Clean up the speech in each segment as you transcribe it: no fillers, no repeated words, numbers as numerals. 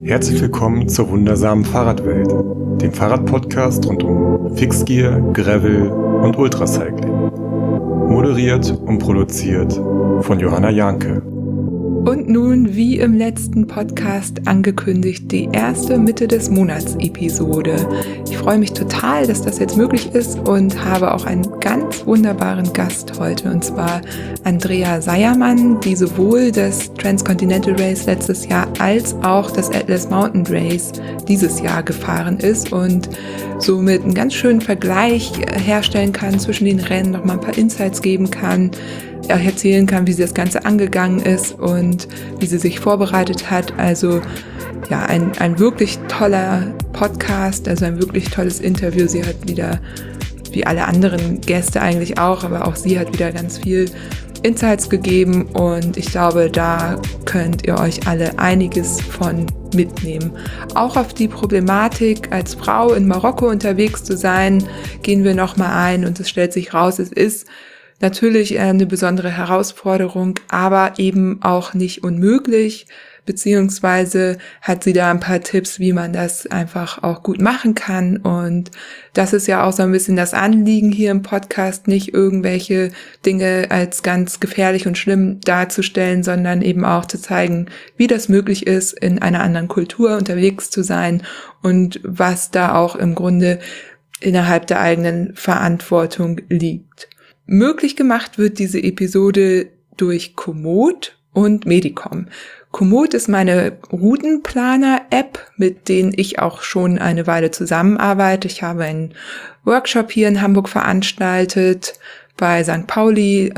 Herzlich willkommen zur wundersamen Fahrradwelt, dem Fahrradpodcast rund um Fixgear, Gravel und Ultracycling. Moderiert und produziert von Johanna Janke. Und nun, wie im letzten Podcast angekündigt, die erste Mitte des Monats Episode. Ich freue mich total, dass das jetzt möglich ist und habe auch einen ganz wunderbaren Gast heute, und zwar Andrea Seiermann, die sowohl das Transcontinental Race letztes Jahr als auch das Atlas Mountain Race dieses Jahr gefahren ist und somit einen ganz schönen Vergleich herstellen kann zwischen den Rennen, nochmal ein paar Insights geben kann, erzählen kann, wie sie das Ganze angegangen ist und wie sie sich vorbereitet hat. Also ja, ein wirklich toller Podcast, also ein wirklich tolles Interview. Sie hat wieder, wie alle anderen Gäste eigentlich auch, aber auch sie hat wieder ganz viel Insights gegeben und ich glaube, da könnt ihr euch alle einiges von mitnehmen. Auch auf die Problematik, als Frau in Marokko unterwegs zu sein, gehen wir nochmal ein und es stellt sich raus, es ist natürlich eine besondere Herausforderung, aber eben auch nicht unmöglich, beziehungsweise hat sie da ein paar Tipps, wie man das einfach auch gut machen kann. Und das ist ja auch so ein bisschen das Anliegen hier im Podcast, nicht irgendwelche Dinge als ganz gefährlich und schlimm darzustellen, sondern eben auch zu zeigen, wie das möglich ist, in einer anderen Kultur unterwegs zu sein und was da auch im Grunde innerhalb der eigenen Verantwortung liegt. Möglich gemacht wird diese Episode durch Komoot und Medicom. Komoot ist meine Routenplaner-App, mit denen ich auch schon eine Weile zusammenarbeite. Ich habe einen Workshop hier in Hamburg veranstaltet bei St. Pauli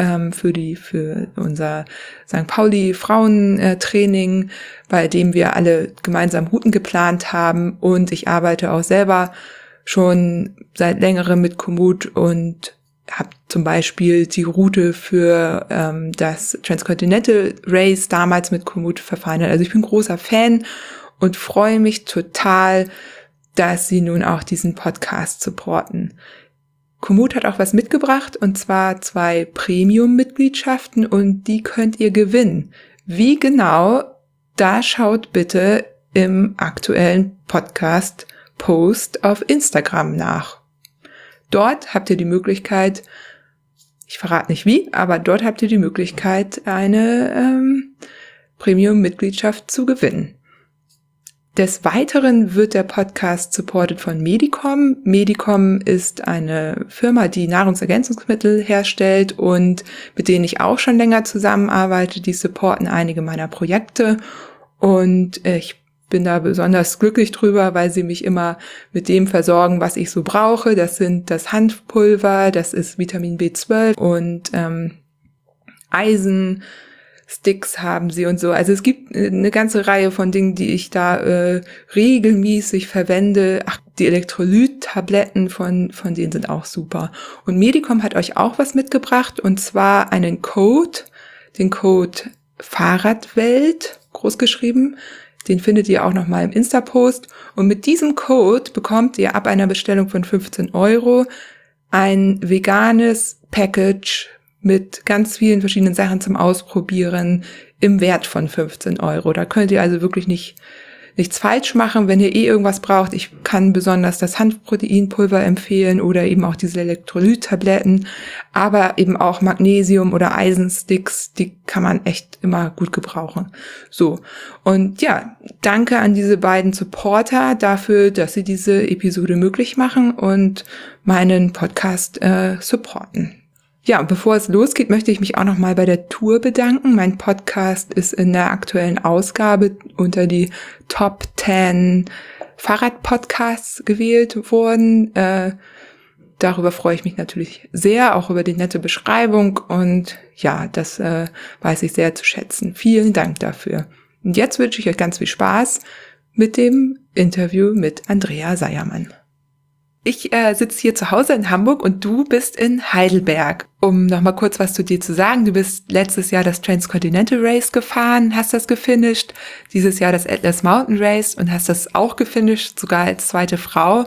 für unser St. Pauli Frauentraining, bei dem wir alle gemeinsam Routen geplant haben. Und ich arbeite auch selber schon seit längerem mit Komoot und habe zum Beispiel die Route für das Transcontinental Race damals mit Komoot verfahren. Also ich bin großer Fan und freue mich total, dass sie nun auch diesen Podcast supporten. Komoot hat auch was mitgebracht, und zwar 2 Premium-Mitgliedschaften, und die könnt ihr gewinnen. Wie genau? Da schaut bitte im aktuellen Podcast-Post auf Instagram nach. Dort habt ihr die Möglichkeit, ich verrate nicht wie, aber dort habt ihr die Möglichkeit, eine Premium-Mitgliedschaft zu gewinnen. Des Weiteren wird der Podcast supported von Medicom. Medicom ist eine Firma, die Nahrungsergänzungsmittel herstellt und mit denen ich auch schon länger zusammenarbeite. Die supporten einige meiner Projekte und ich bin da besonders glücklich drüber, weil sie mich immer mit dem versorgen, was ich so brauche. Das sind das Hanfpulver, das ist Vitamin B12 und Eisensticks haben sie und so. Also es gibt eine ganze Reihe von Dingen, die ich da regelmäßig verwende. Ach, die Elektrolyt-Tabletten von denen sind auch super. Und Medicom hat euch auch was mitgebracht, und zwar einen Code, den Code Fahrradwelt, großgeschrieben. Den findet ihr auch nochmal im Insta-Post. Und mit diesem Code bekommt ihr ab einer Bestellung von 15 € ein veganes Package mit ganz vielen verschiedenen Sachen zum Ausprobieren im Wert von 15 €. Da könnt ihr also wirklich nichts falsch machen, wenn ihr irgendwas braucht. Ich kann besonders das Hanfproteinpulver empfehlen oder eben auch diese Elektrolyt-Tabletten, aber eben auch Magnesium- oder Eisensticks, die kann man echt immer gut gebrauchen. So, und ja, danke an diese beiden Supporter dafür, dass sie diese Episode möglich machen und meinen Podcast supporten. Ja, und bevor es losgeht, möchte ich mich auch nochmal bei der Tour bedanken. Mein Podcast ist in der aktuellen Ausgabe unter die Top 10 Fahrradpodcasts gewählt worden. Darüber freue ich mich natürlich sehr, auch über die nette Beschreibung. Und ja, das weiß ich sehr zu schätzen. Vielen Dank dafür. Und jetzt wünsche ich euch ganz viel Spaß mit dem Interview mit Andrea Seiermann. Ich sitze hier zu Hause in Hamburg und du bist in Heidelberg. Um nochmal kurz was zu dir zu sagen, du bist letztes Jahr das Transcontinental Race gefahren, hast das gefinisht, dieses Jahr das Atlas Mountain Race und hast das auch gefinisht, sogar als zweite Frau.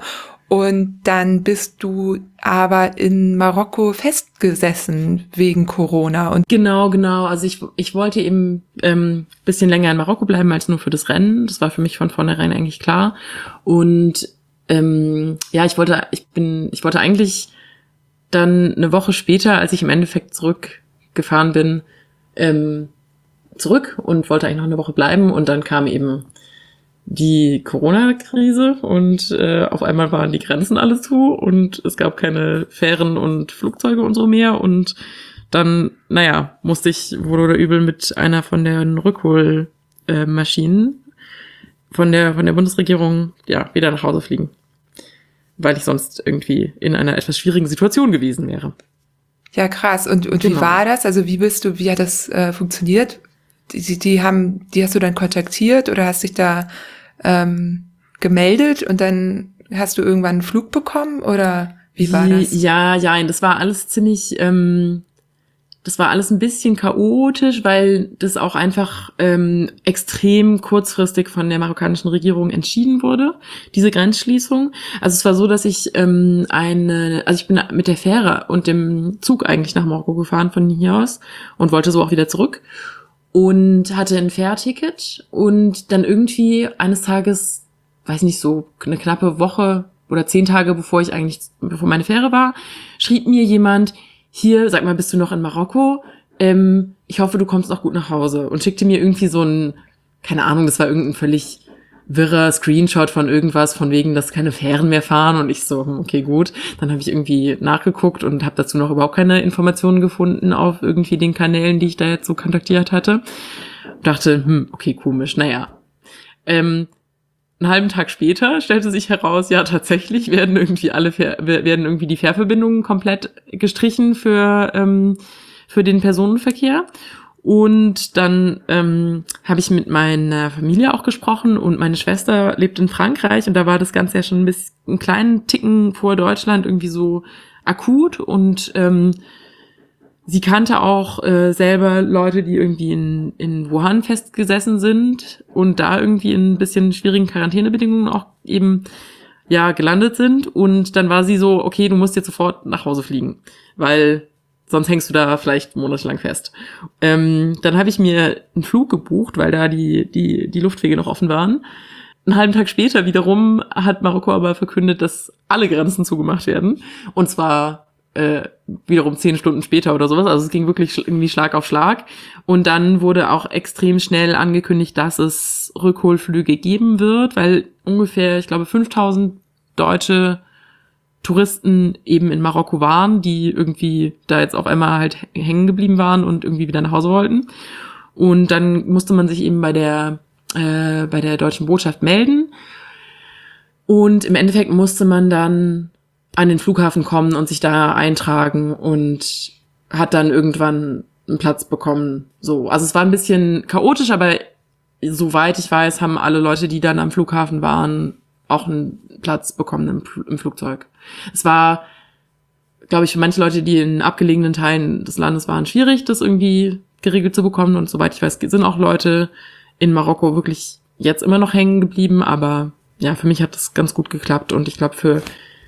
Und dann bist du aber in Marokko festgesessen wegen Corona. Und Genau. Also ich wollte eben bisschen länger in Marokko bleiben als nur für das Rennen. Das war für mich von vornherein eigentlich klar. Und ich wollte eigentlich dann eine Woche später, als ich im Endeffekt zurückgefahren bin, zurück und wollte eigentlich noch eine Woche bleiben. Und dann kam eben die Corona-Krise und auf einmal waren die Grenzen alle zu und es gab keine Fähren und Flugzeuge und so mehr. Und dann, musste ich wohl oder übel mit einer von den Rückholmaschinen von der Bundesregierung wieder nach Hause fliegen, weil ich sonst irgendwie in einer etwas schwierigen Situation gewesen wäre. Ja, krass. Und Genau. Wie war das? Also wie hat das funktioniert? Die hast du dann kontaktiert oder hast dich da gemeldet und dann hast du irgendwann einen Flug bekommen oder wie war das? Ja, das war alles ziemlich, das war alles ein bisschen chaotisch, weil das auch einfach extrem kurzfristig von der marokkanischen Regierung entschieden wurde, diese Grenzschließung. Also es war so, dass ich ich bin mit der Fähre und dem Zug eigentlich nach Marokko gefahren von hier aus und wollte so auch wieder zurück und hatte ein Fährticket und dann irgendwie eines Tages, weiß nicht, so eine knappe Woche oder 10 Tage bevor meine Fähre war, schrieb mir jemand: Hier, sag mal, bist du noch in Marokko? Ich hoffe, du kommst noch gut nach Hause. Und schickte mir irgendwie so ein, keine Ahnung, das war irgendein völlig wirrer Screenshot von irgendwas, von wegen, dass keine Fähren mehr fahren. Und ich so, okay, gut. Dann habe ich irgendwie nachgeguckt und habe dazu noch überhaupt keine Informationen gefunden auf irgendwie den Kanälen, die ich da jetzt so kontaktiert hatte. Dachte, okay, komisch, einen halben Tag später stellte sich heraus, ja, tatsächlich werden irgendwie die Fährverbindungen komplett gestrichen für den Personenverkehr. Und dann habe ich mit meiner Familie auch gesprochen und meine Schwester lebt in Frankreich und da war das Ganze ja schon einen kleinen Ticken vor Deutschland irgendwie so akut und sie kannte auch selber Leute, die irgendwie in Wuhan festgesessen sind und da irgendwie in ein bisschen schwierigen Quarantänebedingungen auch eben gelandet sind. Und dann war sie so, okay, du musst jetzt sofort nach Hause fliegen, weil sonst hängst du da vielleicht monatelang fest. Dann habe ich mir einen Flug gebucht, weil da die Luftwege noch offen waren. Einen halben Tag später wiederum hat Marokko aber verkündet, dass alle Grenzen zugemacht werden. Und zwar wiederum 10 Stunden später oder sowas. Also es ging wirklich irgendwie Schlag auf Schlag. Und dann wurde auch extrem schnell angekündigt, dass es Rückholflüge geben wird, weil ungefähr, ich glaube, 5.000 deutsche Touristen eben in Marokko waren, die irgendwie da jetzt auf einmal halt hängen geblieben waren und irgendwie wieder nach Hause wollten. Und dann musste man sich eben bei der deutschen Botschaft melden. Und im Endeffekt musste man dann an den Flughafen kommen und sich da eintragen und hat dann irgendwann einen Platz bekommen. So, also es war ein bisschen chaotisch, aber soweit ich weiß, haben alle Leute, die dann am Flughafen waren, auch einen Platz bekommen im Flugzeug. Es war, glaube ich, für manche Leute, die in abgelegenen Teilen des Landes waren, schwierig, das irgendwie geregelt zu bekommen. Und soweit ich weiß, sind auch Leute in Marokko wirklich jetzt immer noch hängen geblieben. Aber ja, für mich hat das ganz gut geklappt. Und ich glaube, für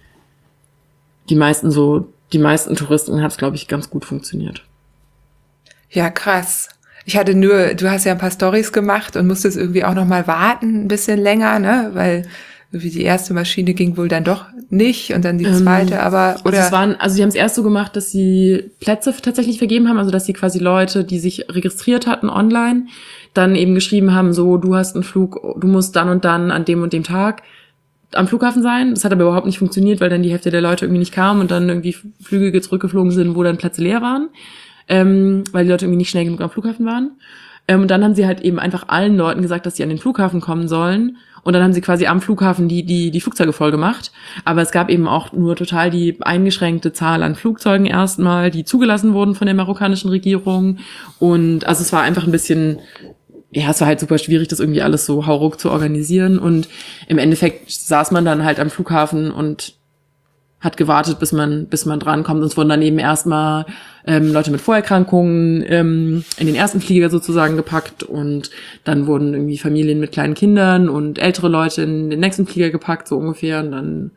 die meisten Touristen hat es, glaube ich, ganz gut funktioniert. Ja, krass. Du hast ja ein paar Storys gemacht und musstest irgendwie auch noch mal warten, ein bisschen länger, ne? Weil irgendwie die erste Maschine ging wohl dann doch nicht und dann die zweite, aber, oder? Also die haben es erst so gemacht, dass sie Plätze tatsächlich vergeben haben, also dass sie quasi Leute, die sich registriert hatten online, dann eben geschrieben haben, so, du hast einen Flug, du musst dann und dann an dem und dem Tag am Flughafen sein. Das hat aber überhaupt nicht funktioniert, weil dann die Hälfte der Leute irgendwie nicht kam und dann irgendwie Flüge zurückgeflogen sind, wo dann Plätze leer waren, weil die Leute irgendwie nicht schnell genug am Flughafen waren. Und dann haben sie halt eben einfach allen Leuten gesagt, dass sie an den Flughafen kommen sollen. Und dann haben sie quasi am Flughafen die Flugzeuge voll gemacht. Aber es gab eben auch nur total die eingeschränkte Zahl an Flugzeugen erstmal, die zugelassen wurden von der marokkanischen Regierung. Und also es war einfach ein bisschen, es war halt super schwierig, das irgendwie alles so hauruck zu organisieren. Und im Endeffekt saß man dann halt am Flughafen und hat gewartet, bis man drankommt. Und es wurden dann eben erstmal Leute mit Vorerkrankungen in den ersten Flieger sozusagen gepackt und dann wurden irgendwie Familien mit kleinen Kindern und ältere Leute in den nächsten Flieger gepackt, so ungefähr. Und dann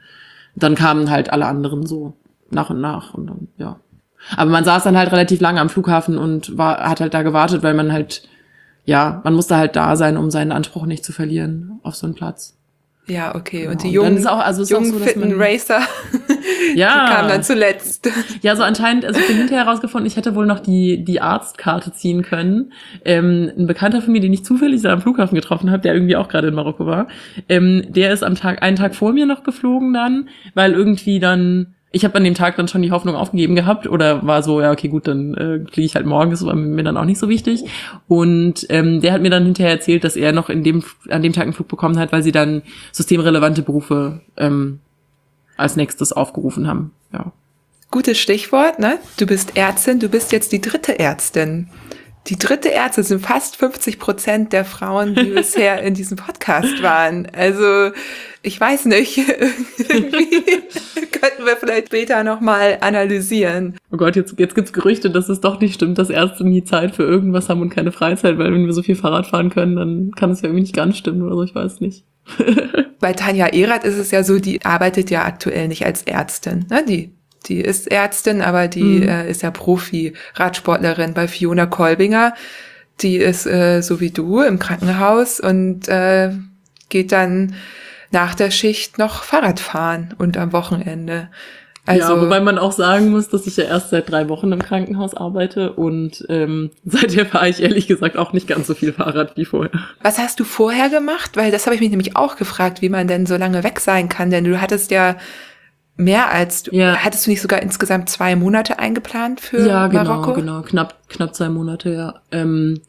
Dann kamen halt alle anderen so nach und nach und dann, ja. Aber man saß dann halt relativ lange am Flughafen und hat halt da gewartet, weil man halt, ja, man musste halt da sein, um seinen Anspruch nicht zu verlieren auf so einen Platz. Ja, okay. Genau. Und die jungen, jungen fitten Racer, ja, die kamen dann zuletzt. Ja, so anscheinend, also ich bin hinterher herausgefunden, ich hätte wohl noch die Arztkarte ziehen können. Ein Bekannter von mir, den ich zufällig am Flughafen getroffen habe, der irgendwie auch gerade in Marokko war, der ist einen Tag vor mir noch geflogen dann, weil irgendwie dann, ich habe an dem Tag dann schon die Hoffnung aufgegeben gehabt oder war so, ja, okay, gut, dann fliege ich halt morgen, das war mir dann auch nicht so wichtig. Und der hat mir dann hinterher erzählt, dass er noch an dem Tag einen Flug bekommen hat, weil sie dann systemrelevante Berufe als nächstes aufgerufen haben. Ja. Gutes Stichwort, ne? Du bist Ärztin, du bist jetzt die 3. Ärztin. Die 3. Ärztin sind fast 50% der Frauen, die bisher in diesem Podcast waren. Also, ich weiß nicht, irgendwie könnten wir vielleicht später nochmal analysieren. Oh Gott, jetzt gibt's Gerüchte, dass es doch nicht stimmt, dass Ärzte nie Zeit für irgendwas haben und keine Freizeit, weil wenn wir so viel Fahrrad fahren können, dann kann es ja irgendwie nicht ganz stimmen oder so, ich weiß nicht. Bei Tanja Erath ist es ja so, die arbeitet ja aktuell nicht als Ärztin, ne? Die ist Ärztin, aber die ist ja Profi-Radsportlerin. Bei Fiona Kolbinger, die ist so wie du im Krankenhaus und geht dann nach der Schicht noch Fahrrad fahren und am Wochenende. Also, ja, wobei man auch sagen muss, dass ich ja erst seit 3 Wochen im Krankenhaus arbeite und seither fahre ich ehrlich gesagt auch nicht ganz so viel Fahrrad wie vorher. Was hast du vorher gemacht? Weil das habe ich mich nämlich auch gefragt, wie man denn so lange weg sein kann, denn du hattest ja mehr als, hattest du nicht sogar insgesamt 2 Monate eingeplant für Marokko? Ja, genau, knapp 2 Monate, ja.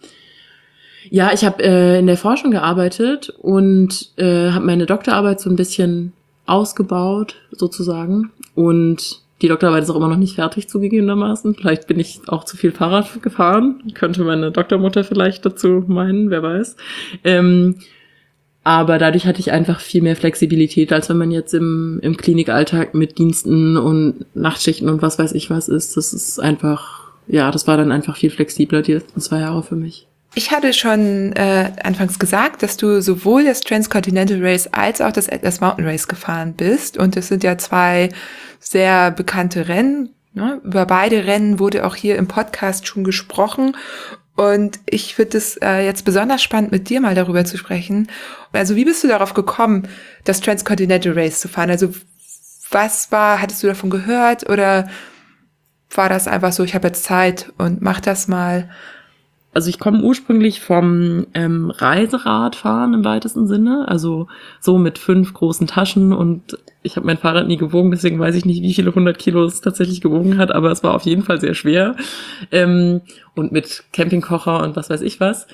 Ja, ich habe in der Forschung gearbeitet und habe meine Doktorarbeit so ein bisschen ausgebaut, sozusagen. Und die Doktorarbeit ist auch immer noch nicht fertig, zugegebenermaßen. Vielleicht bin ich auch zu viel Fahrrad gefahren. Könnte meine Doktormutter vielleicht dazu meinen, wer weiß. Aber dadurch hatte ich einfach viel mehr Flexibilität, als wenn man jetzt im Klinikalltag mit Diensten und Nachtschichten und was weiß ich was ist. Das ist einfach, ja, das war dann einfach viel flexibler, die letzten 2 Jahre für mich. Ich hatte schon anfangs gesagt, dass du sowohl das Transcontinental Race als auch das Atlas Mountain Race gefahren bist. Und das sind ja 2 sehr bekannte Rennen. Ne? Über beide Rennen wurde auch hier im Podcast schon gesprochen. Und ich finde es jetzt besonders spannend, mit dir mal darüber zu sprechen. Also wie bist du darauf gekommen, das Transcontinental Race zu fahren? Also hattest du davon gehört oder war das einfach so, ich habe jetzt Zeit und mach das mal? Also ich komme ursprünglich vom Reiseradfahren im weitesten Sinne, also so mit 5 großen Taschen und ich habe mein Fahrrad nie gewogen, deswegen weiß ich nicht, wie viele 100 Kilo es tatsächlich gewogen hat, aber es war auf jeden Fall sehr schwer und mit Campingkocher und was weiß ich was.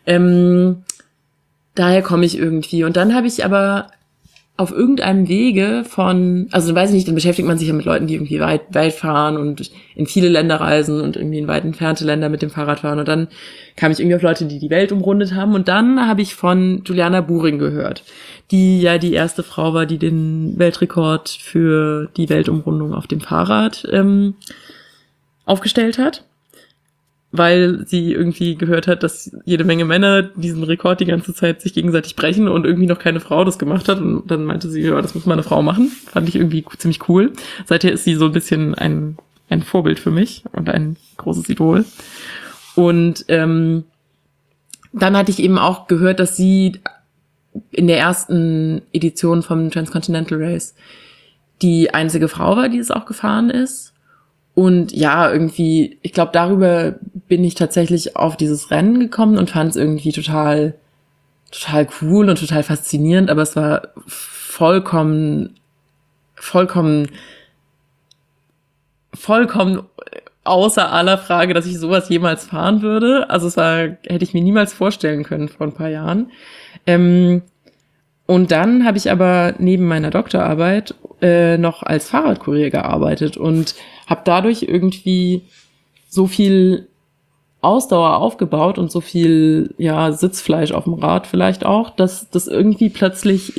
Daher komme ich irgendwie und dann habe ich aber auf irgendeinem Wege also weiß ich nicht, dann beschäftigt man sich ja mit Leuten, die irgendwie weit fahren und in viele Länder reisen und irgendwie in weit entfernte Länder mit dem Fahrrad fahren. Und dann kam ich irgendwie auf Leute, die die Welt umrundet haben. Und dann habe ich von Juliana Buring gehört, die ja die erste Frau war, die den Weltrekord für die Weltumrundung auf dem Fahrrad aufgestellt hat. Weil sie irgendwie gehört hat, dass jede Menge Männer diesen Rekord die ganze Zeit sich gegenseitig brechen und irgendwie noch keine Frau das gemacht hat. Und dann meinte sie, ja, das muss mal eine Frau machen. Fand ich irgendwie ziemlich cool. Seither ist sie so ein bisschen ein Vorbild für mich und ein großes Idol. Und dann hatte ich eben auch gehört, dass sie in der ersten Edition vom Transcontinental Race die einzige Frau war, die es auch gefahren ist. Und ja, irgendwie, ich glaube, darüber bin ich tatsächlich auf dieses Rennen gekommen und fand es irgendwie total cool und total faszinierend, aber es war vollkommen außer aller Frage, dass ich sowas jemals fahren würde. Also hätte ich mir niemals vorstellen können vor ein paar Jahren. Und dann habe ich aber neben meiner Doktorarbeit noch als Fahrradkurier gearbeitet und habe dadurch irgendwie so viel Ausdauer aufgebaut und so viel Sitzfleisch auf dem Rad vielleicht auch, dass das irgendwie plötzlich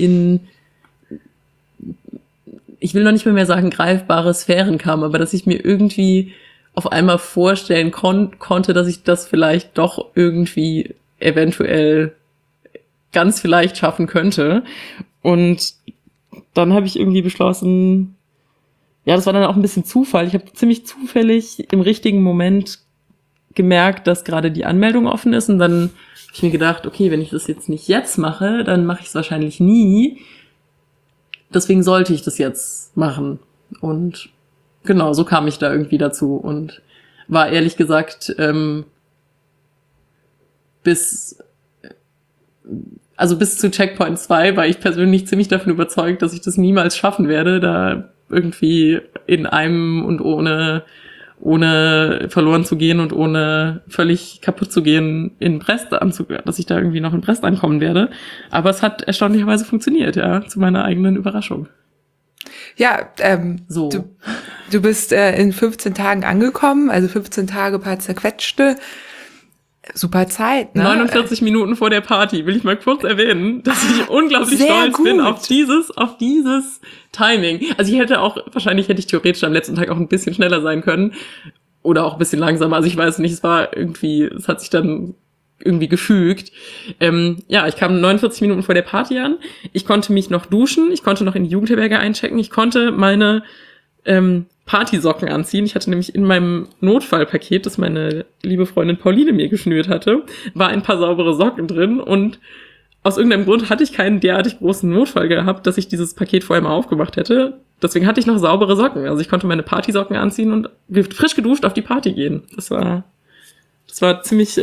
ich will noch nicht mehr sagen greifbare Sphären kam, aber dass ich mir irgendwie auf einmal vorstellen konnte, dass ich das vielleicht doch irgendwie eventuell ganz vielleicht schaffen könnte. Und dann habe ich irgendwie beschlossen, ja, das war dann auch ein bisschen Zufall. Ich habe ziemlich zufällig im richtigen Moment gemerkt, dass gerade die Anmeldung offen ist und dann habe ich mir gedacht, okay, wenn ich das jetzt nicht jetzt mache, dann mache ich es wahrscheinlich nie. Deswegen sollte ich das jetzt machen. Und genau, so kam ich da irgendwie dazu und war ehrlich gesagt bis zu Checkpoint 2 war ich persönlich ziemlich davon überzeugt, dass ich das niemals schaffen werde, da irgendwie in einem und ohne verloren zu gehen und ohne völlig kaputt zu gehen in Brest dass ich da irgendwie noch in Brest ankommen werde. Aber es hat erstaunlicherweise funktioniert, ja, zu meiner eigenen Überraschung. Ja, so. Du bist in 15 Tagen angekommen, also 15 Tage paar zerquetschte. Super Zeit, ne? 49 Minuten vor der Party, will ich mal kurz erwähnen, dass ich unglaublich sehr stolz gut. bin auf dieses Timing. Also wahrscheinlich hätte ich theoretisch am letzten Tag auch ein bisschen schneller sein können. Oder auch ein bisschen langsamer. Also ich weiß nicht, es hat sich dann irgendwie gefügt. Ich kam 49 Minuten vor der Party an. Ich konnte mich noch duschen, ich konnte noch in die Jugendherberge einchecken, ich konnte meine Partysocken anziehen. Ich hatte nämlich in meinem Notfallpaket, das meine liebe Freundin Pauline mir geschnürt hatte, war ein paar saubere Socken drin und aus irgendeinem Grund hatte ich keinen derartig großen Notfall gehabt, dass ich dieses Paket vorher mal aufgemacht hätte. Deswegen hatte ich noch saubere Socken. Also ich konnte meine Partysocken anziehen und frisch geduscht auf die Party gehen. Das war ziemlich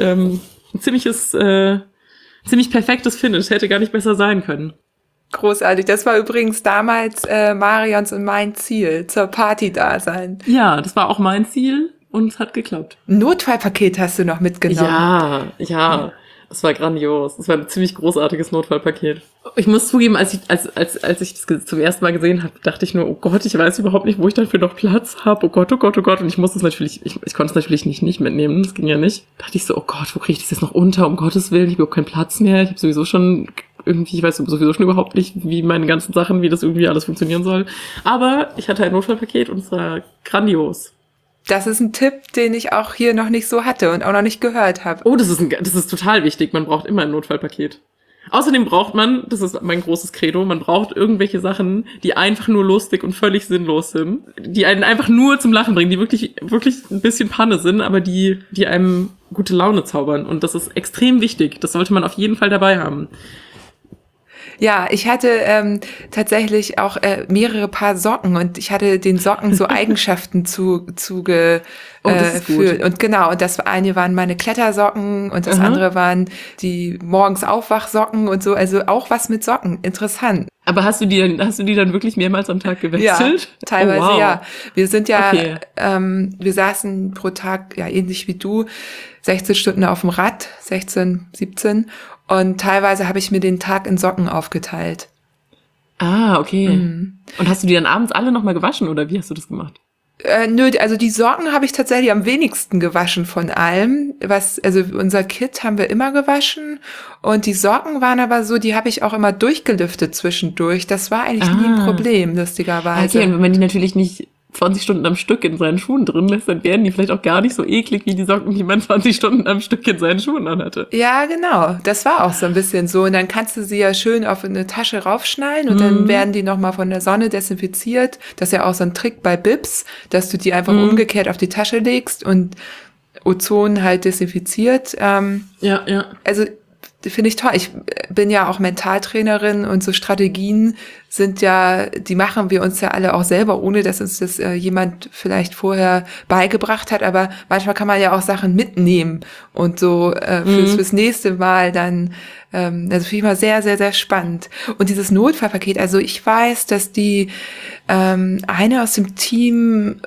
perfektes Finish. Hätte gar nicht besser sein können. Großartig. Das war übrigens damals Marions und mein Ziel, zur Party da sein. Ja, das war auch mein Ziel und es hat geklappt. Ein Notfallpaket hast du noch mitgenommen. Ja. Das war grandios. Das war ein ziemlich großartiges Notfallpaket. Ich muss zugeben, als ich das zum ersten Mal gesehen habe, dachte ich nur, oh Gott, ich weiß überhaupt nicht, wo ich dafür noch Platz habe. Oh Gott, oh Gott, oh Gott. Und ich konnte es natürlich nicht mitnehmen. Das ging ja nicht. Da dachte ich so, oh Gott, wo kriege ich das jetzt noch unter? Um Gottes Willen, ich habe überhaupt keinen Platz mehr. Ich habe sowieso schon ich weiß sowieso schon überhaupt nicht, wie meine ganzen Sachen, wie das irgendwie alles funktionieren soll. Aber ich hatte ein Notfallpaket und es war grandios. Das ist ein Tipp, den ich auch hier noch nicht so hatte und auch noch nicht gehört habe. Oh, das ist total wichtig. Man braucht immer ein Notfallpaket. Außerdem braucht man, das ist mein großes Credo, man braucht irgendwelche Sachen, die einfach nur lustig und völlig sinnlos sind, die einen einfach nur zum Lachen bringen, die wirklich ein bisschen Panne sind, aber die einem gute Laune zaubern. Und das ist extrem wichtig. Das sollte man auf jeden Fall dabei haben. Ja, ich hatte tatsächlich auch mehrere Paar Socken und ich hatte den Socken so Eigenschaften zugeführt. Und genau, und das eine waren meine Klettersocken und das andere waren die morgens Aufwachsocken und so, also auch was mit Socken. Interessant. Aber hast du die dann wirklich mehrmals am Tag gewechselt? Ja, teilweise ja. Wir sind ja, okay. Wir saßen pro Tag, ja ähnlich wie du, 16 Stunden auf dem Rad, 16, 17. Und teilweise habe ich mir den Tag in Socken aufgeteilt. Ah, okay. Mhm. Und hast du die dann abends alle nochmal gewaschen oder wie hast du das gemacht? Nö, also die Socken habe ich tatsächlich am wenigsten gewaschen von allem. Also unser Kit haben wir immer gewaschen und die Socken waren aber so, die habe ich auch immer durchgelüftet zwischendurch. Das war eigentlich nie ein Problem, lustigerweise. Okay, und wenn man die natürlich nicht 20 Stunden am Stück in seinen Schuhen drin lässt, dann werden die vielleicht auch gar nicht so eklig wie die Socken, die man 20 Stunden am Stück in seinen Schuhen anhatte. Ja, genau. Das war auch so ein bisschen so. Und dann kannst du sie ja schön auf eine Tasche raufschnallen und dann werden die nochmal von der Sonne desinfiziert. Das ist ja auch so ein Trick bei Bibs, dass du die einfach umgekehrt auf die Tasche legst und Ozon halt desinfiziert. Ja. Also finde ich toll. Ich bin ja auch Mentaltrainerin und so Strategien die machen wir uns ja alle auch selber, ohne dass uns das jemand vielleicht vorher beigebracht hat. Aber manchmal kann man ja auch Sachen mitnehmen und so fürs nächste Mal dann, also finde ich mal sehr, sehr, sehr spannend. Und dieses Notfallpaket, also ich weiß, dass die eine aus dem Team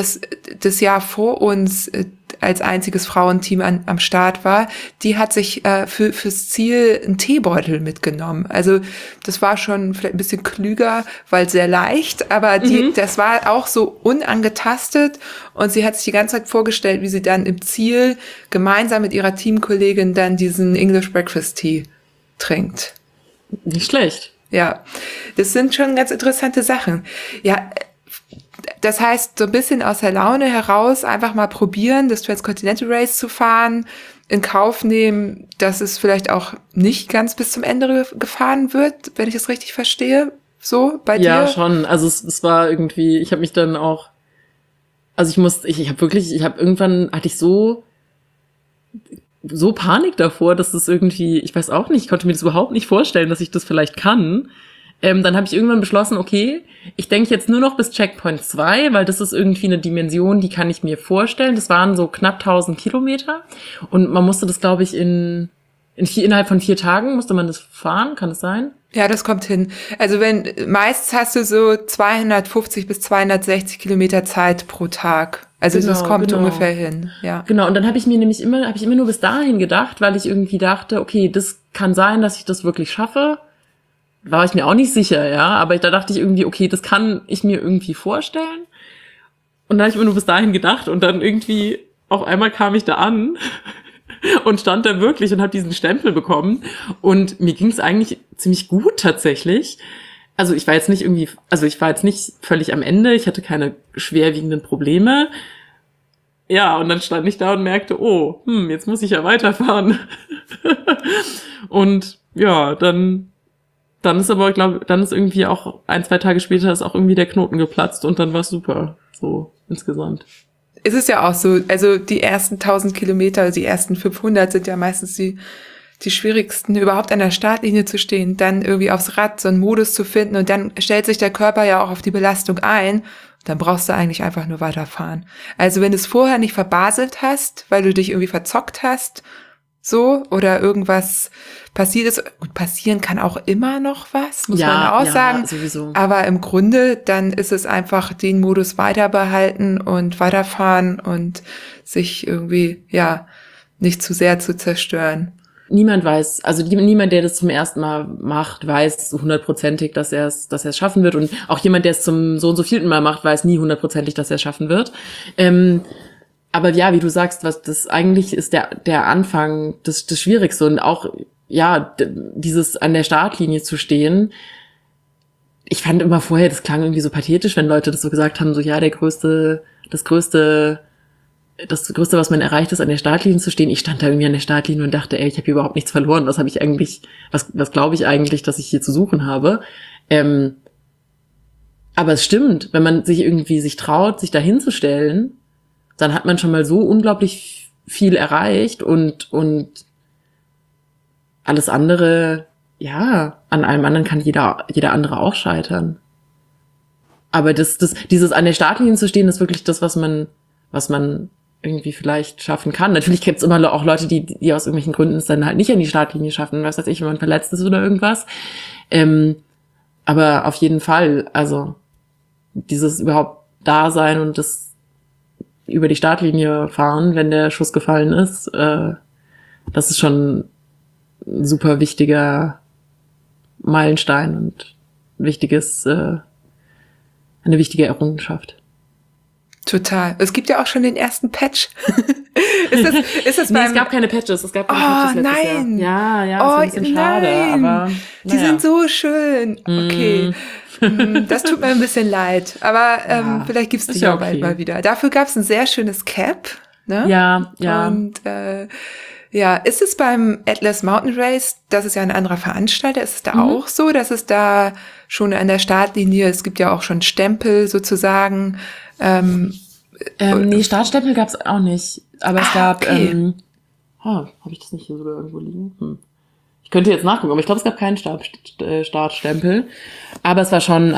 das Jahr vor uns als einziges Frauenteam am Start war, die hat sich fürs Ziel einen Teebeutel mitgenommen. Also das war schon vielleicht ein bisschen klüger, weil sehr leicht, aber das war auch so unangetastet und sie hat sich die ganze Zeit vorgestellt, wie sie dann im Ziel gemeinsam mit ihrer Teamkollegin dann diesen English Breakfast Tea trinkt. Nicht schlecht. Ja, das sind schon ganz interessante Sachen. Ja, das heißt, so ein bisschen aus der Laune heraus einfach mal probieren, das Transcontinental Race zu fahren, in Kauf nehmen, dass es vielleicht auch nicht ganz bis zum Ende gefahren wird, wenn ich das richtig verstehe. so bei dir? Ja, schon. Also es war irgendwie, ich habe mich dann auch, also irgendwann hatte ich so Panik davor, dass es irgendwie, ich weiß auch nicht, ich konnte mir das überhaupt nicht vorstellen, dass ich das vielleicht kann. Dann habe ich irgendwann beschlossen, okay, ich denke jetzt nur noch bis Checkpoint 2, weil das ist irgendwie eine Dimension, die kann ich mir vorstellen. Das waren so knapp 1000 Kilometer und man musste das, glaube ich, innerhalb von 4 Tagen musste man das fahren, kann es sein? Ja, das kommt hin. Also meist hast du so 250 bis 260 Kilometer Zeit pro Tag. Also das kommt ungefähr hin, ja. Genau, und dann habe ich immer nur bis dahin gedacht, weil ich irgendwie dachte, okay, das kann sein, dass ich das wirklich schaffe. War ich mir auch nicht sicher, ja, aber da dachte ich irgendwie, okay, das kann ich mir irgendwie vorstellen. Und dann habe ich immer nur bis dahin gedacht und dann irgendwie auf einmal kam ich da an und stand da wirklich und habe diesen Stempel bekommen und mir ging es eigentlich ziemlich gut tatsächlich. Also ich war jetzt nicht völlig am Ende, ich hatte keine schwerwiegenden Probleme. Ja, und dann stand ich da und merkte, jetzt muss ich ja weiterfahren. Und ja, dann ist aber, dann ist irgendwie auch 1-2 Tage später ist auch irgendwie der Knoten geplatzt und dann war es super, so insgesamt. Es ist ja auch so, also die ersten 1000 Kilometer, die ersten 500 sind ja meistens die schwierigsten, überhaupt an der Startlinie zu stehen, dann irgendwie aufs Rad so einen Modus zu finden und dann stellt sich der Körper ja auch auf die Belastung ein. Dann brauchst du eigentlich einfach nur weiterfahren. Also wenn du es vorher nicht verbaselt hast, weil du dich irgendwie verzockt hast, so, oder irgendwas passiert ist. Gut, passieren kann auch immer noch was, muss man auch sagen. Sowieso. Aber im Grunde, dann ist es einfach den Modus weiter behalten und weiterfahren und sich irgendwie, nicht zu sehr zu zerstören. Niemand weiß, also niemand, der das zum ersten Mal macht, weiß 100%ig, dass er es schaffen wird. Und auch jemand, der es zum so und so vielten Mal macht, weiß nie 100%ig, dass er es schaffen wird. Aber ja, wie du sagst, was das eigentlich ist der Anfang, das Schwierigste und auch, dieses an der Startlinie zu stehen. Ich fand immer vorher, das klang irgendwie so pathetisch, wenn Leute das so gesagt haben, so, ja, das Größte, was man erreicht, ist an der Startlinie zu stehen. Ich stand da irgendwie an der Startlinie und dachte, ich habe hier überhaupt nichts verloren. Was glaube ich eigentlich, dass ich hier zu suchen habe? Aber es stimmt, wenn man sich traut, sich da hinzustellen, dann hat man schon mal so unglaublich viel erreicht und alles andere, an allem anderen kann jeder andere auch scheitern. Aber dieses an der Startlinie zu stehen, ist wirklich das, was man irgendwie vielleicht schaffen kann. Natürlich gibt es immer auch Leute, die aus irgendwelchen Gründen es dann halt nicht an die Startlinie schaffen, was weiß ich, wenn man verletzt ist oder irgendwas. Aber auf jeden Fall, also dieses überhaupt da sein und das über die Startlinie fahren, wenn der Schuss gefallen ist, das ist schon ein super wichtiger Meilenstein und eine wichtige Errungenschaft. Total. Es gibt ja auch schon den ersten Patch. ist das es gab keine Patches. Es gab keine Patches letztes Jahr. Ja, das ist ein bisschen schade, aber die sind so schön. Okay. Das tut mir ein bisschen leid. Aber vielleicht gibt's die ja bald mal wieder. Dafür gab's ein sehr schönes Cap. Ne? Ja. Und ist es beim Atlas Mountain Race, das ist ja ein anderer Veranstalter, ist es da auch so, dass es da schon an der Startlinie, es gibt ja auch schon Stempel sozusagen. Nee, Startstempel gab's auch nicht. Aber es gab, okay. habe ich das nicht hier sogar irgendwo liegen? Ich könnte jetzt nachgucken, aber ich glaube, es gab keinen Startstempel. Aber es war schon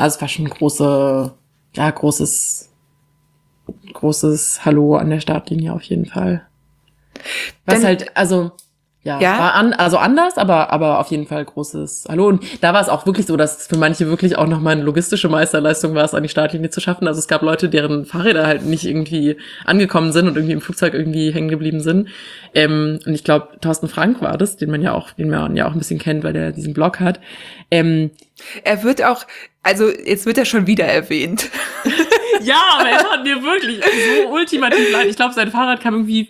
großes Hallo an der Startlinie auf jeden Fall. Was war anders, aber auf jeden Fall großes Hallo. Und da war es auch wirklich so, dass es für manche wirklich auch nochmal eine logistische Meisterleistung war, es an die Startlinie zu schaffen. Also es gab Leute, deren Fahrräder halt nicht irgendwie angekommen sind und irgendwie im Flugzeug irgendwie hängen geblieben sind. Und ich glaube, Thorsten Frank war das, den man ja auch ein bisschen kennt, weil der diesen Blog hat. Er wird auch, also jetzt wird er schon wieder erwähnt. Ja, aber er hat mir wirklich so ultimativ leid. Ich glaube, sein Fahrrad kam irgendwie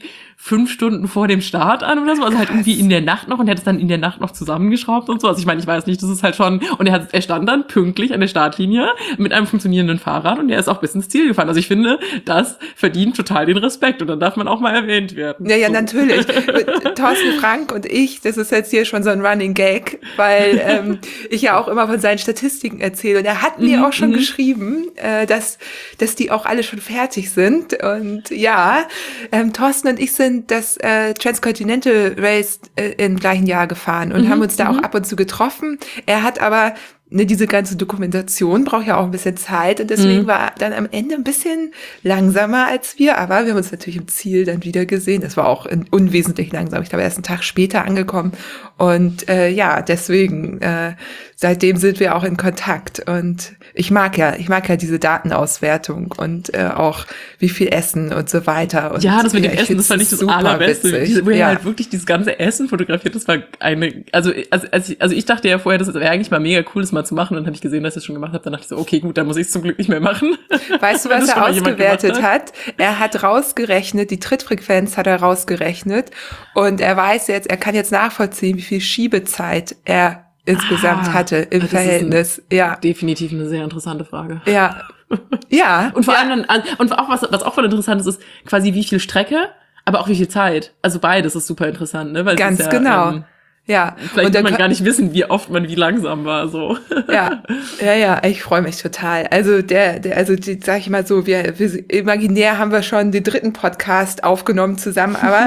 5 Stunden vor dem Start an oder so, also halt irgendwie in der Nacht noch, und er hat es dann in der Nacht noch zusammengeschraubt und so. Also ich meine, ich weiß nicht, das ist halt schon, und er stand dann pünktlich an der Startlinie mit einem funktionierenden Fahrrad und er ist auch bis ins Ziel gefahren. Also ich finde, das verdient total den Respekt und dann darf man auch mal erwähnt werden. Ja, so. Natürlich. Thorsten Frank und ich, das ist jetzt hier schon so ein Running Gag, weil ich ja auch immer von seinen Statistiken erzähle und er hat mir auch schon geschrieben, dass die auch alle schon fertig sind und ja, Thorsten und ich sind das Transcontinental Race im gleichen Jahr gefahren und haben uns da auch ab und zu getroffen. Er hat aber diese ganze Dokumentation braucht ja auch ein bisschen Zeit und deswegen war er dann am Ende ein bisschen langsamer als wir, aber wir haben uns natürlich im Ziel dann wieder gesehen. Das war auch unwesentlich langsam. Ich glaube, er ist einen Tag später angekommen und deswegen seitdem sind wir auch in Kontakt und ich mag ja diese Datenauswertung und auch wie viel Essen und so weiter. Und ja, das mit dem Essen, das fand ich das Allerbeste. Wo er halt wirklich dieses ganze Essen fotografiert, das war also ich dachte ja vorher, das wäre eigentlich mal mega cool, das mal zu machen. Und dann habe ich gesehen, dass ich es schon gemacht habe. Dann dachte ich so, okay, gut, dann muss ich es zum Glück nicht mehr machen. Weißt du, was er ausgewertet hat? Er hat rausgerechnet, die Trittfrequenz hat er rausgerechnet. Und er weiß jetzt, er kann jetzt nachvollziehen, wie viel Schiebezeit er insgesamt hatte im Verhältnis. Ja, definitiv eine sehr interessante Frage. Ja. Ja. Und vor allem dann, und auch was auch voll interessant ist quasi wie viel Strecke, aber auch wie viel Zeit. Also beides ist super interessant, ne? Weil ganz es ist ja, genau. Ja. Vielleicht will man gar nicht wissen, wie oft man wie langsam war, so. Ja, ich freue mich total. Also sag ich mal so, wir imaginär haben wir schon den 3. Podcast aufgenommen zusammen, aber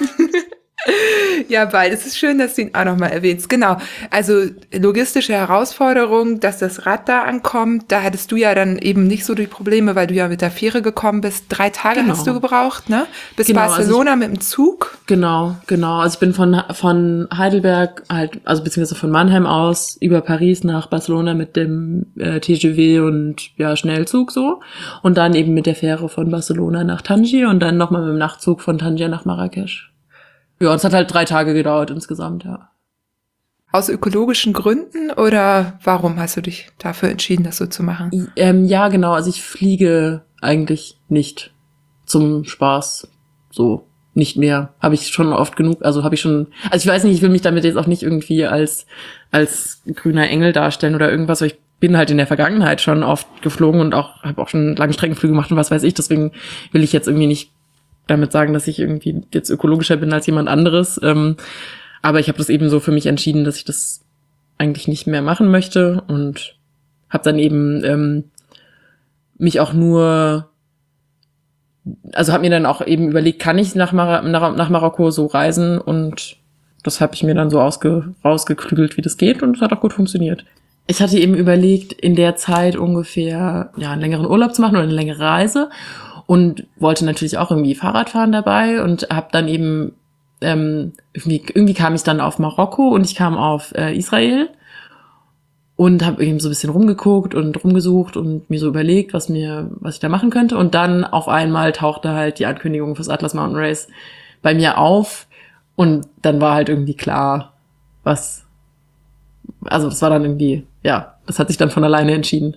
ja, bald. Es ist schön, dass du ihn auch nochmal erwähnst. Genau. Also logistische Herausforderung, dass das Rad da ankommt. Da hattest du ja dann eben nicht so die Probleme, weil du ja mit der Fähre gekommen bist. 3 Tage hast du gebraucht, ne? Bis Barcelona mit dem Zug. Genau. Also ich bin von Heidelberg halt, also beziehungsweise von Mannheim aus über Paris nach Barcelona mit dem TGV und ja Schnellzug so. Und dann eben mit der Fähre von Barcelona nach Tangier und dann nochmal mit dem Nachtzug von Tangier nach Marrakesch. Ja, es hat halt 3 Tage gedauert insgesamt, ja. Aus ökologischen Gründen oder warum hast du dich dafür entschieden, das so zu machen? Ja, genau. Also ich fliege eigentlich nicht zum Spaß. So, nicht mehr. Habe ich schon oft genug, also ich weiß nicht, ich will mich damit jetzt auch nicht irgendwie als grüner Engel darstellen oder irgendwas, aber ich bin halt in der Vergangenheit schon oft geflogen und habe auch schon Langstreckenflüge gemacht und was weiß ich. Deswegen will ich jetzt irgendwie nicht damit sagen, dass ich irgendwie jetzt ökologischer bin als jemand anderes. Aber ich habe das eben so für mich entschieden, dass ich das eigentlich nicht mehr machen möchte und habe dann eben mich auch nur, also habe mir dann auch eben überlegt, kann ich nach Marokko so reisen, und das habe ich mir dann so rausgeklügelt, wie das geht, und es hat auch gut funktioniert. Ich hatte eben überlegt, in der Zeit ungefähr einen längeren Urlaub zu machen oder eine längere Reise. Und wollte natürlich auch irgendwie Fahrradfahren dabei und habe dann eben irgendwie kam ich dann auf Marokko und ich kam auf Israel und habe eben so ein bisschen rumgeguckt und rumgesucht und mir so überlegt, was ich da machen könnte. Und dann auf einmal tauchte halt die Ankündigung fürs Atlas Mountain Race bei mir auf und dann war halt irgendwie klar, das war dann irgendwie, ja, das hat sich dann von alleine entschieden.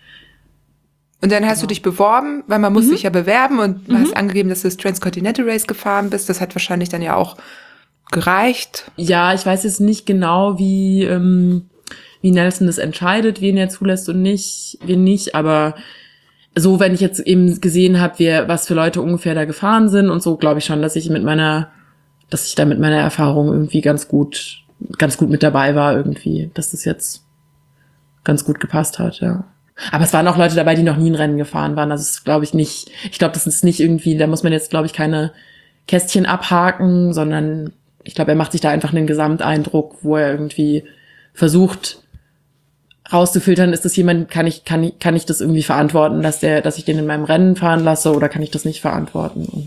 Und dann hast du dich beworben, weil man muss sich ja bewerben und du hast angegeben, dass du das Transcontinental Race gefahren bist. Das hat wahrscheinlich dann ja auch gereicht. Ja, ich weiß jetzt nicht genau, wie Nelson das entscheidet, wen er zulässt und wen nicht. Aber so, wenn ich jetzt eben gesehen habe, was für Leute ungefähr da gefahren sind und so, glaube ich schon, dass ich da mit meiner Erfahrung irgendwie ganz gut mit dabei war irgendwie, dass das jetzt ganz gut gepasst hat, ja. Aber es waren auch Leute dabei, die noch nie ein Rennen gefahren waren. Also es glaube ich nicht, das ist nicht irgendwie, da muss man jetzt, glaube ich, keine Kästchen abhaken, sondern ich glaube, er macht sich da einfach einen Gesamteindruck, wo er irgendwie versucht rauszufiltern, ist das jemand, kann ich das irgendwie verantworten, dass ich den in meinem Rennen fahren lasse, oder kann ich das nicht verantworten? Und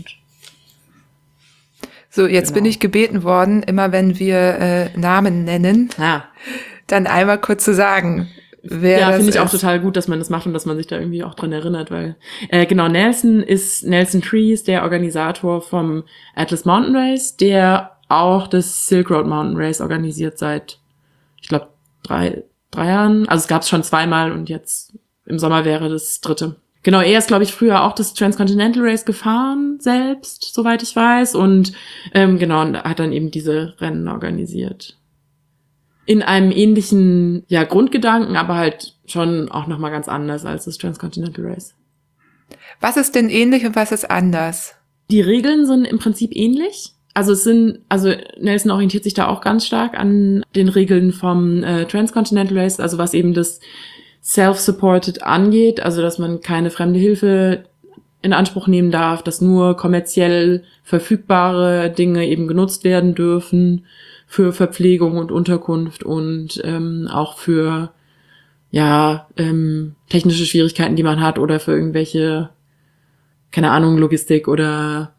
so, jetzt bin ich gebeten worden, immer wenn wir Namen nennen, dann einmal kurz zu sagen, wer das ist. Ja, finde ich auch total gut, dass man das macht und dass man sich da irgendwie auch dran erinnert, weil genau, Nelson Trees, der Organisator vom Atlas Mountain Race, der auch das Silk Road Mountain Race organisiert seit, ich glaube, 3 Jahren. Also es gab es schon 2-mal und jetzt im Sommer wäre das 3. Genau, er ist, glaube ich, früher auch das Transcontinental Race gefahren selbst, soweit ich weiß. Und genau, und hat dann eben diese Rennen organisiert. In einem ähnlichen Grundgedanken, aber halt schon auch nochmal ganz anders als das Transcontinental Race. Was ist denn ähnlich und was ist anders? Die Regeln sind im Prinzip ähnlich. Also Nelson orientiert sich da auch ganz stark an den Regeln vom Transcontinental Race, also was eben das Self-Supported angeht, also dass man keine fremde Hilfe in Anspruch nehmen darf, dass nur kommerziell verfügbare Dinge eben genutzt werden dürfen für Verpflegung und Unterkunft und auch für technische Schwierigkeiten, die man hat oder für irgendwelche, keine Ahnung, Logistik oder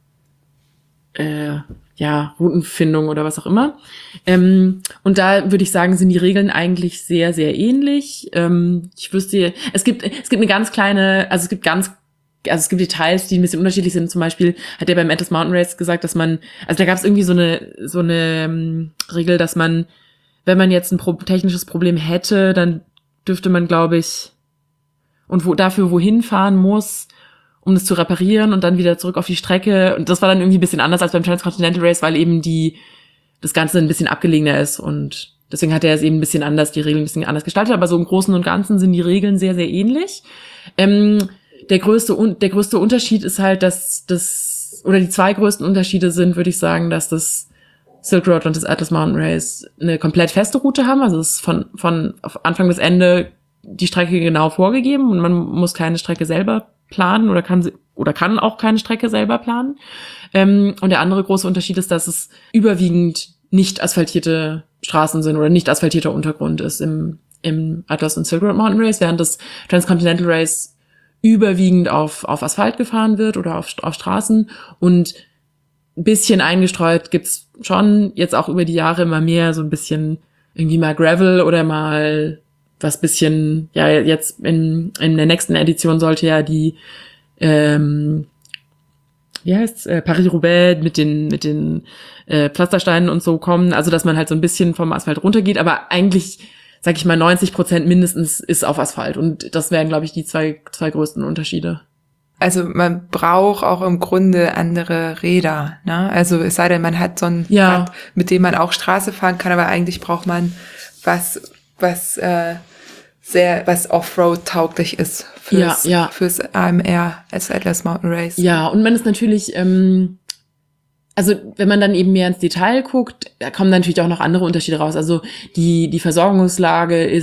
Routenfindung oder was auch immer. Und da würde ich sagen, sind die Regeln eigentlich sehr, sehr ähnlich. Ich wüsste, es gibt eine ganz kleine, es gibt Details, die ein bisschen unterschiedlich sind. Zum Beispiel hat er beim Atlas Mountain Race gesagt, dass man, da gab es irgendwie so eine Regel, dass man, wenn man jetzt ein technisches Problem hätte, dann dürfte man, glaube ich, wohin fahren muss, um das zu reparieren und dann wieder zurück auf die Strecke. Und das war dann irgendwie ein bisschen anders als beim Transcontinental Race, weil eben das Ganze ein bisschen abgelegener ist. Und deswegen hat er es eben ein bisschen anders, die Regeln ein bisschen anders gestaltet. Aber so im Großen und Ganzen sind die Regeln sehr, sehr ähnlich. Der größte Unterschied ist halt, oder die zwei größten Unterschiede sind, würde ich sagen, dass das Silk Road und das Atlas Mountain Race eine komplett feste Route haben. Also es ist von Anfang bis Ende die Strecke genau vorgegeben und man muss keine Strecke selber planen oder kann auch keine Strecke selber planen. Und der andere große Unterschied ist, dass es überwiegend nicht asphaltierte Straßen sind oder nicht asphaltierter Untergrund ist im Atlas und Silk Road Mountain Race, während das Transcontinental Race überwiegend auf Asphalt gefahren wird oder auf Straßen und ein bisschen eingestreut gibt's schon jetzt auch über die Jahre immer mehr so ein bisschen irgendwie mal Gravel oder mal was bisschen, jetzt in der nächsten Edition sollte ja die Paris-Roubaix mit den Pflastersteinen und so kommen, also dass man halt so ein bisschen vom Asphalt runtergeht, aber eigentlich, sag ich mal, 90% mindestens ist auf Asphalt und das wären, glaube ich, die zwei größten Unterschiede. Also man braucht auch im Grunde andere Räder, ne? Also es sei denn, man hat so ein Rad, mit dem man auch Straße fahren kann, aber eigentlich braucht man was Offroad tauglich ist fürs AMR, als Atlas Mountain Race. Ja, und man ist natürlich, also wenn man dann eben mehr ins Detail guckt, da kommen natürlich auch noch andere Unterschiede raus. Also die Versorgungslage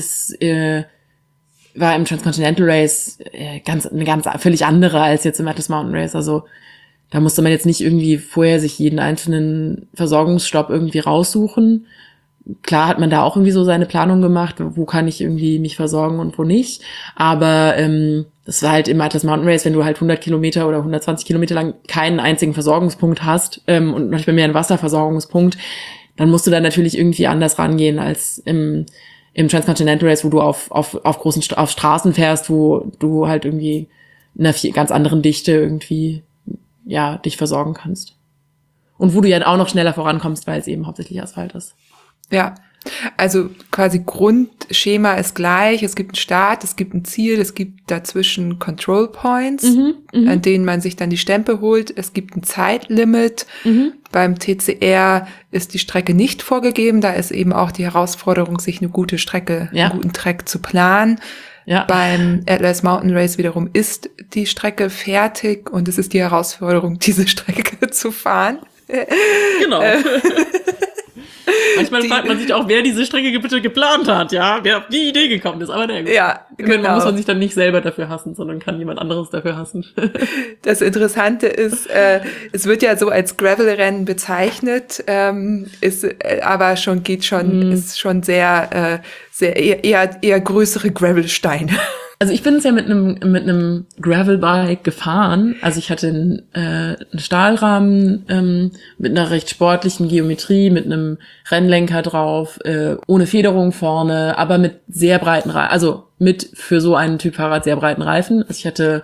war im Transcontinental Race völlig andere als jetzt im Atlas Mountain Race. Also da musste man jetzt nicht irgendwie vorher sich jeden einzelnen Versorgungsstopp irgendwie raussuchen. Klar hat man da auch irgendwie so seine Planung gemacht, wo kann ich irgendwie mich versorgen und wo nicht. Aber das war halt im Atlas Mountain Race, wenn du halt 100 Kilometer oder 120 Kilometer lang keinen einzigen Versorgungspunkt hast und manchmal mehr einen Wasserversorgungspunkt, dann musst du da natürlich irgendwie anders rangehen als im Transcontinental Race, wo du auf Straßen fährst, wo du halt irgendwie in einer ganz anderen Dichte irgendwie dich versorgen kannst. Und wo du ja auch noch schneller vorankommst, weil es eben hauptsächlich Asphalt ist. Ja, also quasi Grundschema ist gleich. Es gibt einen Start, es gibt ein Ziel, es gibt dazwischen Control Points, an denen man sich dann die Stempel holt. Es gibt ein Zeitlimit. Beim TCR ist die Strecke nicht vorgegeben. Da ist eben auch die Herausforderung, sich eine gute Strecke, einen guten Track zu planen. Ja. Beim Atlas Mountain Race wiederum ist die Strecke fertig und es ist die Herausforderung, diese Strecke zu fahren. Genau. Manchmal fragt man sich auch, wer diese Strecke bitte geplant hat, ja, wer auf die Idee gekommen ist, aber gut. Ja, genau. Muss man sich dann nicht selber dafür hassen, sondern kann jemand anderes dafür hassen. Das Interessante ist, es wird ja so als Gravel-Rennen bezeichnet, ist schon sehr eher größere Gravelsteine. Also ich bin es ja mit einem Gravelbike gefahren. Also ich hatte einen Stahlrahmen mit einer recht sportlichen Geometrie, mit einem Rennlenker drauf, ohne Federung vorne, aber mit sehr breiten Reifen, also mit für so einen Typ Fahrrad sehr breiten Reifen. Also ich hatte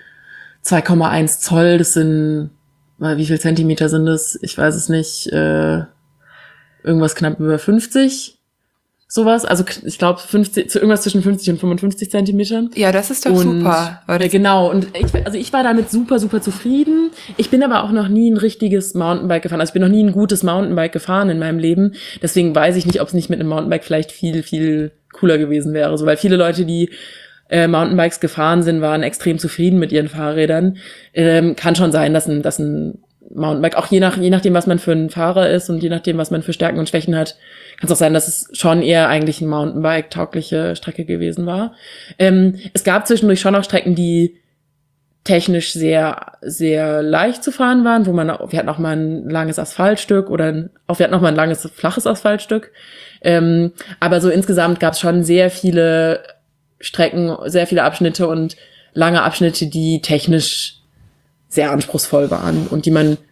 2,1 Zoll, das sind, wie viel Zentimeter sind das? Ich weiß es nicht, irgendwas knapp über 50. sowas. Also ich glaube irgendwas zwischen 50 und 55 Zentimetern. Ja, das ist doch super. Genau. Und ich war damit super, super zufrieden. Ich bin aber auch noch nie ein richtiges Mountainbike gefahren. Also ich bin noch nie ein gutes Mountainbike gefahren in meinem Leben. Deswegen weiß ich nicht, ob es nicht mit einem Mountainbike vielleicht viel, viel cooler gewesen wäre. So, weil viele Leute, die Mountainbikes gefahren sind, waren extrem zufrieden mit ihren Fahrrädern. Kann schon sein, dass ein Mountainbike, auch je nachdem, was man für ein Fahrer ist und je nachdem, was man für Stärken und Schwächen hat, kann es auch sein, dass es schon eher eigentlich ein Mountainbike-taugliche Strecke gewesen war. Es gab zwischendurch schon auch Strecken, die technisch sehr, sehr leicht zu fahren waren, wir hatten auch mal ein langes Asphaltstück wir hatten auch mal ein langes, flaches Asphaltstück. Aber so insgesamt gab es schon sehr viele Strecken, sehr viele Abschnitte und lange Abschnitte, die technisch sehr anspruchsvoll waren und die man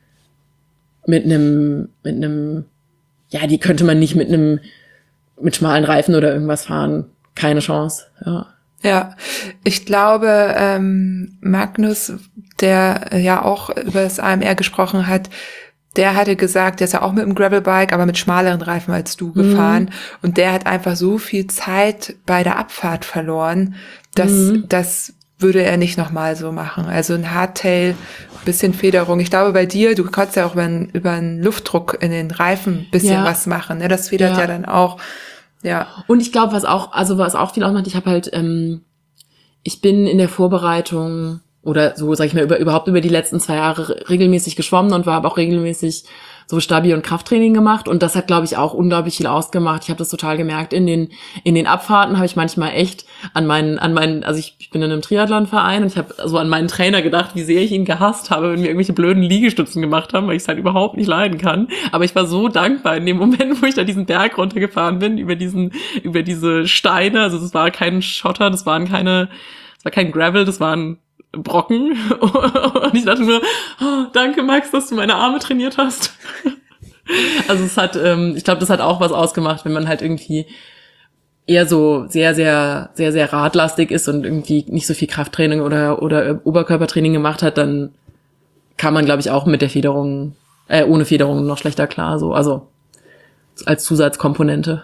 die könnte man nicht mit schmalen Reifen oder irgendwas fahren. Keine Chance, ja. Ja, ich glaube, Magnus, der ja auch über das AMR gesprochen hat, der hatte gesagt, der ist ja auch mit dem Gravelbike, aber mit schmaleren Reifen als du gefahren. Und der hat einfach so viel Zeit bei der Abfahrt verloren, dass das würde er nicht nochmal so machen. Also ein Hardtail, bisschen Federung. Ich glaube, bei dir, du konntest ja auch über einen Luftdruck in den Reifen bisschen was machen. Ne? Das federt ja dann auch. Ja. Und ich glaube, was auch viel ausmacht, ich habe halt, ich bin in der Vorbereitung oder so, sag ich mal, überhaupt über die letzten 2 Jahre regelmäßig geschwommen und habe auch regelmäßig so Stabi- und Krafttraining gemacht und das hat, glaube ich, auch unglaublich viel ausgemacht. Ich habe das total gemerkt. In den Abfahrten habe ich manchmal echt also ich bin in einem Triathlonverein und ich habe so an meinen Trainer gedacht, wie sehr ich ihn gehasst habe, wenn wir irgendwelche blöden Liegestützen gemacht haben, weil ich es halt überhaupt nicht leiden kann. Aber ich war so dankbar in dem Moment, wo ich da diesen Berg runtergefahren bin, über diese Steine. Also das war kein Schotter, das war kein Gravel, das waren Brocken. Und ich dachte mir, oh, danke Max, dass du meine Arme trainiert hast. Also ich glaube, das hat auch was ausgemacht, wenn man halt irgendwie eher so sehr, sehr, sehr, sehr radlastig ist und irgendwie nicht so viel Krafttraining oder Oberkörpertraining gemacht hat, dann kann man, glaube ich, auch mit der Federung, ohne Federung noch schlechter klar, so, also als Zusatzkomponente.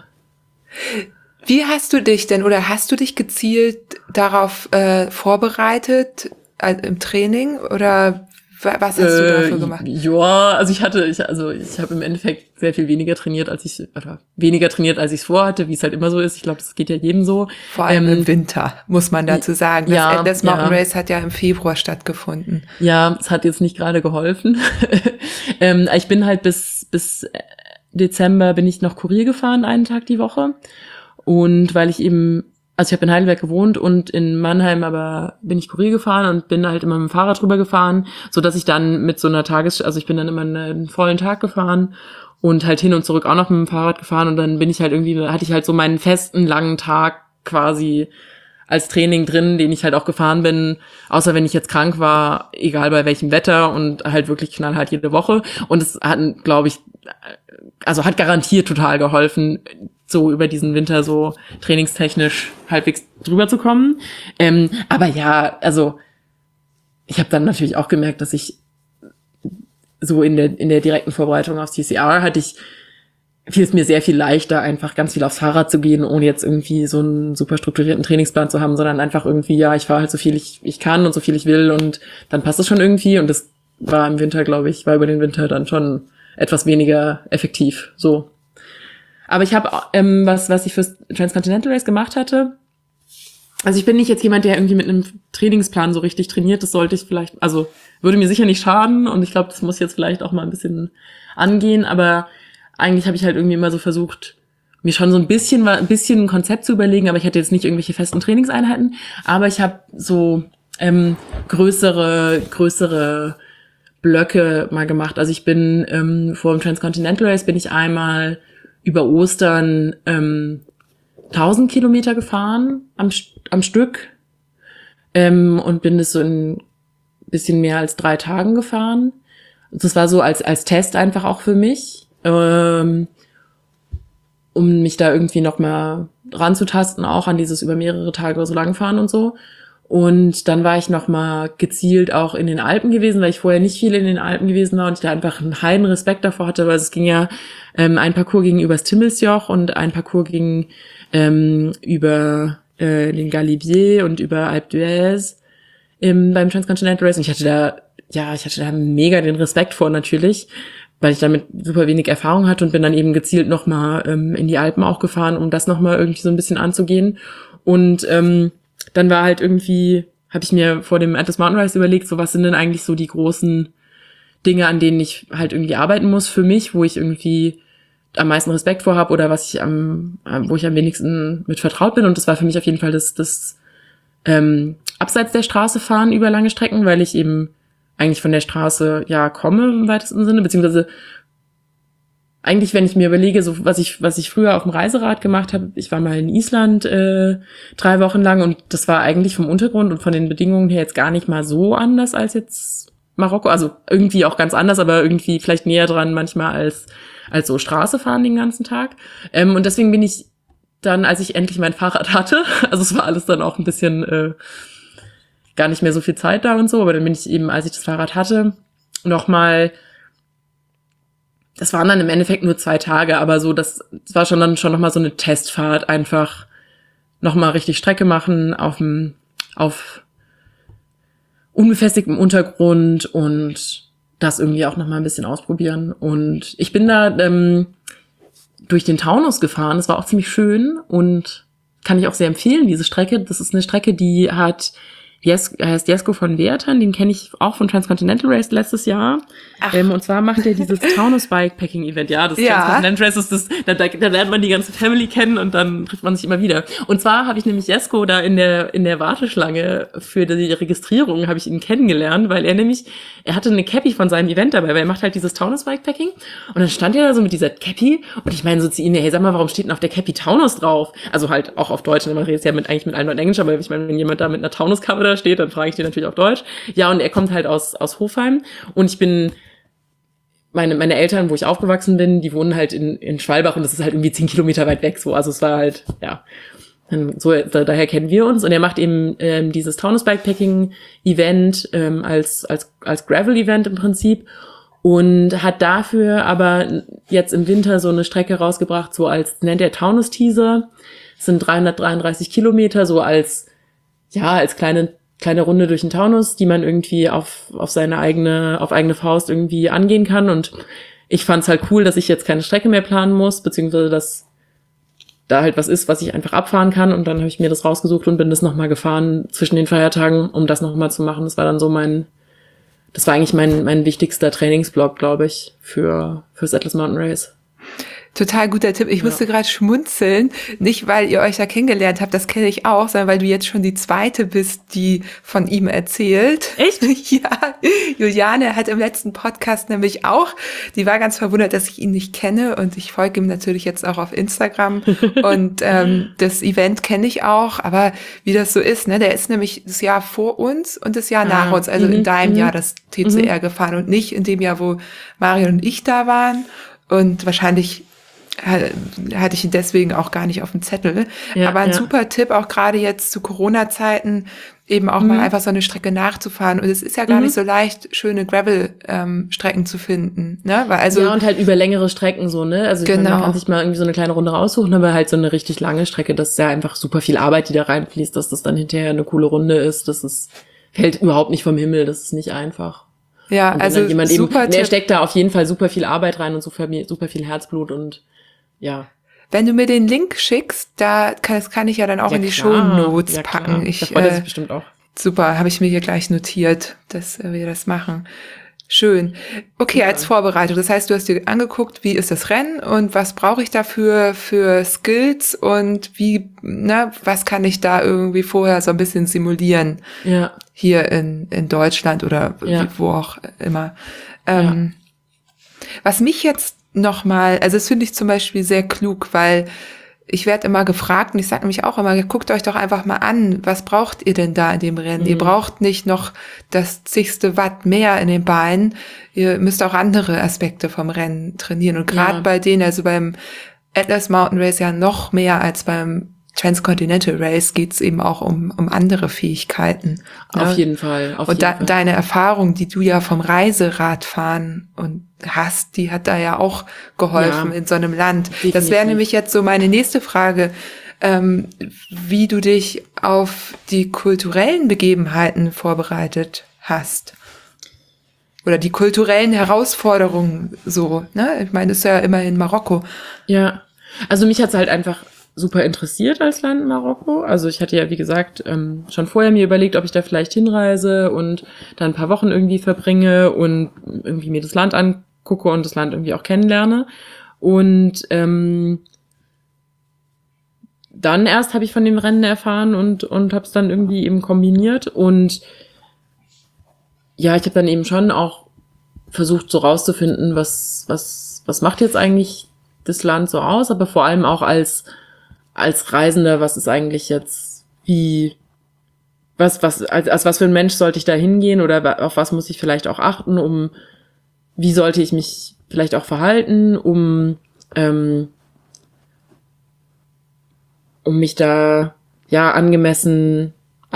Wie hast du dich gezielt darauf vorbereitet im Training oder was hast du dafür gemacht? Ja, also ich habe im Endeffekt sehr viel weniger trainiert, als ich es vorhatte, wie es halt immer so ist. Ich glaube, das geht ja jedem so. Vor allem im Winter, muss man dazu sagen. Das Mountain Race hat ja im Februar stattgefunden. Ja, es hat jetzt nicht gerade geholfen. Ich bin halt bis Dezember bin ich noch Kurier gefahren, einen Tag die Woche. Und weil ich eben, also ich habe in Heidelberg gewohnt und in Mannheim, aber bin ich Kurier gefahren und bin halt immer mit dem Fahrrad drüber gefahren, so dass ich dann mit so einer also ich bin dann immer einen vollen Tag gefahren und halt hin und zurück auch noch mit dem Fahrrad gefahren und dann hatte ich halt so meinen festen langen Tag quasi als Training drin, den ich halt auch gefahren bin, außer wenn ich jetzt krank war, egal bei welchem Wetter und halt wirklich knallhart jede Woche. Und es hat, glaube ich, also hat garantiert total geholfen, so über diesen Winter so trainingstechnisch halbwegs drüber zu kommen. Aber ja, also ich habe dann natürlich auch gemerkt, dass ich so in der direkten Vorbereitung aufs TCR fiel es mir sehr viel leichter, einfach ganz viel aufs Fahrrad zu gehen, ohne jetzt irgendwie so einen super strukturierten Trainingsplan zu haben, sondern einfach irgendwie, ja, ich fahre halt so viel ich kann und so viel ich will und dann passt es schon irgendwie und das war im Winter, glaube ich, war über den Winter dann schon etwas weniger effektiv, so. Aber ich habe, was ich fürs Transcontinental Race gemacht hatte, also ich bin nicht jetzt jemand, der irgendwie mit einem Trainingsplan so richtig trainiert, das sollte ich vielleicht, also würde mir sicher nicht schaden und ich glaube, das muss jetzt vielleicht auch mal ein bisschen angehen, aber eigentlich habe ich halt irgendwie immer so versucht, mir schon so ein bisschen ein Konzept zu überlegen, aber ich hatte jetzt nicht irgendwelche festen Trainingseinheiten, aber ich habe so größere Blöcke mal gemacht. Also ich bin vor dem Transcontinental Race bin ich einmal über Ostern 1000 Kilometer gefahren am Stück und bin das so in bisschen mehr als 3 Tagen gefahren. Das war so als Test einfach auch für mich. Um mich da irgendwie noch mal ranzutasten, auch an dieses über mehrere Tage oder so lang fahren und so. Und dann war ich nochmal gezielt auch in den Alpen gewesen, weil ich vorher nicht viel in den Alpen gewesen war und ich da einfach einen heiden Respekt davor hatte, weil es ging ja, ein Parcours ging übers Timmelsjoch und ein Parcours ging über den Galibier und über Alpe d'Huez beim Transcontinental Race. Und ich hatte da mega den Respekt vor natürlich, weil ich damit super wenig Erfahrung hatte und bin dann eben gezielt nochmal in die Alpen auch gefahren, um das nochmal irgendwie so ein bisschen anzugehen. Und dann war halt irgendwie, habe ich mir vor dem Atlas Mountain Race überlegt, so was sind denn eigentlich so die großen Dinge, an denen ich halt irgendwie arbeiten muss für mich, wo ich irgendwie am meisten Respekt vor habe oder was ich wo ich am wenigsten mit vertraut bin. Und das war für mich auf jeden Fall das abseits der Straße fahren über lange Strecken, weil ich eben eigentlich von der Straße ja komme im weitesten Sinne, beziehungsweise eigentlich, wenn ich mir überlege, so was ich früher auf dem Reiserad gemacht habe, ich war mal in Island 3 Wochen lang und das war eigentlich vom Untergrund und von den Bedingungen her jetzt gar nicht mal so anders als jetzt Marokko, also irgendwie auch ganz anders, aber irgendwie vielleicht näher dran manchmal als so Straße fahren den ganzen Tag. Und deswegen bin ich dann, als ich endlich mein Fahrrad hatte, also es war alles dann auch ein bisschen gar nicht mehr so viel Zeit da und so, aber dann bin ich eben, als ich das Fahrrad hatte, nochmal. Das waren dann im Endeffekt nur 2 Tage, aber so, das war schon nochmal so eine Testfahrt, einfach nochmal richtig Strecke machen auf unbefestigtem Untergrund und das irgendwie auch nochmal ein bisschen ausprobieren. Und ich bin da durch den Taunus gefahren, das war auch ziemlich schön und kann ich auch sehr empfehlen, diese Strecke. Das ist eine Strecke, die heißt Jesko von Wertern, den kenne ich auch von Transcontinental Race letztes Jahr. Und zwar macht er dieses Taunus Bikepacking Event. Ja, das Transcontinental Race ist das, da lernt man die ganze Family kennen und dann trifft man sich immer wieder. Und zwar habe ich nämlich Jesko da in der Warteschlange für die Registrierung habe ich ihn kennengelernt, weil er hatte eine Cappy von seinem Event dabei, weil er macht halt dieses Taunus Bikepacking und dann stand er da so mit dieser Cappy und ich meine so zu ihm, hey, sag mal, warum steht denn auf der Cappy Taunus drauf? Also halt auch auf Deutsch, man redet ja eigentlich mit allen Leuten Englisch, aber ich meine, wenn jemand da mit einer Taunus-Cover da steht, dann frage ich den natürlich auf Deutsch. Ja, und er kommt halt aus Hofheim und ich bin meine Eltern, wo ich aufgewachsen bin, die wohnen halt in Schwalbach und das ist halt irgendwie 10 Kilometer weit weg, so. Also es war halt, ja, so, daher kennen wir uns und er macht eben dieses Taunus Bikepacking Event als Gravel Event im Prinzip und hat dafür aber jetzt im Winter so eine Strecke rausgebracht, so als, nennt er Taunus Teaser. Das sind 333 Kilometer, so als kleine Runde durch den Taunus, die man irgendwie auf eigene Faust irgendwie angehen kann. Und ich fand's halt cool, dass ich jetzt keine Strecke mehr planen muss, beziehungsweise dass da halt was ist, was ich einfach abfahren kann. Und dann habe ich mir das rausgesucht und bin das nochmal gefahren zwischen den Feiertagen, um das nochmal zu machen. Das war dann so das war eigentlich mein wichtigster Trainingsblock, glaube ich, fürs Atlas Mountain Race. Total guter Tipp. Ich musste gerade schmunzeln, nicht weil ihr euch da kennengelernt habt, das kenne ich auch, sondern weil du jetzt schon die zweite bist, die von ihm erzählt. Echt? Ja, Juliane hat im letzten Podcast nämlich auch, die war ganz verwundert, dass ich ihn nicht kenne und ich folge ihm natürlich jetzt auch auf Instagram und das Event kenne ich auch, aber wie das so ist, ne, der ist nämlich das Jahr vor uns und das Jahr nach uns, also in deinem Jahr das TCR gefahren und nicht in dem Jahr, wo Marion und ich da waren und wahrscheinlich hatte ich ihn deswegen auch gar nicht auf dem Zettel. Ja, aber ein super Tipp, auch gerade jetzt zu Corona-Zeiten, eben auch mal einfach so eine Strecke nachzufahren. Und es ist ja gar nicht so leicht, schöne Gravel-Strecken zu finden. Ne? Weil also, ja, und halt über längere Strecken so, ne? Also genau. Man kann sich mal irgendwie so eine kleine Runde raussuchen, aber halt so eine richtig lange Strecke, das ist ja einfach super viel Arbeit, die da reinfließt, dass das dann hinterher eine coole Runde ist. Fällt überhaupt nicht vom Himmel, das ist nicht einfach. Ja, also jemand super eben, der steckt da auf jeden Fall super viel Arbeit rein und super viel Herzblut und ja. Wenn du mir den Link schickst, das kann ich ja dann auch in die Shownotes packen. Da freut er sich bestimmt auch. Super, habe ich mir hier gleich notiert, dass wir das machen. Schön. Okay, als Vorbereitung. Das heißt, du hast dir angeguckt, wie ist das Rennen und was brauche ich dafür für Skills und was kann ich da irgendwie vorher so ein bisschen simulieren? Ja. Hier in Deutschland oder wo auch immer. Was mich jetzt nochmal, also das finde ich zum Beispiel sehr klug, weil ich werde immer gefragt und ich sage nämlich auch immer, guckt euch doch einfach mal an, was braucht ihr denn da in dem Rennen? Ihr braucht nicht noch das zigste Watt mehr in den Beinen, ihr müsst auch andere Aspekte vom Rennen trainieren und gerade bei denen, also beim Atlas Mountain Race ja noch mehr als beim Transcontinental Race geht's eben auch um andere Fähigkeiten. Ne? Auf jeden Fall. Deine Erfahrung, die du ja vom Reiseradfahren und hast, die hat da ja auch geholfen in so einem Land. Definitiv. Das wäre nämlich jetzt so meine nächste Frage, wie du dich auf die kulturellen Begebenheiten vorbereitet hast. Oder die kulturellen Herausforderungen so, ne? Ich meine, das ist ja immerhin Marokko. Ja, also mich hat's halt einfach super interessiert als Land Marokko. Also ich hatte ja, wie gesagt, schon vorher mir überlegt, ob ich da vielleicht hinreise und da ein paar Wochen irgendwie verbringe und irgendwie mir das Land angucke und das Land irgendwie auch kennenlerne. Und dann erst habe ich von dem Rennen erfahren und habe es dann irgendwie eben kombiniert. Und ja, ich habe dann eben schon auch versucht, so rauszufinden, was macht jetzt eigentlich das Land so aus, aber vor allem auch als Reisender, was ist eigentlich jetzt, als was für ein Mensch sollte ich da hingehen oder auf was muss ich vielleicht auch achten, wie sollte ich mich vielleicht auch verhalten, um mich da, ja, angemessen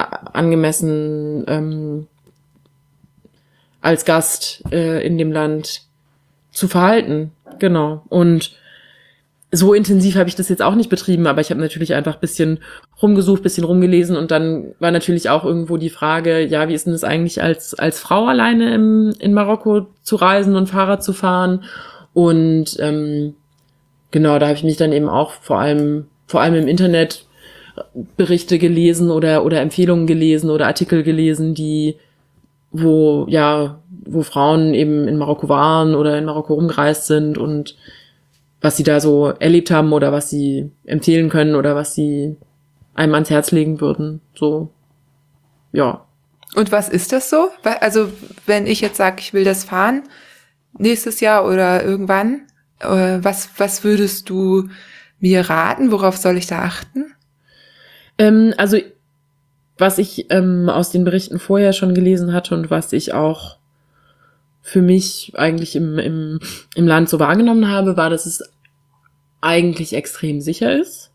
als Gast in dem Land zu verhalten. Genau. Und so intensiv habe ich das jetzt auch nicht betrieben, aber ich habe natürlich einfach ein bisschen rumgesucht, bisschen rumgelesen und dann war natürlich auch irgendwo die Frage, ja, wie ist denn das eigentlich als Frau alleine in Marokko zu reisen und Fahrrad zu fahren? Und genau, da habe ich mich dann eben auch vor allem im Internet Berichte gelesen oder Empfehlungen gelesen oder Artikel gelesen, wo Frauen eben in Marokko waren oder in Marokko rumgereist sind und was sie da so erlebt haben oder was sie empfehlen können oder was sie einem ans Herz legen würden. So, ja. Und was ist das so? Also, wenn ich jetzt sage, ich will das fahren, nächstes Jahr oder irgendwann, was würdest du mir raten? Worauf soll ich da achten? Also, was ich aus den Berichten vorher schon gelesen hatte und was ich auch für mich eigentlich im Land so wahrgenommen habe, war, dass es eigentlich extrem sicher ist,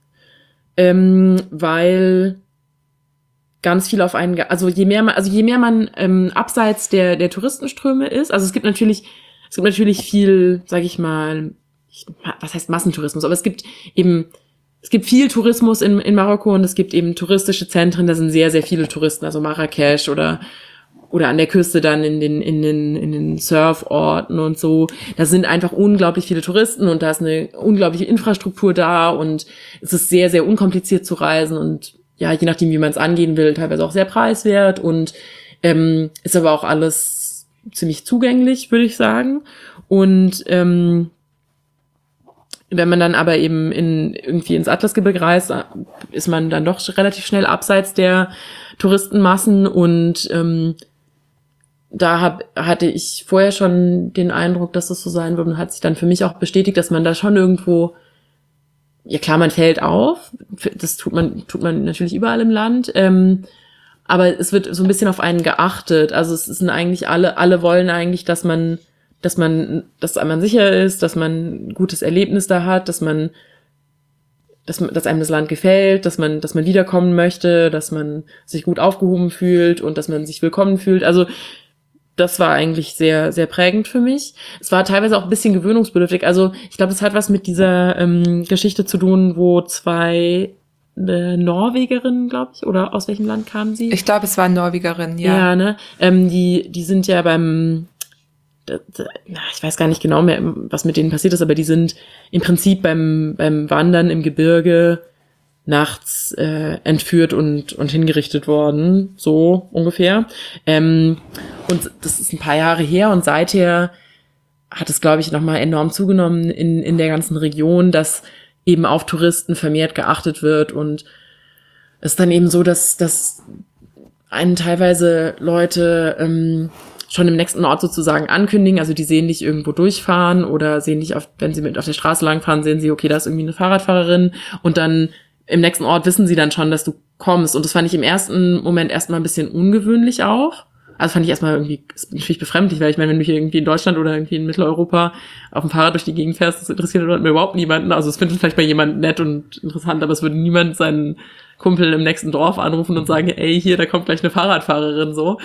weil ganz viel auf einen, also je mehr man abseits der Touristenströme ist, also es gibt natürlich viel, sag ich mal, was heißt Massentourismus, aber es gibt viel Tourismus in Marokko und es gibt eben touristische Zentren, da sind sehr, sehr viele Touristen, also Marrakesch oder an der Küste dann in den Surforten und so. Da sind einfach unglaublich viele Touristen und da ist eine unglaubliche Infrastruktur da und es ist sehr, sehr unkompliziert zu reisen und ja, je nachdem, wie man es angehen will, teilweise auch sehr preiswert und ist aber auch alles ziemlich zugänglich, würde ich sagen. Und wenn man dann aber eben irgendwie ins Atlasgebirge reist, ist man dann doch relativ schnell abseits der Touristenmassen und da hatte ich vorher schon den Eindruck, dass das so sein wird und hat sich dann für mich auch bestätigt, dass man da schon irgendwo, ja klar, man fällt auf, das tut man natürlich überall im Land, aber es wird so ein bisschen auf einen geachtet, also es sind eigentlich alle wollen eigentlich, dass einem sicher ist, dass man ein gutes Erlebnis da hat, dass einem das Land gefällt, dass man wiederkommen möchte, dass man sich gut aufgehoben fühlt und dass man sich willkommen fühlt. Also das war eigentlich sehr, sehr prägend für mich. Es war teilweise auch ein bisschen gewöhnungsbedürftig. Also ich glaube, es hat was mit dieser Geschichte zu tun, wo zwei Norwegerinnen, glaube ich, oder aus welchem Land kamen sie? Ich glaube, es waren Norwegerinnen, ja. Ja, ne? Die sind ja ich weiß gar nicht genau mehr, was mit denen passiert ist, aber die sind im Prinzip beim Wandern im Gebirge nachts entführt und hingerichtet worden, so ungefähr. Und das ist ein paar Jahre her und seither hat es, glaube ich, nochmal enorm zugenommen in der ganzen Region, dass eben auf Touristen vermehrt geachtet wird und es ist dann eben so, dass einen teilweise Leute schon im nächsten Ort sozusagen ankündigen, also die sehen dich irgendwo durchfahren oder sehen dich, wenn sie auf der Straße langfahren, sehen sie, okay, da ist irgendwie eine Fahrradfahrerin und dann im nächsten Ort wissen sie dann schon, dass du kommst und das fand ich im ersten Moment erstmal ein bisschen ungewöhnlich auch, also fand ich erstmal irgendwie, ist natürlich befremdlich, weil ich meine, wenn du hier irgendwie in Deutschland oder irgendwie in Mitteleuropa auf dem Fahrrad durch die Gegend fährst, das interessiert mir überhaupt niemanden. Also es findet vielleicht bei jemandem nett und interessant, aber es würde niemand seinen Kumpel im nächsten Dorf anrufen und sagen, ey, hier, da kommt gleich eine Fahrradfahrerin, so.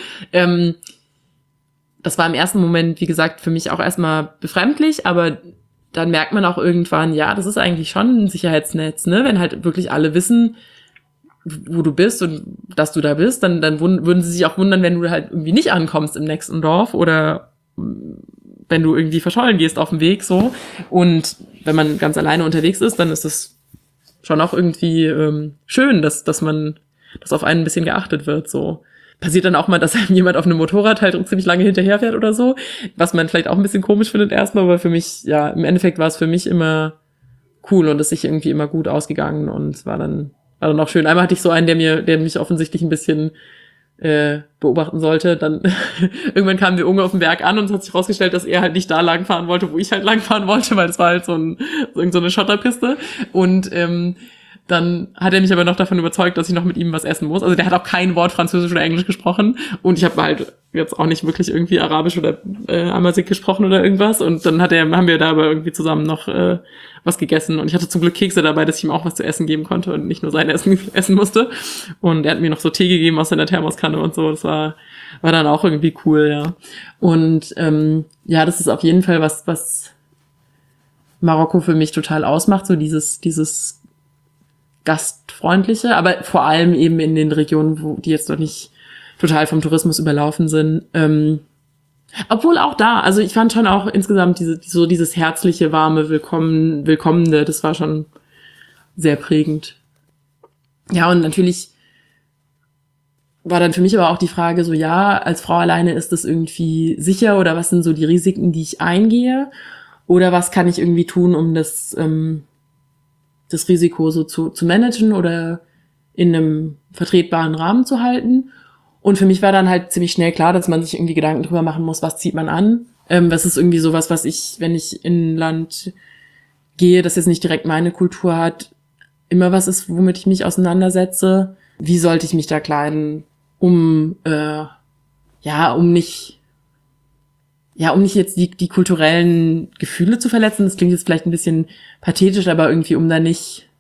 Das war im ersten Moment, wie gesagt, für mich auch erstmal befremdlich, aber dann merkt man auch irgendwann, ja, das ist eigentlich schon ein Sicherheitsnetz, ne? Wenn halt wirklich alle wissen, wo du bist und dass du da bist, dann würden sie sich auch wundern, wenn du halt irgendwie nicht ankommst im nächsten Dorf oder wenn du irgendwie verschollen gehst auf dem Weg, so. Und wenn man ganz alleine unterwegs ist, dann ist es schon auch irgendwie schön, dass auf einen ein bisschen geachtet wird, so. Passiert dann auch mal, dass einem jemand auf einem Motorrad halt ziemlich lange hinterherfährt oder so, was man vielleicht auch ein bisschen komisch findet erstmal, aber für mich, ja, im Endeffekt war es für mich immer cool und ist sich irgendwie immer gut ausgegangen und war dann auch schön. Einmal hatte ich so einen, der mich offensichtlich ein bisschen beobachten sollte. Dann irgendwann kamen wir irgendwo auf den Berg an und es hat sich rausgestellt, dass er halt nicht da langfahren wollte, wo ich halt langfahren wollte, weil es war halt so eine Schotterpiste. Und dann hat er mich aber noch davon überzeugt, dass ich noch mit ihm was essen muss. Also der hat auch kein Wort Französisch oder Englisch gesprochen. Und ich habe halt jetzt auch nicht wirklich irgendwie Arabisch oder Amharisch gesprochen oder irgendwas. Und dann haben wir da aber irgendwie zusammen noch was gegessen. Und ich hatte zum Glück Kekse dabei, dass ich ihm auch was zu essen geben konnte und nicht nur sein Essen essen musste. Und er hat mir noch so Tee gegeben aus seiner Thermoskanne und so. Das war dann auch irgendwie cool, ja. Und ja, das ist auf jeden Fall was Marokko für mich total ausmacht, so dieses gastfreundliche, aber vor allem eben in den Regionen, die jetzt noch nicht total vom Tourismus überlaufen sind. Obwohl auch da, also ich fand schon auch insgesamt dieses herzliche, warme, willkommene, das war schon sehr prägend. Ja, und natürlich war dann für mich aber auch die Frage so, ja, als Frau alleine ist das irgendwie sicher oder was sind so die Risiken, die ich eingehe? Oder was kann ich irgendwie tun, um das Risiko so zu managen oder in einem vertretbaren Rahmen zu halten. Und für mich war dann halt ziemlich schnell klar, dass man sich irgendwie Gedanken drüber machen muss, was zieht man an. Was ist irgendwie sowas, was ich, wenn ich in ein Land gehe, das jetzt nicht direkt meine Kultur hat, immer was ist, womit ich mich auseinandersetze. Wie sollte ich mich da kleiden, um nicht jetzt die kulturellen Gefühle zu verletzen. Das klingt jetzt vielleicht ein bisschen pathetisch, aber irgendwie, um da nicht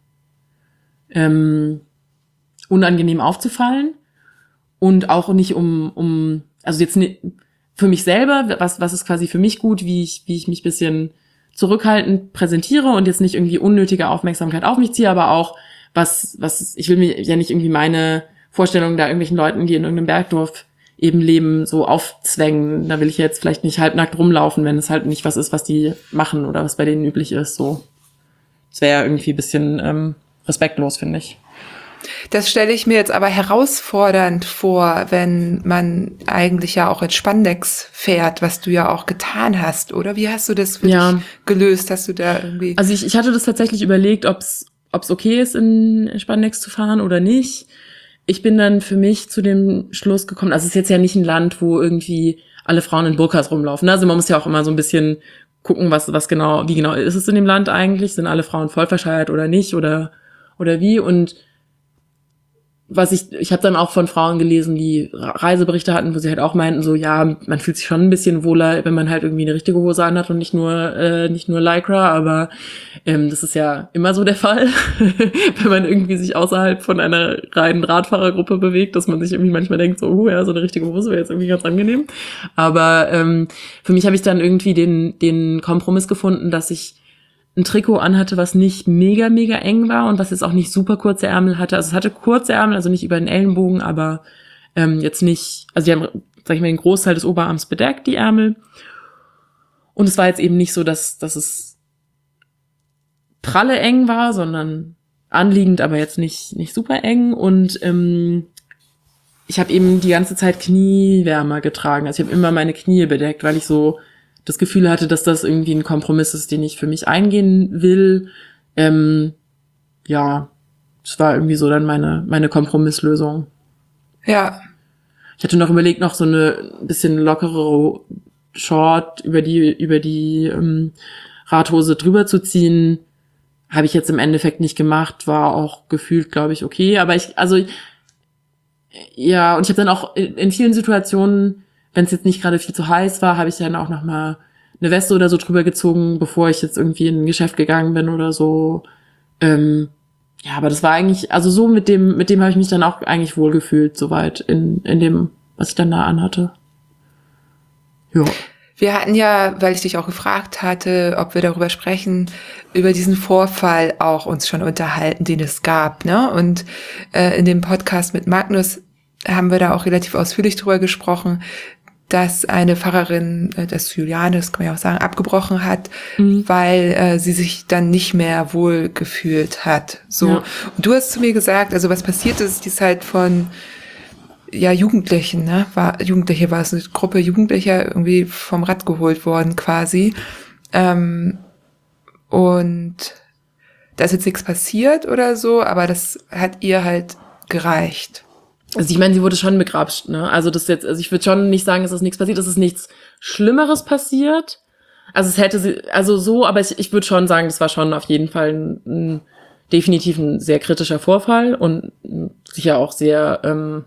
unangenehm aufzufallen. Und auch nicht also jetzt für mich selber, was ist quasi für mich gut, wie ich mich bisschen zurückhaltend präsentiere und jetzt nicht irgendwie unnötige Aufmerksamkeit auf mich ziehe, aber auch ich will mir ja nicht irgendwie meine Vorstellungen da irgendwelchen Leuten, die in irgendeinem Bergdorf eben leben, so aufzwängen. Da will ich jetzt vielleicht nicht halbnackt rumlaufen, wenn es halt nicht was ist, was die machen oder was bei denen üblich ist. So, das wäre ja irgendwie ein bisschen respektlos, finde ich. Das stelle ich mir jetzt aber herausfordernd vor, wenn man eigentlich ja auch in Spandex fährt, was du ja auch getan hast, oder? Wie hast du das für dich gelöst? Hast du da irgendwie... Also ich hatte das tatsächlich überlegt, ob's okay ist, in Spandex zu fahren oder nicht. Ich bin dann für mich zu dem Schluss gekommen, also es ist jetzt ja nicht ein Land, wo irgendwie alle Frauen in Burkas rumlaufen. Also man muss ja auch immer so ein bisschen gucken, wie genau ist es in dem Land eigentlich? Sind alle Frauen voll verschleiert oder nicht? Oder wie? Und ich habe dann auch von Frauen gelesen, die Reiseberichte hatten, wo sie halt auch meinten, so, ja, man fühlt sich schon ein bisschen wohler, wenn man halt irgendwie eine richtige Hose anhat und nicht nur Lycra, aber das ist ja immer so der Fall, wenn man irgendwie sich außerhalb von einer reinen Radfahrergruppe bewegt, dass man sich irgendwie manchmal denkt, so, ja, so eine richtige Hose wäre jetzt irgendwie ganz angenehm. Aber für mich habe ich dann irgendwie den Kompromiss gefunden, dass ich ein Trikot anhatte, was nicht mega, mega eng war und was jetzt auch nicht super kurze Ärmel hatte. Also es hatte kurze Ärmel, also nicht über den Ellenbogen, aber jetzt nicht, also die haben, sag ich mal, den Großteil des Oberarms bedeckt, die Ärmel. Und es war jetzt eben nicht so, dass es pralle eng war, sondern anliegend, aber jetzt nicht super eng. Und ich habe eben die ganze Zeit Kniewärmer getragen. Also ich habe immer meine Knie bedeckt, weil ich so das Gefühl hatte, dass das irgendwie ein Kompromiss ist, den ich für mich eingehen will. Ja, das war irgendwie so dann meine Kompromisslösung. Ja. Ich hatte noch überlegt, noch so eine bisschen lockere Short über die Radhose drüber zu ziehen. Habe ich jetzt im Endeffekt nicht gemacht, war auch gefühlt, glaube ich, okay. Aber Ja, und ich habe dann auch in vielen Situationen, wenn es jetzt nicht gerade viel zu heiß war, habe ich dann auch noch mal eine Weste oder so drüber gezogen, bevor ich jetzt irgendwie in ein Geschäft gegangen bin oder so. Ja, aber das war eigentlich, also so mit dem habe ich mich dann auch eigentlich wohlgefühlt, soweit in dem, was ich dann da anhatte. Ja. Wir hatten ja, weil ich dich auch gefragt hatte, ob wir darüber sprechen, über diesen Vorfall auch uns schon unterhalten, den es gab, ne? Und in dem Podcast mit Magnus haben wir da auch relativ ausführlich drüber gesprochen, dass eine Pfarrerin, das Juliane, das kann man ja auch sagen, abgebrochen hat, weil sie sich dann nicht mehr wohl gefühlt hat. So. Ja. Und du hast zu mir gesagt, also was passiert ist, die ist halt von Jugendlichen, ne? Jugendliche war es, eine Gruppe Jugendlicher irgendwie vom Rad geholt worden quasi. Und da ist jetzt nichts passiert oder so, aber das hat ihr halt gereicht. Also ich meine, sie wurde schon begrapscht, ne? Also das jetzt, also ich würde schon nicht sagen, es ist nichts passiert, es ist nichts Schlimmeres passiert. Also es hätte sie, also so, aber ich würde schon sagen, das war schon auf jeden Fall definitiv ein sehr kritischer Vorfall und sicher auch sehr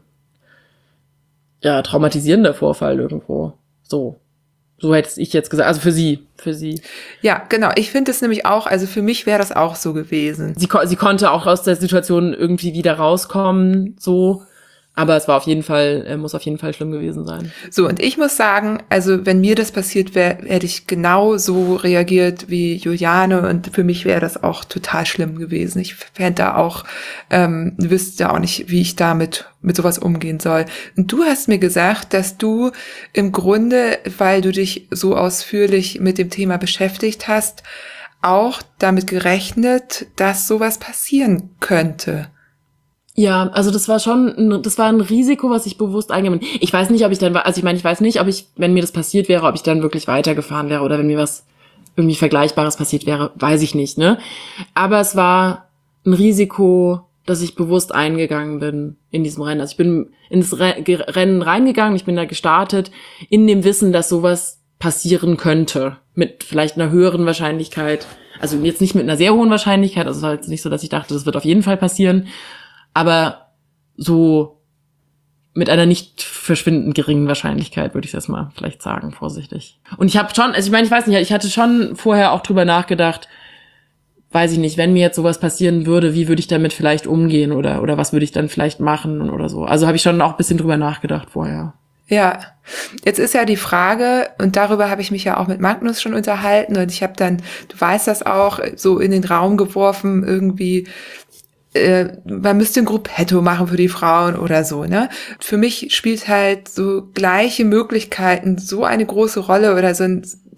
traumatisierender Vorfall irgendwo. So hätte ich jetzt gesagt, also für sie. Ja, genau. Ich finde es nämlich auch, also für mich wäre das auch so gewesen. Sie konnte auch aus der Situation irgendwie wieder rauskommen, so. Aber es war muss auf jeden Fall schlimm gewesen sein. So, und ich muss sagen, also wenn mir das passiert wäre, hätte ich genau so reagiert wie Juliane und für mich wäre das auch total schlimm gewesen. Ich fände da auch, wüsste auch nicht, wie ich damit mit sowas umgehen soll. Und du hast mir gesagt, dass du im Grunde, weil du dich so ausführlich mit dem Thema beschäftigt hast, auch damit gerechnet, dass sowas passieren könnte. Ja, also das war ein Risiko, was ich bewusst eingegangen bin. Ich weiß nicht, ob ich dann, also ich meine, ich weiß nicht, wenn mir das passiert wäre, ob ich dann wirklich weitergefahren wäre oder wenn mir was irgendwie Vergleichbares passiert wäre, weiß ich nicht, ne? Aber es war ein Risiko, dass ich bewusst eingegangen bin in diesem Rennen. Also ich bin ins Rennen reingegangen, ich bin da gestartet, in dem Wissen, dass sowas passieren könnte. Mit vielleicht einer höheren Wahrscheinlichkeit. Also jetzt nicht mit einer sehr hohen Wahrscheinlichkeit, also es war jetzt nicht so, dass ich dachte, das wird auf jeden Fall passieren. Aber so mit einer nicht verschwindend geringen Wahrscheinlichkeit, würde ich das mal vielleicht sagen, vorsichtig. Und ich habe schon, also ich meine, ich weiß nicht, ich hatte schon vorher auch drüber nachgedacht, weiß ich nicht, wenn mir jetzt sowas passieren würde, wie würde ich damit vielleicht umgehen oder was würde ich dann vielleicht machen oder so. Also habe ich schon auch ein bisschen drüber nachgedacht vorher. Ja, jetzt ist ja die Frage, und darüber habe ich mich ja auch mit Magnus schon unterhalten und ich habe dann, du weißt das auch, so in den Raum geworfen, irgendwie, man müsste ein Gruppetto machen für die Frauen oder so, ne? Für mich spielt halt so gleiche Möglichkeiten so eine große Rolle oder so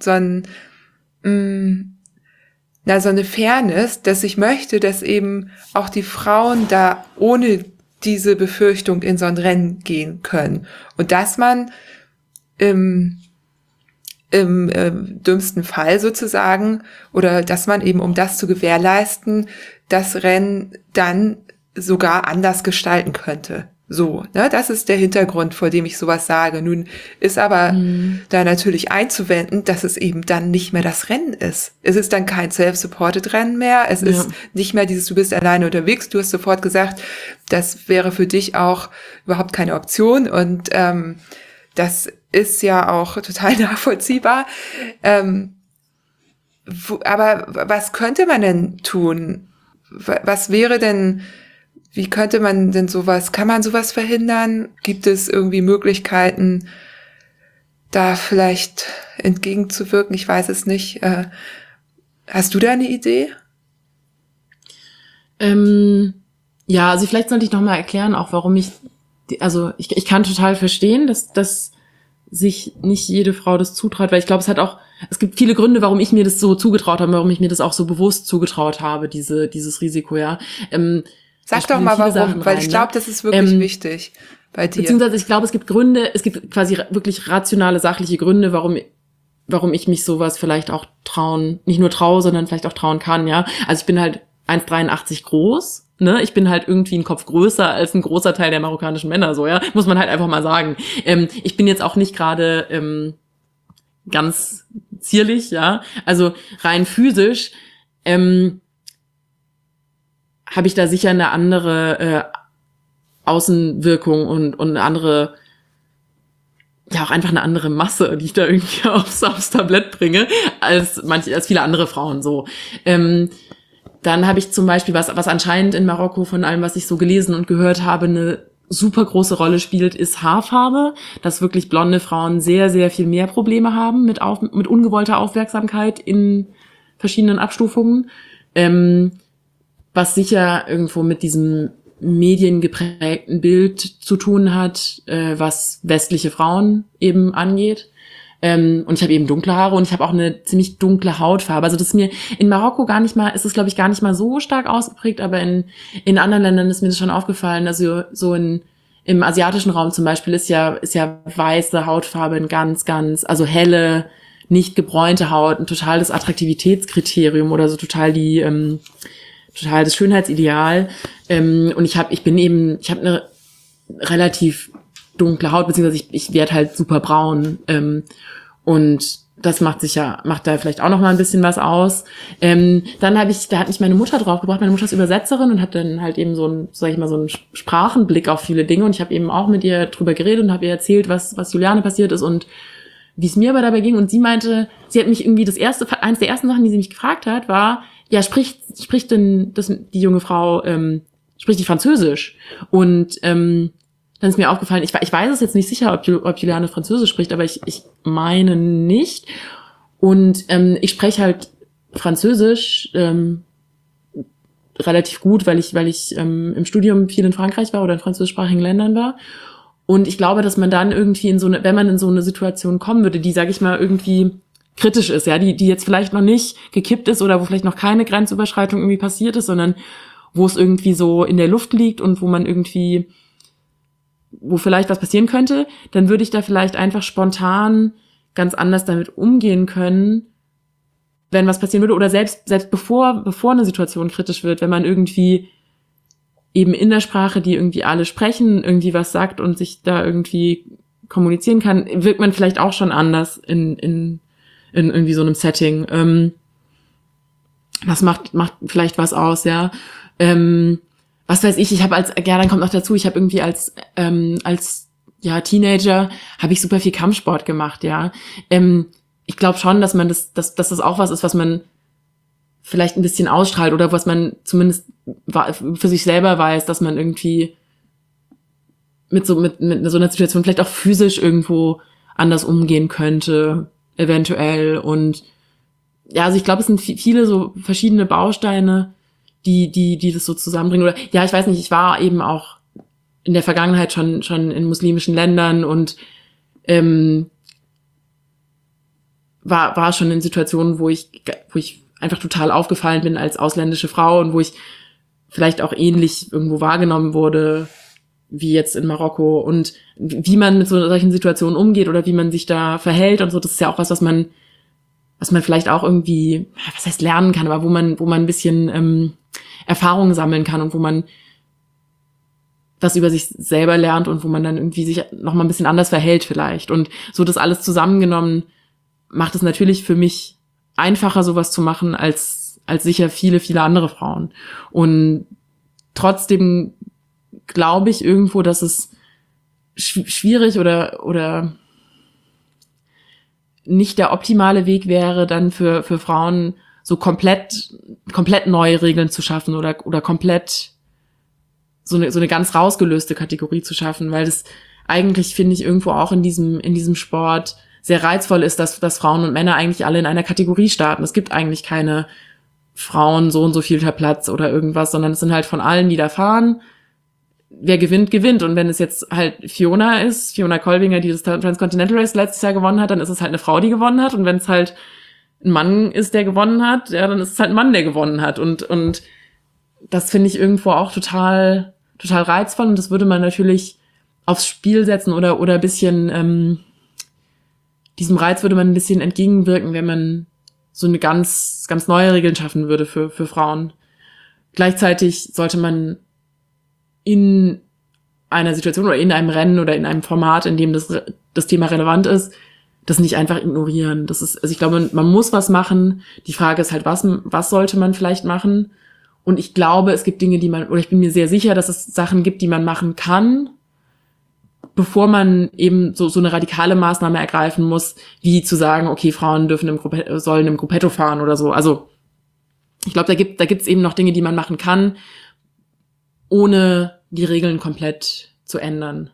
eine Fairness, dass ich möchte, dass eben auch die Frauen da ohne diese Befürchtung in so ein Rennen gehen können. Und dass man im dümmsten Fall sozusagen, oder dass man eben, um das zu gewährleisten, das Rennen dann sogar anders gestalten könnte. So, ne, das ist der Hintergrund, vor dem ich sowas sage. Nun ist aber da natürlich einzuwenden, dass es eben dann nicht mehr das Rennen ist. Es ist dann kein self-supported Rennen mehr. Es ist nicht mehr dieses, du bist alleine unterwegs. Du hast sofort gesagt, das wäre für dich auch überhaupt keine Option. Und das ist ja auch total nachvollziehbar. Aber was könnte man denn tun? Was wäre denn, wie könnte man denn sowas, kann man sowas verhindern? Gibt es irgendwie Möglichkeiten, da vielleicht entgegenzuwirken? Ich weiß es nicht. Hast du da eine Idee? Ja, also vielleicht sollte ich noch mal erklären, auch warum ich kann total verstehen, dass sich nicht jede Frau das zutraut, weil ich glaube, es gibt viele Gründe, warum ich mir das so zugetraut habe, warum ich mir das auch so bewusst zugetraut habe, dieses Risiko, ja. Sag doch mal warum, weil ich glaube, das ist wirklich wichtig bei dir. Beziehungsweise ich glaube, es gibt quasi wirklich rationale, sachliche Gründe, warum ich mich sowas vielleicht auch nicht nur traue, sondern vielleicht auch trauen kann, ja. Also ich bin halt 1,83 groß, ne? Ich bin halt irgendwie einen Kopf größer als ein großer Teil der marokkanischen Männer, so, ja. Muss man halt einfach mal sagen. Ich bin jetzt auch nicht gerade ganz zierlich, ja. Also rein physisch habe ich da sicher eine andere Außenwirkung und eine andere, ja auch einfach eine andere Masse, die ich da irgendwie aufs Tablett bringe, als viele andere Frauen so. Dann habe ich zum Beispiel, was anscheinend in Marokko von allem, was ich so gelesen und gehört habe, eine super große Rolle spielt, ist Haarfarbe, dass wirklich blonde Frauen sehr, sehr viel mehr Probleme haben mit ungewollter Aufmerksamkeit in verschiedenen Abstufungen, was sicher irgendwo mit diesem mediengeprägten Bild zu tun hat, was westliche Frauen eben angeht. Und ich habe eben dunkle Haare und ich habe auch eine ziemlich dunkle Hautfarbe. Also das ist mir in Marokko ist es glaube ich gar nicht mal so stark ausgeprägt, aber in anderen Ländern ist mir das schon aufgefallen. Also so im asiatischen Raum zum Beispiel ist ja weiße Hautfarbe ein ganz, ganz, also helle, nicht gebräunte Haut ein totales Attraktivitätskriterium oder so total das Schönheitsideal. Und ich habe eine relativ dunkle Haut, beziehungsweise ich werde halt super braun. Und das macht da vielleicht auch noch mal ein bisschen was aus. Da hat mich meine Mutter draufgebracht. Meine Mutter ist Übersetzerin und hat dann halt eben so einen Sprachenblick auf viele Dinge. Und ich habe eben auch mit ihr drüber geredet und habe ihr erzählt, was Juliane passiert ist und wie es mir aber dabei ging. Und sie meinte, sie hat mich irgendwie eins der ersten Sachen, die sie mich gefragt hat, war, ja, spricht denn die junge Frau, spricht die Französisch? Und dann ist mir aufgefallen, ich weiß es jetzt nicht sicher, ob Juliane Französisch spricht, aber ich meine nicht. Und ich spreche halt Französisch relativ gut, weil ich im Studium viel in Frankreich war oder in französischsprachigen Ländern war. Und ich glaube, dass man dann irgendwie wenn man in so eine Situation kommen würde, die, sage ich mal, irgendwie kritisch ist, ja, die jetzt vielleicht noch nicht gekippt ist oder wo vielleicht noch keine Grenzüberschreitung irgendwie passiert ist, sondern wo es irgendwie so in der Luft liegt und wo vielleicht was passieren könnte, dann würde ich da vielleicht einfach spontan ganz anders damit umgehen können, wenn was passieren würde oder selbst bevor eine Situation kritisch wird, wenn man irgendwie eben in der Sprache, die irgendwie alle sprechen, irgendwie was sagt und sich da irgendwie kommunizieren kann, wirkt man vielleicht auch schon anders in irgendwie so einem Setting. Das macht vielleicht was aus, ja. Was weiß ich habe dann kommt noch dazu, ich habe irgendwie als Teenager habe ich super viel Kampfsport gemacht, ja. Ich glaube schon, dass das auch was ist, was man vielleicht ein bisschen ausstrahlt oder was man zumindest für sich selber weiß, dass man irgendwie mit so einer Situation vielleicht auch physisch irgendwo anders umgehen könnte, eventuell. Und ja, also ich glaube, es sind viele so verschiedene Bausteine, die das so zusammenbringen. Oder ja, ich weiß nicht, ich war eben auch in der Vergangenheit schon in muslimischen Ländern und war schon in Situationen, wo ich einfach total aufgefallen bin als ausländische Frau und wo ich vielleicht auch ähnlich irgendwo wahrgenommen wurde wie jetzt in Marokko. Und wie man mit solchen Situationen umgeht oder wie man sich da verhält und so, das ist ja auch was man vielleicht auch irgendwie, was heißt lernen kann, aber wo man ein bisschen Erfahrungen sammeln kann und wo man was über sich selber lernt und wo man dann irgendwie sich noch mal ein bisschen anders verhält vielleicht. Und so das alles zusammengenommen macht es natürlich für mich einfacher, sowas zu machen, als sicher viele, viele andere Frauen. Und trotzdem glaube ich irgendwo, dass es schwierig oder nicht der optimale Weg wäre, dann für Frauen so komplett neue Regeln zu schaffen oder komplett so eine ganz rausgelöste Kategorie zu schaffen, weil das eigentlich, finde ich, irgendwo auch in diesem Sport sehr reizvoll ist, dass Frauen und Männer eigentlich alle in einer Kategorie starten. Es gibt eigentlich keine Frauen so und so vielter Platz oder irgendwas, sondern es sind halt von allen, die da fahren. Wer gewinnt, gewinnt. Und wenn es jetzt halt Fiona Kolbinger, die das Transcontinental Race letztes Jahr gewonnen hat, dann ist es halt eine Frau, die gewonnen hat. Und wenn es halt ein Mann ist, der gewonnen hat, ja, dann ist es halt ein Mann, der gewonnen hat. Und das finde ich irgendwo auch total reizvoll. Und das würde man natürlich aufs Spiel setzen oder ein bisschen, diesem Reiz würde man ein bisschen entgegenwirken, wenn man so eine ganz, ganz neue Regeln schaffen würde für Frauen. Gleichzeitig sollte man in einer Situation oder in einem Rennen oder in einem Format, in dem das Thema relevant ist, das nicht einfach ignorieren. Also ich glaube, man muss was machen. Die Frage ist halt, was sollte man vielleicht machen? Und ich glaube, es gibt Dinge, oder ich bin mir sehr sicher, dass es Sachen gibt, die man machen kann, bevor man eben so eine radikale Maßnahme ergreifen muss, wie zu sagen, okay, Frauen sollen im Gruppetto fahren oder so. Also ich glaube, da gibt's eben noch Dinge, die man machen kann, ohne die Regeln komplett zu ändern.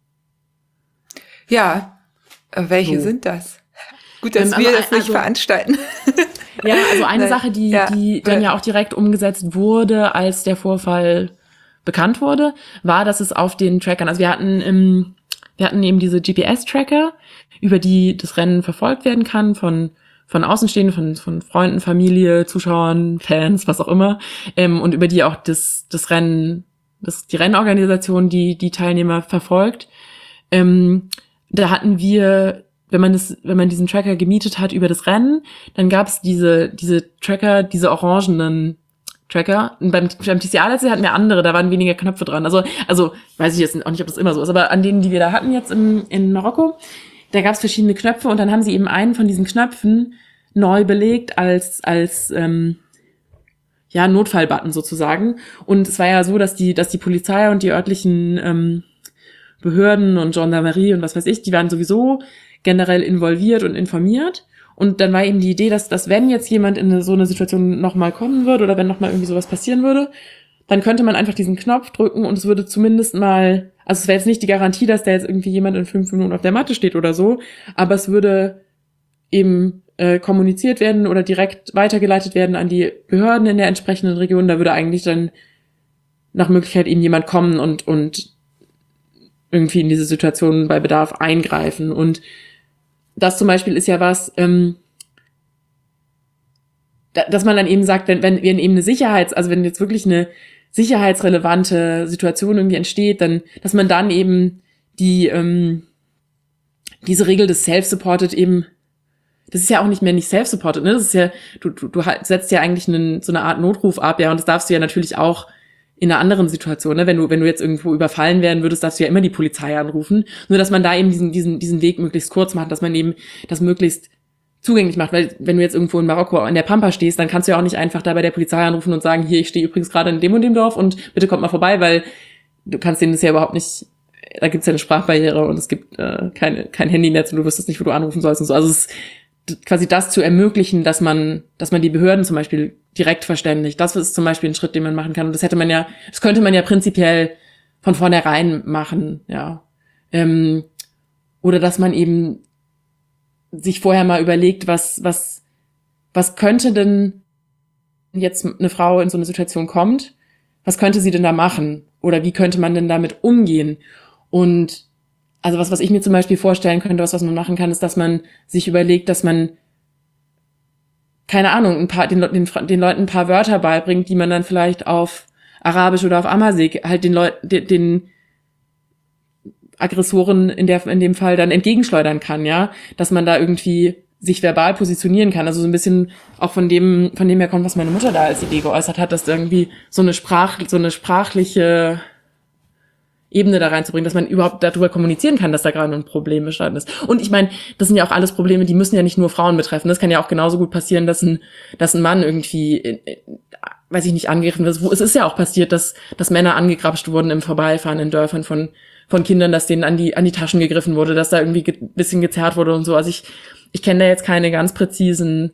Ja, welche sind das? Gut, dass wir das nicht veranstalten. Ja, also eine Sache, die dann ja auch direkt umgesetzt wurde, als der Vorfall bekannt wurde, war, dass es auf den Trackern, also wir hatten eben diese GPS-Tracker, über die das Rennen verfolgt werden kann von Außenstehenden, von Freunden, Familie, Zuschauern, Fans, was auch immer, und über die auch die Rennorganisation, die Teilnehmer verfolgt. Da hatten wir, wenn man diesen Tracker gemietet hat über das Rennen, dann gab es diese Tracker, diese orangenen Tracker. Und beim TCA letztes hatten wir andere, da waren weniger Knöpfe dran. Also weiß ich jetzt auch nicht, ob das immer so ist, aber an denen, die wir da hatten jetzt in Marokko, da gab es verschiedene Knöpfe und dann haben sie eben einen von diesen Knöpfen neu belegt als Notfallbutton sozusagen. Und es war ja so, dass die Polizei und die örtlichen Behörden und Gendarmerie und was weiß ich, die waren sowieso generell involviert und informiert. Und dann war eben die Idee, dass wenn jetzt jemand in so eine Situation nochmal kommen würde oder wenn nochmal irgendwie sowas passieren würde, dann könnte man einfach diesen Knopf drücken und es würde zumindest mal, also es wäre jetzt nicht die Garantie, dass da jetzt irgendwie jemand in 5 Minuten auf der Matte steht oder so, aber es würde eben kommuniziert werden oder direkt weitergeleitet werden an die Behörden in der entsprechenden Region. Da würde eigentlich dann nach Möglichkeit eben jemand kommen und irgendwie in diese Situation bei Bedarf eingreifen. Und das zum Beispiel ist ja was, dass man dann eben sagt, wenn eben wenn jetzt wirklich eine sicherheitsrelevante Situation irgendwie entsteht, dann, dass man dann eben diese Regel des Self-Supported eben, das ist ja auch nicht self-supported, ne? Das ist ja, du setzt ja eigentlich so eine Art Notruf ab, ja, und das darfst du ja natürlich auch in einer anderen Situation, ne? Wenn du jetzt irgendwo überfallen werden würdest, darfst du ja immer die Polizei anrufen. Nur, dass man da eben diesen Weg möglichst kurz macht, dass man eben das möglichst zugänglich macht, weil wenn du jetzt irgendwo in Marokko in der Pampa stehst, dann kannst du ja auch nicht einfach da bei der Polizei anrufen und sagen, hier, ich stehe übrigens gerade in dem und dem Dorf und bitte kommt mal vorbei, weil du kannst denen das ja überhaupt nicht, da gibt's ja eine Sprachbarriere und es gibt kein Handynetz und du wüsstest nicht, wo du anrufen sollst und so. Also es ist quasi das zu ermöglichen, dass man die Behörden zum Beispiel direkt verständigt. Das ist zum Beispiel ein Schritt, den man machen kann. Und das könnte man ja prinzipiell von vornherein machen, ja. Oder dass man eben sich vorher mal überlegt, was könnte denn jetzt eine Frau in so eine Situation kommt, was könnte sie denn da machen? Oder wie könnte man denn damit umgehen? Und also was ich mir zum Beispiel vorstellen könnte, was man machen kann, ist, dass man sich überlegt, dass man, keine Ahnung, den Leuten ein paar Wörter beibringt, die man dann vielleicht auf Arabisch oder auf Amharisch halt den Aggressoren in dem Fall dann entgegenschleudern kann, ja, dass man da irgendwie sich verbal positionieren kann, also so ein bisschen auch von dem her kommt, was meine Mutter da als Idee geäußert hat, dass da irgendwie so eine sprachliche Ebene da reinzubringen, dass man überhaupt darüber kommunizieren kann, dass da gerade ein Problem bestanden ist. Und ich meine, das sind ja auch alles Probleme, die müssen ja nicht nur Frauen betreffen. Das kann ja auch genauso gut passieren, dass ein Mann irgendwie, weiß ich nicht, angegriffen wird. Es ist ja auch passiert, dass Männer angegrapscht wurden im Vorbeifahren in Dörfern von Kindern, dass denen an die Taschen gegriffen wurde, dass da irgendwie ein bisschen gezerrt wurde und so. Also ich kenne da jetzt keine ganz präzisen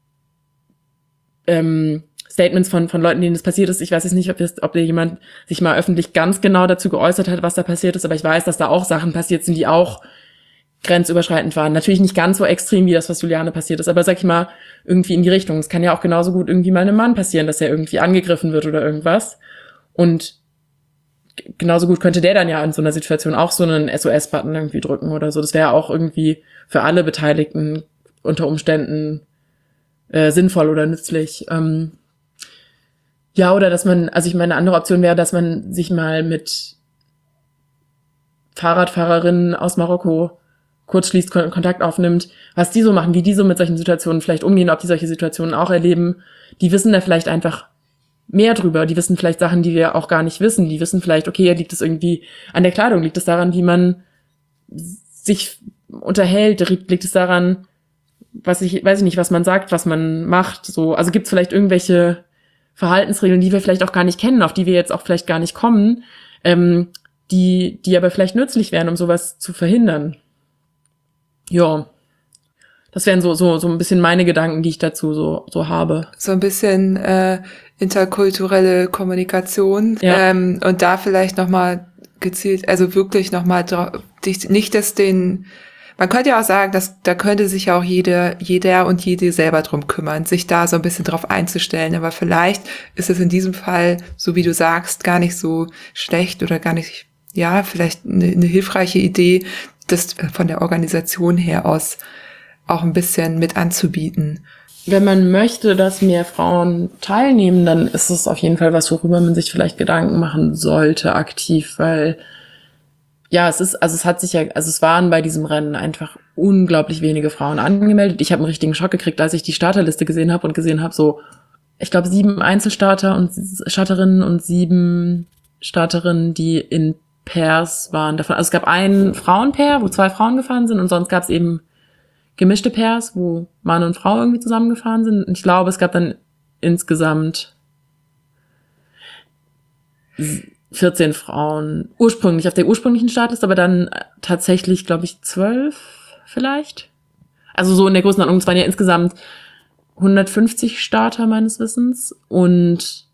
Statements von Leuten, denen das passiert ist. Ich weiß jetzt nicht, ob da jemand sich mal öffentlich ganz genau dazu geäußert hat, was da passiert ist, aber ich weiß, dass da auch Sachen passiert sind, die auch grenzüberschreitend waren. Natürlich nicht ganz so extrem wie das, was Juliane passiert ist, aber sag ich mal, irgendwie in die Richtung. Es kann ja auch genauso gut irgendwie mal einem Mann passieren, dass er irgendwie angegriffen wird oder irgendwas. Und genauso gut könnte der dann ja in so einer Situation auch so einen SOS-Button irgendwie drücken oder so. Das wäre auch irgendwie für alle Beteiligten unter Umständen sinnvoll oder nützlich. Ja, oder dass man, also ich meine, eine andere Option wäre, dass man sich mal mit Fahrradfahrerinnen aus Marokko kurz schließt, Kontakt aufnimmt, was die so machen, wie die so mit solchen Situationen vielleicht umgehen, ob die solche Situationen auch erleben. Die wissen da vielleicht einfach mehr drüber. Die wissen vielleicht Sachen, die wir auch gar nicht wissen. Die wissen vielleicht, okay, liegt es irgendwie an der Kleidung, liegt es daran, wie man sich unterhält, liegt es daran, weiß ich nicht, was man sagt, was man macht, so. Also gibt es vielleicht irgendwelche Verhaltensregeln, die wir vielleicht auch gar nicht kennen, auf die wir jetzt auch vielleicht gar nicht kommen, die aber vielleicht nützlich wären, um sowas zu verhindern. Ja, das wären so ein bisschen meine Gedanken, die ich dazu so habe. So ein bisschen interkulturelle Kommunikation, Ja. und da vielleicht nochmal gezielt, also wirklich nochmal nicht, dass man könnte ja auch sagen, dass da könnte sich ja auch jeder und jede selber drum kümmern, sich da so ein bisschen drauf einzustellen. Aber vielleicht ist es in diesem Fall, so wie du sagst, gar nicht so schlecht oder gar nicht, ja, vielleicht eine hilfreiche Idee, das von der Organisation her aus auch ein bisschen mit anzubieten. Wenn man möchte, dass mehr Frauen teilnehmen, dann ist es auf jeden Fall was, worüber man sich vielleicht Gedanken machen sollte, aktiv, weil ja, es waren bei diesem Rennen einfach unglaublich wenige Frauen angemeldet. Ich habe einen richtigen Schock gekriegt, als ich die Starterliste gesehen habe so, ich glaube 7 Einzelstarter und Starterinnen und 7 Starterinnen, die in Pairs waren davon. Also es gab ein Frauenpair, wo 2 Frauen gefahren sind und sonst gab es eben gemischte Pairs, wo Mann und Frau irgendwie zusammengefahren sind. Und ich glaube, es gab dann insgesamt 14 Frauen ursprünglich auf der ursprünglichen Startliste, aber dann tatsächlich, glaube ich, 12 vielleicht. Also so in der Größenordnung. Es waren ja insgesamt 150 Starter meines Wissens und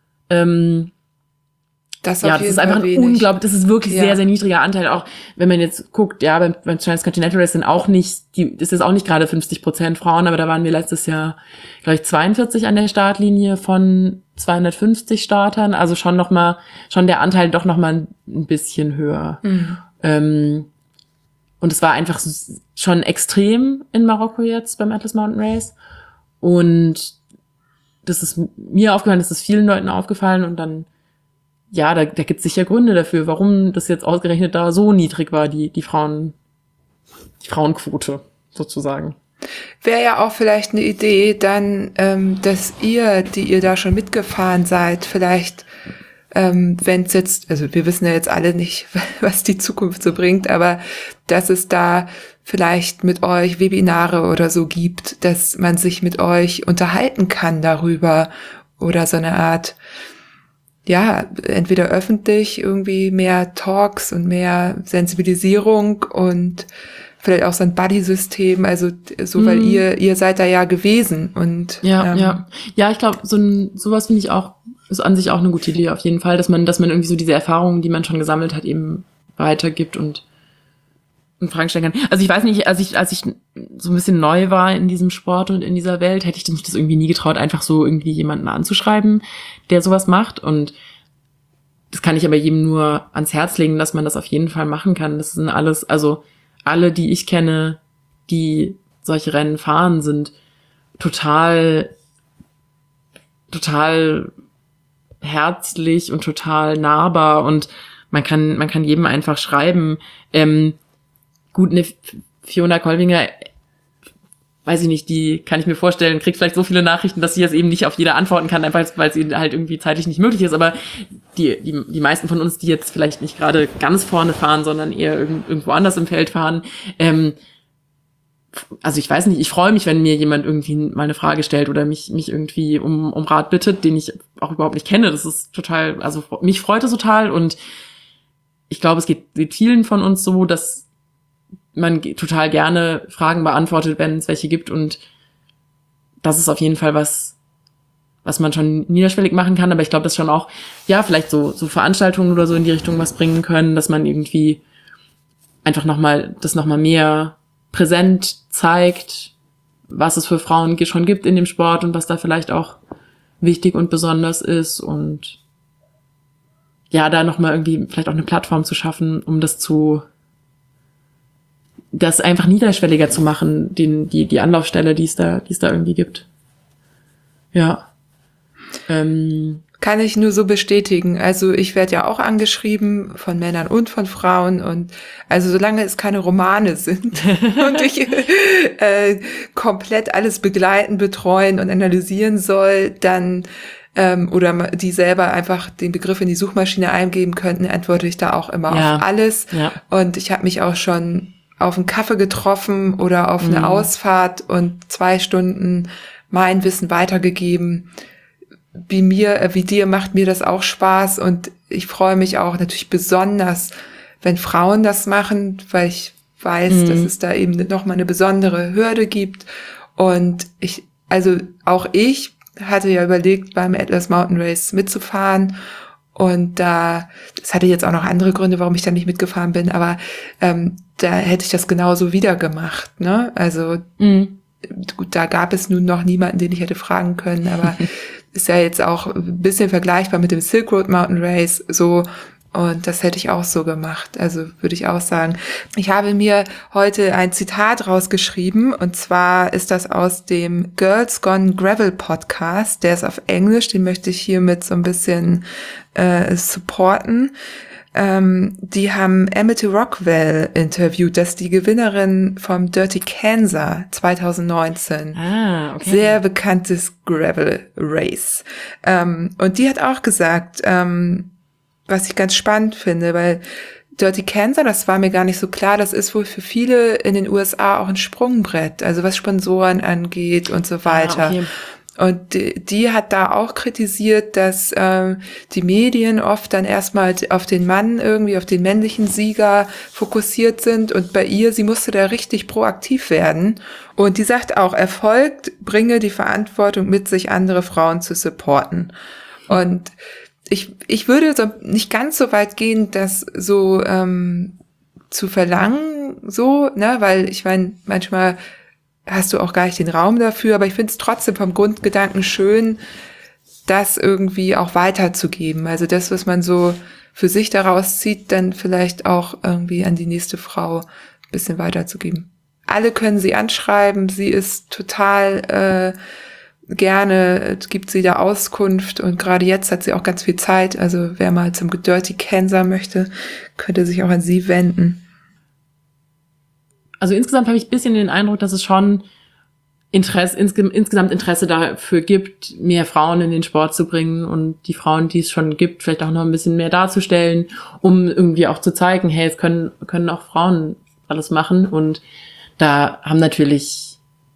das ist einfach unglaublich, das ist wirklich sehr, sehr niedriger Anteil. Auch wenn man jetzt guckt, ja, beim Transcontinental Race sind auch nicht, das ist auch nicht gerade 50% Frauen, aber da waren wir letztes Jahr, glaube ich, 42 an der Startlinie von 250 Startern, also schon der Anteil doch nochmal ein bisschen höher. Mhm. Und es war einfach schon extrem in Marokko jetzt beim Atlas Mountain Race. Und das ist mir aufgefallen, das ist vielen Leuten aufgefallen und dann ja, da gibt es sicher Gründe dafür, warum das jetzt ausgerechnet da so niedrig war, die Frauenquote sozusagen. Wäre ja auch vielleicht eine Idee, dann, dass die ihr da schon mitgefahren seid, vielleicht, wenn es jetzt, also wir wissen ja jetzt alle nicht, was die Zukunft so bringt, aber dass es da vielleicht mit euch Webinare oder so gibt, dass man sich mit euch unterhalten kann darüber oder so eine Art, ja, entweder öffentlich irgendwie mehr Talks und mehr Sensibilisierung und vielleicht auch so ein Buddy-System, also so, weil ihr seid da ja gewesen und ja, ich glaube, sowas finde ich auch, ist an sich auch eine gute Idee auf jeden Fall, dass man irgendwie so diese Erfahrungen, die man schon gesammelt hat, eben weitergibt und Fragen stellen kann. Also ich weiß nicht, als ich so ein bisschen neu war in diesem Sport und in dieser Welt, hätte ich mich das irgendwie nie getraut, einfach so irgendwie jemanden anzuschreiben, der sowas macht. Und das kann ich aber jedem nur ans Herz legen, dass man das auf jeden Fall machen kann. Das sind alles, also alle, die ich kenne, die solche Rennen fahren, sind total herzlich und total nahbar und man kann jedem einfach schreiben. Gut, eine Fiona Kolbinger, weiß ich nicht, die kann ich mir vorstellen, kriegt vielleicht so viele Nachrichten, dass sie jetzt eben nicht auf jede antworten kann, einfach weil es ihnen halt irgendwie zeitlich nicht möglich ist. Aber die meisten von uns, die jetzt vielleicht nicht gerade ganz vorne fahren, sondern eher irgendwo anders im Feld fahren, also ich weiß nicht, ich freue mich, wenn mir jemand irgendwie mal eine Frage stellt oder mich irgendwie um Rat bittet, den ich auch überhaupt nicht kenne. Das ist total, also mich freut es total und ich glaube, es geht vielen von uns so, dass man total gerne Fragen beantwortet, wenn es welche gibt und das ist auf jeden Fall was man schon niederschwellig machen kann, aber ich glaube, dass schon auch, ja, vielleicht so Veranstaltungen oder so in die Richtung was bringen können, dass man irgendwie einfach nochmal mehr präsent zeigt, was es für Frauen schon gibt in dem Sport und was da vielleicht auch wichtig und besonders ist und ja, da nochmal irgendwie vielleicht auch eine Plattform zu schaffen, um das einfach niederschwelliger zu machen, die Anlaufstelle, die es da irgendwie gibt. Ja. Kann ich nur so bestätigen. Also ich werde ja auch angeschrieben von Männern und von Frauen und also solange es keine Romane sind und ich komplett alles begleiten, betreuen und analysieren soll, dann oder die selber einfach den Begriff in die Suchmaschine eingeben könnten, antworte ich da auch immer auf alles. Ja. Und ich habe mich auch schon auf einen Kaffee getroffen oder auf eine Ausfahrt und 2 Stunden mein Wissen weitergegeben. wie dir macht mir das auch Spaß und ich freue mich auch natürlich besonders, wenn Frauen das machen, weil ich weiß, dass es da eben nochmal eine besondere Hürde gibt. Und ich hatte ja überlegt, beim Atlas Mountain Race mitzufahren. Und das hatte jetzt auch noch andere Gründe, warum ich da nicht mitgefahren bin, aber da hätte ich das genauso wieder gemacht, ne? Also gut, da gab es nun noch niemanden, den ich hätte fragen können, aber ist ja jetzt auch ein bisschen vergleichbar mit dem Silk Road Mountain Race so. Und das hätte ich auch so gemacht. Also würde ich auch sagen. Ich habe mir heute ein Zitat rausgeschrieben. Und zwar ist das aus dem Girls Gone Gravel Podcast. Der ist auf Englisch. Den möchte ich hiermit so ein bisschen supporten. Die haben Amity Rockwell interviewt. Das ist die Gewinnerin vom Dirty Kansas 2019. Okay. Sehr bekanntes Gravel Race. Und die hat auch gesagt, was ich ganz spannend finde, weil Dirty Kansas, das war mir gar nicht so klar, das ist wohl für viele in den USA auch ein Sprungbrett, also was Sponsoren angeht und so weiter. Okay. Und die hat da auch kritisiert, dass die Medien oft dann erstmal auf den Mann irgendwie, auf den männlichen Sieger fokussiert sind und bei ihr, sie musste da richtig proaktiv werden. Und die sagt auch, Erfolg bringe die Verantwortung mit sich, andere Frauen zu supporten. Und ich würde so nicht ganz so weit gehen, das so zu verlangen, so, ne, weil ich meine, manchmal hast du auch gar nicht den Raum dafür, aber ich finde es trotzdem vom Grundgedanken schön, das irgendwie auch weiterzugeben. Also das, was man so für sich daraus zieht, dann vielleicht auch irgendwie an die nächste Frau ein bisschen weiterzugeben. Alle können sie anschreiben, sie ist total gerne gibt sie da Auskunft und gerade jetzt hat sie auch ganz viel Zeit. Also wer mal zum Dirty Kansas möchte, könnte sich auch an sie wenden. Also insgesamt habe ich ein bisschen den Eindruck, dass es schon insgesamt Interesse dafür gibt, mehr Frauen in den Sport zu bringen und die Frauen, die es schon gibt, vielleicht auch noch ein bisschen mehr darzustellen, um irgendwie auch zu zeigen, hey, es können auch Frauen alles machen. Und da haben natürlich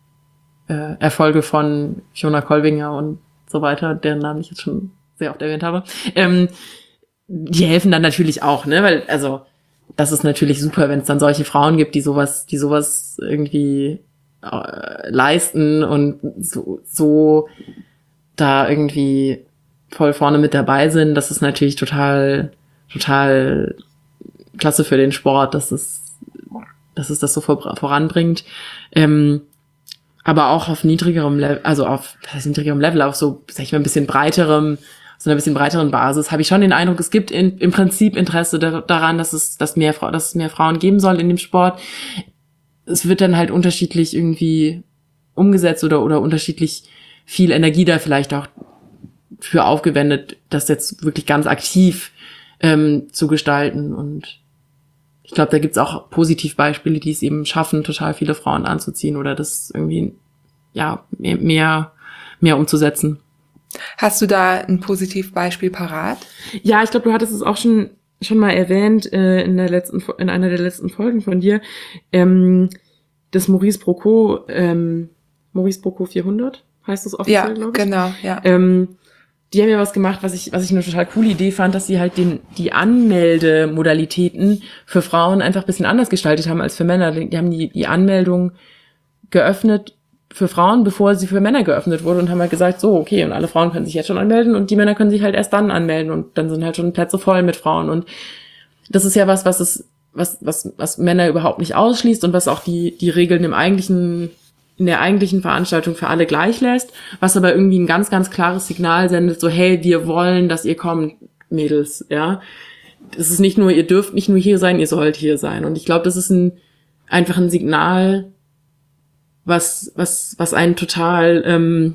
Erfolge von Fiona Kolbinger und so weiter, deren Namen ich jetzt schon sehr oft erwähnt habe, die helfen dann natürlich auch, ne, weil, also, das ist natürlich super, wenn es dann solche Frauen gibt, die sowas irgendwie leisten und so da irgendwie voll vorne mit dabei sind. Das ist natürlich total klasse für den Sport, dass es das so voranbringt. Aber auch auf niedrigerem Level, auf so, sag ich mal, so einer bisschen breiteren Basis, habe ich schon den Eindruck, es gibt im Prinzip Interesse daran, dass es mehr Frauen geben soll in dem Sport. Es wird dann halt unterschiedlich irgendwie umgesetzt oder unterschiedlich viel Energie da vielleicht auch für aufgewendet, das jetzt wirklich ganz aktiv zu gestalten. Und ich glaube, da gibt's auch Positivbeispiele, die es eben schaffen, total viele Frauen anzuziehen oder das irgendwie mehr umzusetzen. Hast du da ein Positivbeispiel parat? Ja, ich glaube, du hattest es auch schon mal erwähnt in einer der letzten Folgen von dir. Das Maurice Brocco 400 heißt das offiziell, glaube ich. Ja, genau, ja. Die haben ja was gemacht, was ich eine total coole Idee fand, dass sie halt die Anmeldemodalitäten für Frauen einfach ein bisschen anders gestaltet haben als für Männer. Die haben die Anmeldung geöffnet für Frauen, bevor sie für Männer geöffnet wurde und haben halt gesagt, so, okay, und alle Frauen können sich jetzt schon anmelden und die Männer können sich halt erst dann anmelden und dann sind halt schon Plätze voll mit Frauen. Und das ist ja was Männer überhaupt nicht ausschließt und was auch die Regeln in der eigentlichen Veranstaltung für alle gleich lässt, was aber irgendwie ein ganz, ganz klares Signal sendet, so, hey, wir wollen, dass ihr kommt, Mädels, ja. Das ist nicht nur, ihr dürft nicht nur hier sein, ihr sollt hier sein. Und ich glaube, das ist einfach ein Signal, was einen total,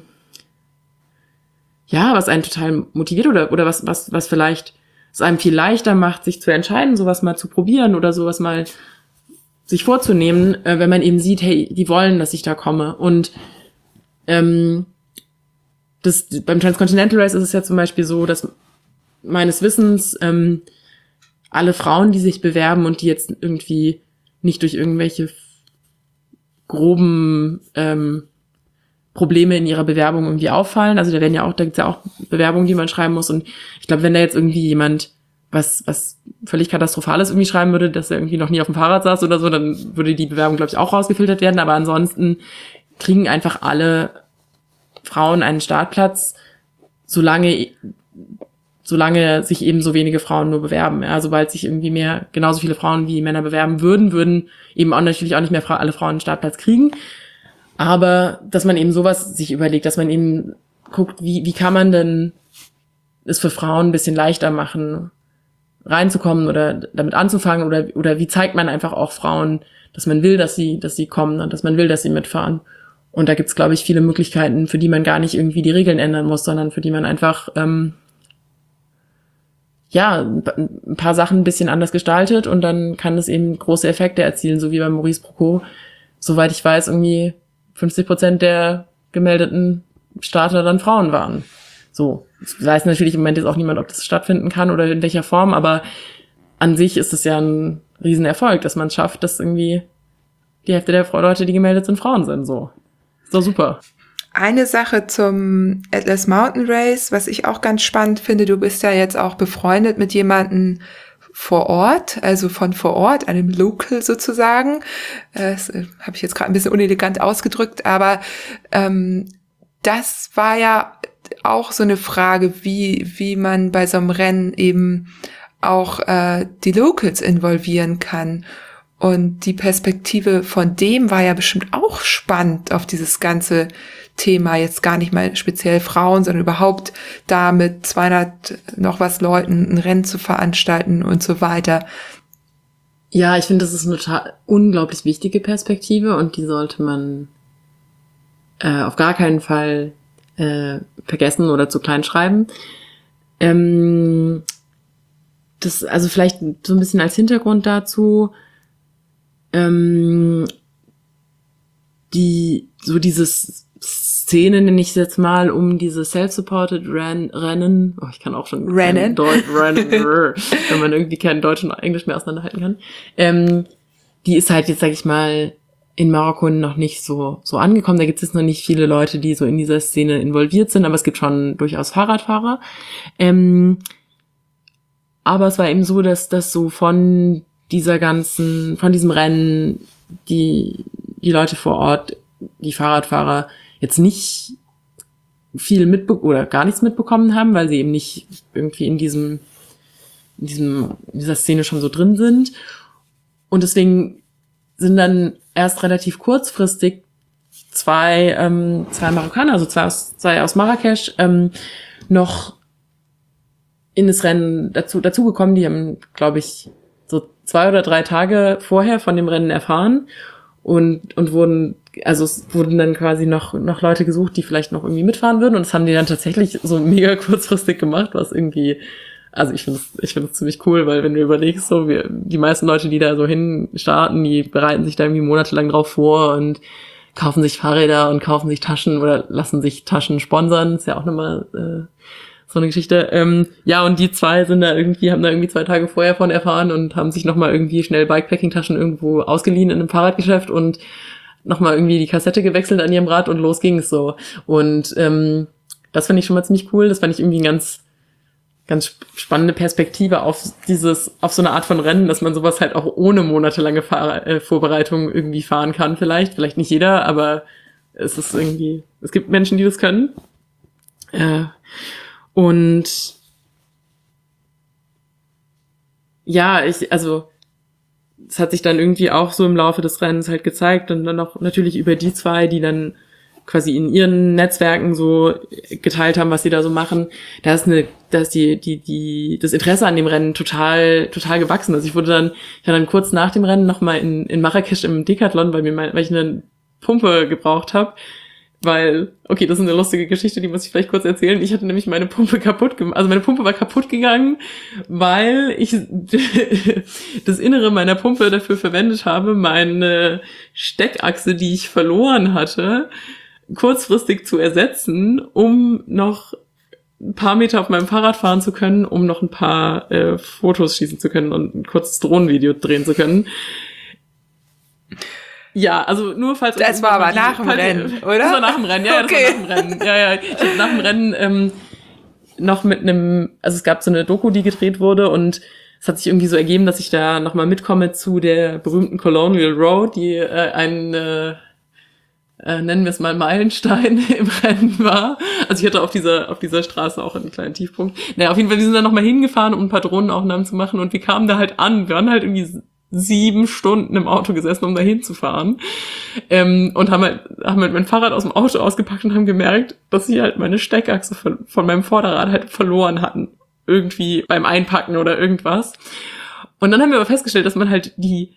was einen total motiviert oder was vielleicht es einem viel leichter macht, sich zu entscheiden, sowas mal zu probieren oder sowas mal sich vorzunehmen, wenn man eben sieht, hey, die wollen, dass ich da komme. Und beim Transcontinental Race ist es ja zum Beispiel so, dass meines Wissens alle Frauen, die sich bewerben und die jetzt irgendwie nicht durch irgendwelche groben Probleme in ihrer Bewerbung irgendwie auffallen. Also da gibt's ja auch Bewerbungen, die man schreiben muss. Und ich glaube, wenn da jetzt irgendwie jemand was völlig Katastrophales irgendwie schreiben würde, dass er irgendwie noch nie auf dem Fahrrad saß oder so, dann würde die Bewerbung, glaube ich, auch rausgefiltert werden. Aber ansonsten kriegen einfach alle Frauen einen Startplatz, solange sich eben so wenige Frauen nur bewerben. Ja, sobald sich irgendwie genauso viele Frauen wie Männer bewerben würden eben auch natürlich auch nicht mehr alle Frauen einen Startplatz kriegen. Aber dass man eben sowas sich überlegt, dass man eben guckt, wie kann man denn es für Frauen ein bisschen leichter machen, reinzukommen oder damit anzufangen, oder wie zeigt man einfach auch Frauen, dass man will, dass sie kommen und dass man will, dass sie mitfahren. Und da gibt's, glaube ich, viele Möglichkeiten, für die man gar nicht irgendwie die Regeln ändern muss, sondern für die man einfach ein paar Sachen ein bisschen anders gestaltet, und dann kann es eben große Effekte erzielen, so wie bei Maurice Procot. Soweit ich weiß, irgendwie 50% der gemeldeten Starter dann Frauen waren. So. Das weiß natürlich im Moment jetzt auch niemand, ob das stattfinden kann oder in welcher Form, aber an sich ist es ja ein Riesenerfolg, dass man es schafft, dass irgendwie die Hälfte der Leute, die gemeldet sind, Frauen sind. So. Ist doch super. Eine Sache zum Atlas Mountain Race, was ich auch ganz spannend finde, du bist ja jetzt auch befreundet mit jemandem vor Ort, also von vor Ort, einem Local sozusagen. Das habe ich jetzt gerade ein bisschen unelegant ausgedrückt, aber das war ja auch so eine Frage, wie man bei so einem Rennen eben auch die Locals involvieren kann. Und die Perspektive von dem war ja bestimmt auch spannend auf dieses ganze Thema, jetzt gar nicht mal speziell Frauen, sondern überhaupt da mit 200 noch was Leuten ein Rennen zu veranstalten und so weiter. Ja, ich finde, das ist eine total unglaublich wichtige Perspektive, und die sollte man auf gar keinen Fall vergessen oder zu klein schreiben. Das, also vielleicht so ein bisschen als Hintergrund dazu, dieses Szene, nenne ich es jetzt mal, um diese self-supported Rennen, ich kann auch schon Rennen, wenn man irgendwie kein Deutsch und Englisch mehr auseinanderhalten kann, die ist halt jetzt, sag ich mal, in Marokko noch nicht so angekommen. Da gibt es jetzt noch nicht viele Leute, die so in dieser Szene involviert sind, aber es gibt schon durchaus Fahrradfahrer. Aber es war eben so, dass das so von diesem Rennen die Leute vor Ort, die Fahrradfahrer, jetzt nicht viel oder gar nichts mitbekommen haben, weil sie eben nicht irgendwie in dieser Szene schon so drin sind. Und deswegen sind dann erst relativ kurzfristig zwei Marokkaner, also zwei aus Marrakesch, noch in das Rennen dazu gekommen. Die haben, glaube ich, so 2 oder 3 Tage vorher von dem Rennen erfahren und es wurden dann quasi noch Leute gesucht, die vielleicht noch irgendwie mitfahren würden, und das haben die dann tatsächlich so mega kurzfristig gemacht, was irgendwie, also ich finde es ziemlich cool, weil wenn du überlegst, so die meisten Leute, die da so hin starten, die bereiten sich da irgendwie monatelang drauf vor und kaufen sich Fahrräder und kaufen sich Taschen oder lassen sich Taschen sponsern, ist ja auch nochmal so eine Geschichte. Und die zwei haben da irgendwie 2 Tage vorher von erfahren und haben sich nochmal irgendwie schnell Bikepacking-Taschen irgendwo ausgeliehen in einem Fahrradgeschäft und nochmal irgendwie die Kassette gewechselt an ihrem Rad und los ging's so. Und das fand ich schon mal ziemlich cool. Das fand ich irgendwie eine ganz spannende Perspektive auf so eine Art von Rennen, dass man sowas halt auch ohne monatelange Vorbereitung irgendwie fahren kann vielleicht. Vielleicht nicht jeder, aber es gibt Menschen, die das können. Und ja, es hat sich dann irgendwie auch so im Laufe des Rennens halt gezeigt, und dann auch natürlich über die zwei, die dann quasi in ihren Netzwerken so geteilt haben, was sie da so machen, da ist das Interesse an dem Rennen total gewachsen. Also ich war dann kurz nach dem Rennen nochmal in Marrakesch im Decathlon, weil ich eine Pumpe gebraucht habe. Weil, okay, das ist eine lustige Geschichte, die muss ich vielleicht kurz erzählen. Ich hatte nämlich meine Pumpe meine Pumpe war kaputt gegangen, weil ich das Innere meiner Pumpe dafür verwendet habe, meine Steckachse, die ich verloren hatte, kurzfristig zu ersetzen, um noch ein paar Meter auf meinem Fahrrad fahren zu können, um noch ein paar Fotos schießen zu können und ein kurzes Drohnenvideo drehen zu können. Ja, also nur falls... Das war aber nach dem Rennen, oder? Das war nach dem Rennen, ja, okay. Das war nach dem Rennen. Ja. Ich habe nach dem Rennen noch mit also es gab so eine Doku, die gedreht wurde und es hat sich irgendwie so ergeben, dass ich da nochmal mitkomme zu der berühmten Colonial Road, die nennen wir es mal Meilenstein im Rennen war. Also ich hatte auf dieser Straße auch einen kleinen Tiefpunkt. Naja, auf jeden Fall, wir sind da nochmal hingefahren, um ein paar Drohnenaufnahmen zu machen und wir kamen da halt an. Wir waren halt irgendwie 7 Stunden im Auto gesessen, um da hinzufahren. Und haben halt mein Fahrrad aus dem Auto ausgepackt und haben gemerkt, dass sie halt meine Steckachse von meinem Vorderrad halt verloren hatten. Irgendwie beim Einpacken oder irgendwas. Und dann haben wir aber festgestellt, dass man halt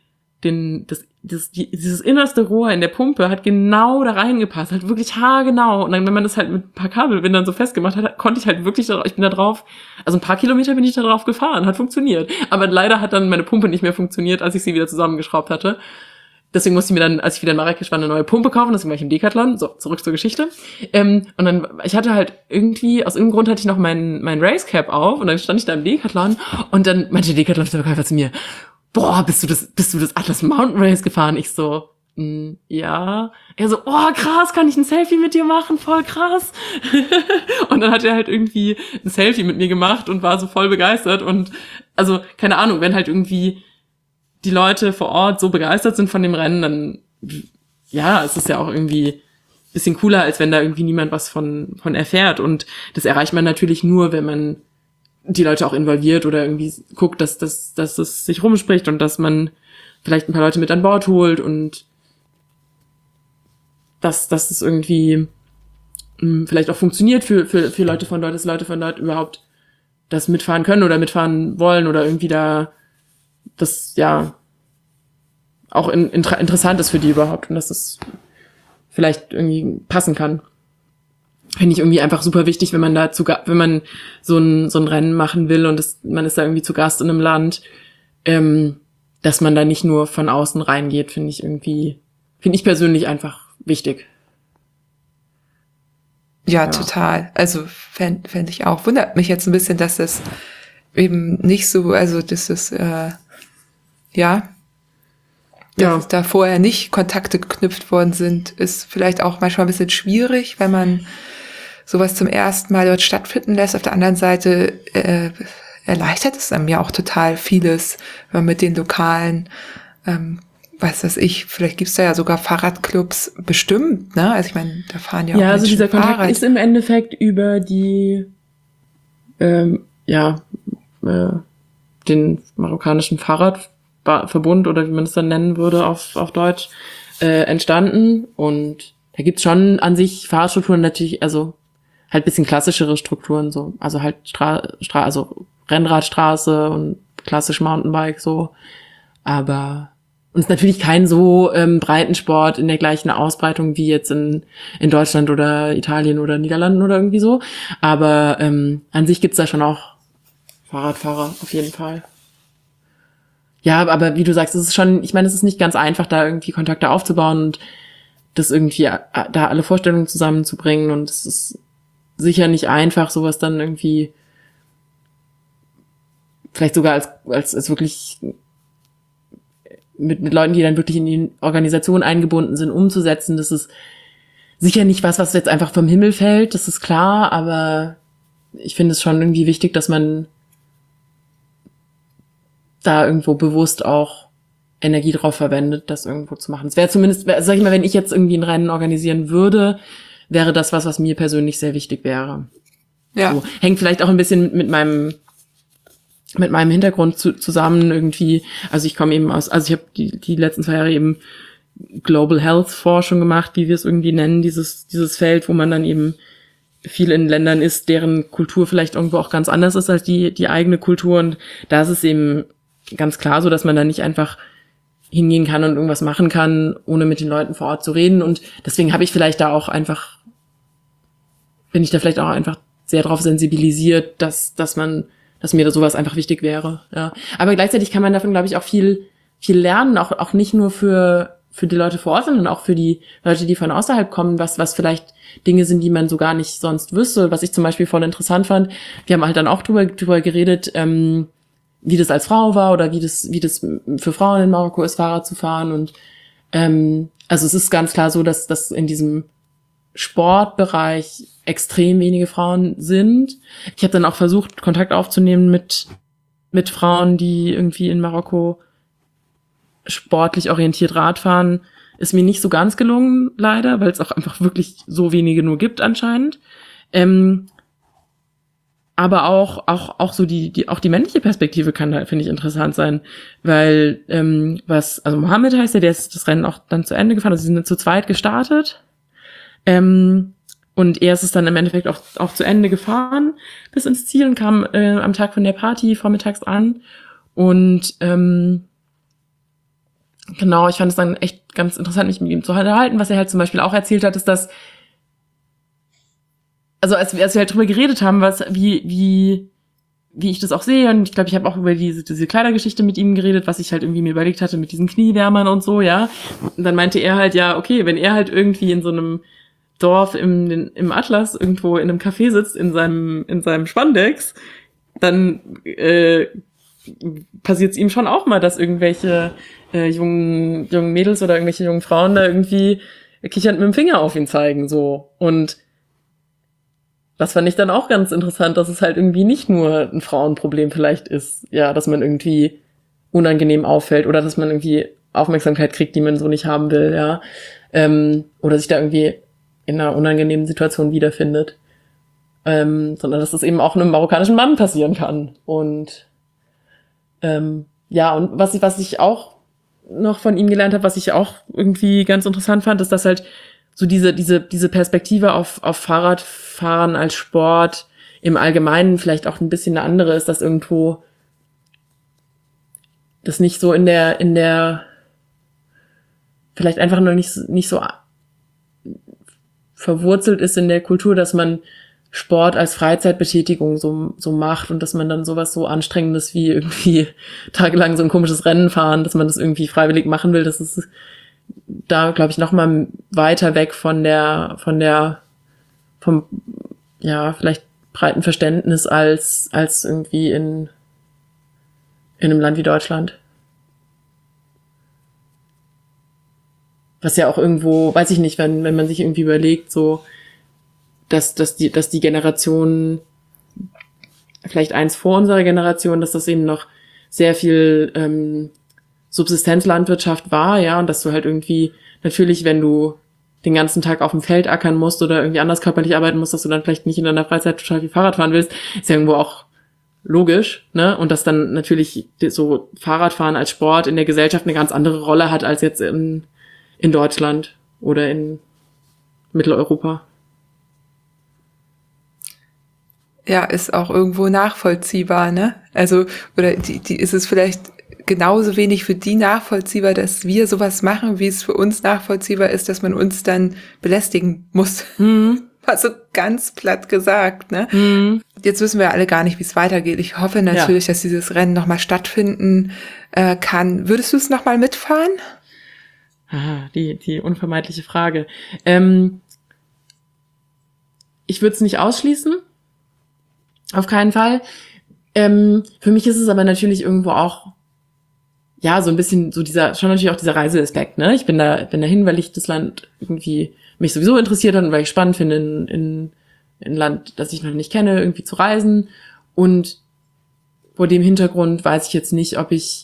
dieses innerste Rohr in der Pumpe hat genau da reingepasst, halt wirklich haargenau. Und dann, wenn man das halt mit ein paar Kabelbindern so festgemacht hat, konnte ich halt wirklich ich bin da drauf, also ein paar Kilometer bin ich da drauf gefahren, hat funktioniert. Aber leider hat dann meine Pumpe nicht mehr funktioniert, als ich sie wieder zusammengeschraubt hatte. Deswegen musste ich mir dann, als ich wieder in Marrakesch war, eine neue Pumpe kaufen, deswegen war ich im Decathlon. So, zurück zur Geschichte. Und dann, ich hatte halt irgendwie, aus irgendeinem Grund hatte ich noch mein Racecap auf und dann stand ich da im Decathlon und dann meinte der Decathlon-Verkäufer zu mir, boah, bist du das Atlas Mountain Race gefahren? Ich so, ja. Er so, oh, krass, kann ich ein Selfie mit dir machen? Voll krass. Und dann hat er halt irgendwie ein Selfie mit mir gemacht und war so voll begeistert und, also, keine Ahnung, wenn halt irgendwie die Leute vor Ort so begeistert sind von dem Rennen, dann, ja, es ist ja auch irgendwie ein bisschen cooler, als wenn da irgendwie niemand was von erfährt. Und das erreicht man natürlich nur, wenn man die Leute auch involviert oder irgendwie guckt, dass es sich rumspricht und dass man vielleicht ein paar Leute mit an Bord holt und dass es irgendwie vielleicht auch funktioniert für Leute von dort, dass Leute von dort überhaupt das mitfahren können oder mitfahren wollen oder irgendwie da das ja auch interessant ist für die überhaupt und dass das vielleicht irgendwie passen kann. Finde ich irgendwie einfach super wichtig, wenn man wenn man so ein Rennen machen will und man ist da irgendwie zu Gast in einem Land, dass man da nicht nur von außen reingeht, finde ich persönlich einfach wichtig. Ja, total. Also fänd ich auch. Wundert mich jetzt ein bisschen, dass das eben nicht so, also das ist dass da vorher nicht Kontakte geknüpft worden sind, ist vielleicht auch manchmal ein bisschen schwierig, wenn man sowas zum ersten Mal dort stattfinden lässt. Auf der anderen Seite erleichtert es einem ja auch total vieles, wenn man mit den lokalen, vielleicht gibt's da ja sogar Fahrradclubs bestimmt, ne? Also ich meine, da fahren ja auch Menschen also dieser Fahrrad. Kontakt ist im Endeffekt über die den marokkanischen Fahrradverbund oder wie man es dann nennen würde auf Deutsch entstanden und da gibt's schon an sich Fahrradstrukturen natürlich, also halt bisschen klassischere Strukturen so, also halt also Rennradstraße und klassisch Mountainbike so, aber und es ist natürlich kein so Breitensport in der gleichen Ausbreitung wie jetzt in Deutschland oder Italien oder Niederlanden oder irgendwie so, aber an sich gibt's da schon auch Fahrradfahrer auf jeden Fall. Ja, aber wie du sagst, es ist schon, ich meine, es ist nicht ganz einfach, da irgendwie Kontakte aufzubauen und das irgendwie da alle Vorstellungen zusammenzubringen und es ist sicher nicht einfach, sowas dann irgendwie vielleicht sogar als wirklich mit Leuten, die dann wirklich in die Organisation eingebunden sind, umzusetzen. Das ist sicher nicht was jetzt einfach vom Himmel fällt, das ist klar, aber ich finde es schon irgendwie wichtig, dass man da irgendwo bewusst auch Energie drauf verwendet, das irgendwo zu machen. Es wäre zumindest, sag ich mal, wenn ich jetzt irgendwie ein Rennen organisieren würde, wäre das was mir persönlich sehr wichtig wäre. Ja. So, hängt vielleicht auch ein bisschen mit meinem Hintergrund zusammen irgendwie. Also ich komme eben ich habe die letzten 2 Jahre eben Global Health Forschung gemacht, wie wir es irgendwie nennen, dieses Feld, wo man dann eben viel in Ländern ist, deren Kultur vielleicht irgendwo auch ganz anders ist als die eigene Kultur. Und da ist es eben ganz klar so, dass man da nicht einfach hingehen kann und irgendwas machen kann, ohne mit den Leuten vor Ort zu reden. Und deswegen bin ich da vielleicht auch einfach sehr darauf sensibilisiert, dass mir da sowas einfach wichtig wäre. Ja. Aber gleichzeitig kann man davon, glaube ich, auch viel lernen, auch nicht nur für die Leute vor Ort, sondern auch für die Leute, die von außerhalb kommen, was vielleicht Dinge sind, die man so gar nicht sonst wüsste. Was ich zum Beispiel voll interessant fand, wir haben halt dann auch drüber geredet, wie das als Frau war oder wie das für Frauen in Marokko ist, Fahrrad zu fahren und Also es ist ganz klar so, dass in diesem Sportbereich extrem wenige Frauen sind. Ich habe dann auch versucht, Kontakt aufzunehmen mit Frauen, die irgendwie in Marokko sportlich orientiert Radfahren. Ist mir nicht so ganz gelungen, leider, weil es auch einfach wirklich so wenige nur gibt anscheinend. Aber auch so auch die männliche Perspektive kann da, finde ich, interessant sein, weil also Mohammed heißt der ist das Rennen auch dann zu Ende gefahren, also sie sind zu zweit gestartet und er ist es dann im Endeffekt auch zu Ende gefahren bis ins Ziel und kam am Tag von der Party vormittags an und genau, ich fand es dann echt ganz interessant, mich mit ihm zu unterhalten. Was er halt zum Beispiel auch erzählt hat, ist, dass also als wir halt drüber geredet haben, wie ich das auch sehe, und ich glaube, ich habe auch über diese Kleidergeschichte mit ihm geredet, was ich halt irgendwie mir überlegt hatte mit diesen Kniewärmern und so, ja. Und dann meinte er halt, ja, okay, wenn er halt irgendwie in so einem Dorf im Atlas irgendwo in einem Café sitzt, in seinem Spandex, dann passiert es ihm schon auch mal, dass irgendwelche jungen Mädels oder irgendwelche jungen Frauen da irgendwie kichernd mit dem Finger auf ihn zeigen, so. Und das fand ich dann auch ganz interessant, dass es halt irgendwie nicht nur ein Frauenproblem vielleicht ist, ja, dass man irgendwie unangenehm auffällt oder dass man irgendwie Aufmerksamkeit kriegt, die man so nicht haben will, ja, oder sich da irgendwie in einer unangenehmen Situation wiederfindet, sondern dass das eben auch einem marokkanischen Mann passieren kann. Und ja, und was ich auch noch von ihm gelernt habe, was ich auch irgendwie ganz interessant fand, ist, dass halt so diese Perspektive auf Fahrradfahren als Sport im Allgemeinen vielleicht auch ein bisschen eine andere ist, dass irgendwo das nicht so in der vielleicht einfach noch nicht so verwurzelt ist in der Kultur, dass man Sport als Freizeitbetätigung so macht und dass man dann sowas so Anstrengendes wie irgendwie tagelang so ein komisches Rennen fahren, dass man das irgendwie freiwillig machen will, das ist da, glaube ich, noch mal weiter weg vom ja, vielleicht breiten Verständnis als irgendwie in einem Land wie Deutschland. Was ja auch irgendwo, weiß ich nicht, wenn man sich irgendwie überlegt, so, dass die Generation, vielleicht eins vor unserer Generation, dass das eben noch sehr viel Subsistenzlandwirtschaft war, ja, und dass du halt irgendwie, natürlich, wenn du den ganzen Tag auf dem Feld ackern musst oder irgendwie anders körperlich arbeiten musst, dass du dann vielleicht nicht in deiner Freizeit total viel Fahrrad fahren willst, ist ja irgendwo auch logisch, ne, und dass dann natürlich so Fahrradfahren als Sport in der Gesellschaft eine ganz andere Rolle hat als jetzt in Deutschland oder in Mitteleuropa. Ja, ist auch irgendwo nachvollziehbar, ne? Also, oder die ist es vielleicht genauso wenig für die nachvollziehbar, dass wir sowas machen, wie es für uns nachvollziehbar ist, dass man uns dann belästigen muss. Mhm. Also ganz platt gesagt, ne? Mhm. Jetzt wissen wir alle gar nicht, wie es weitergeht. Ich hoffe natürlich, dass dieses Rennen nochmal stattfinden kann. Würdest du es nochmal mitfahren? Aha, die unvermeidliche Frage. Ich würde es nicht ausschließen. Auf keinen Fall. Für mich ist es aber natürlich irgendwo auch, ja, so ein bisschen so schon natürlich auch dieser Reiseaspekt, ne? Ich bin dahin, weil ich das Land irgendwie mich sowieso interessiert hat und weil ich spannend finde, in ein Land, das ich noch nicht kenne, irgendwie zu reisen. Und vor dem Hintergrund weiß ich jetzt nicht, ob ich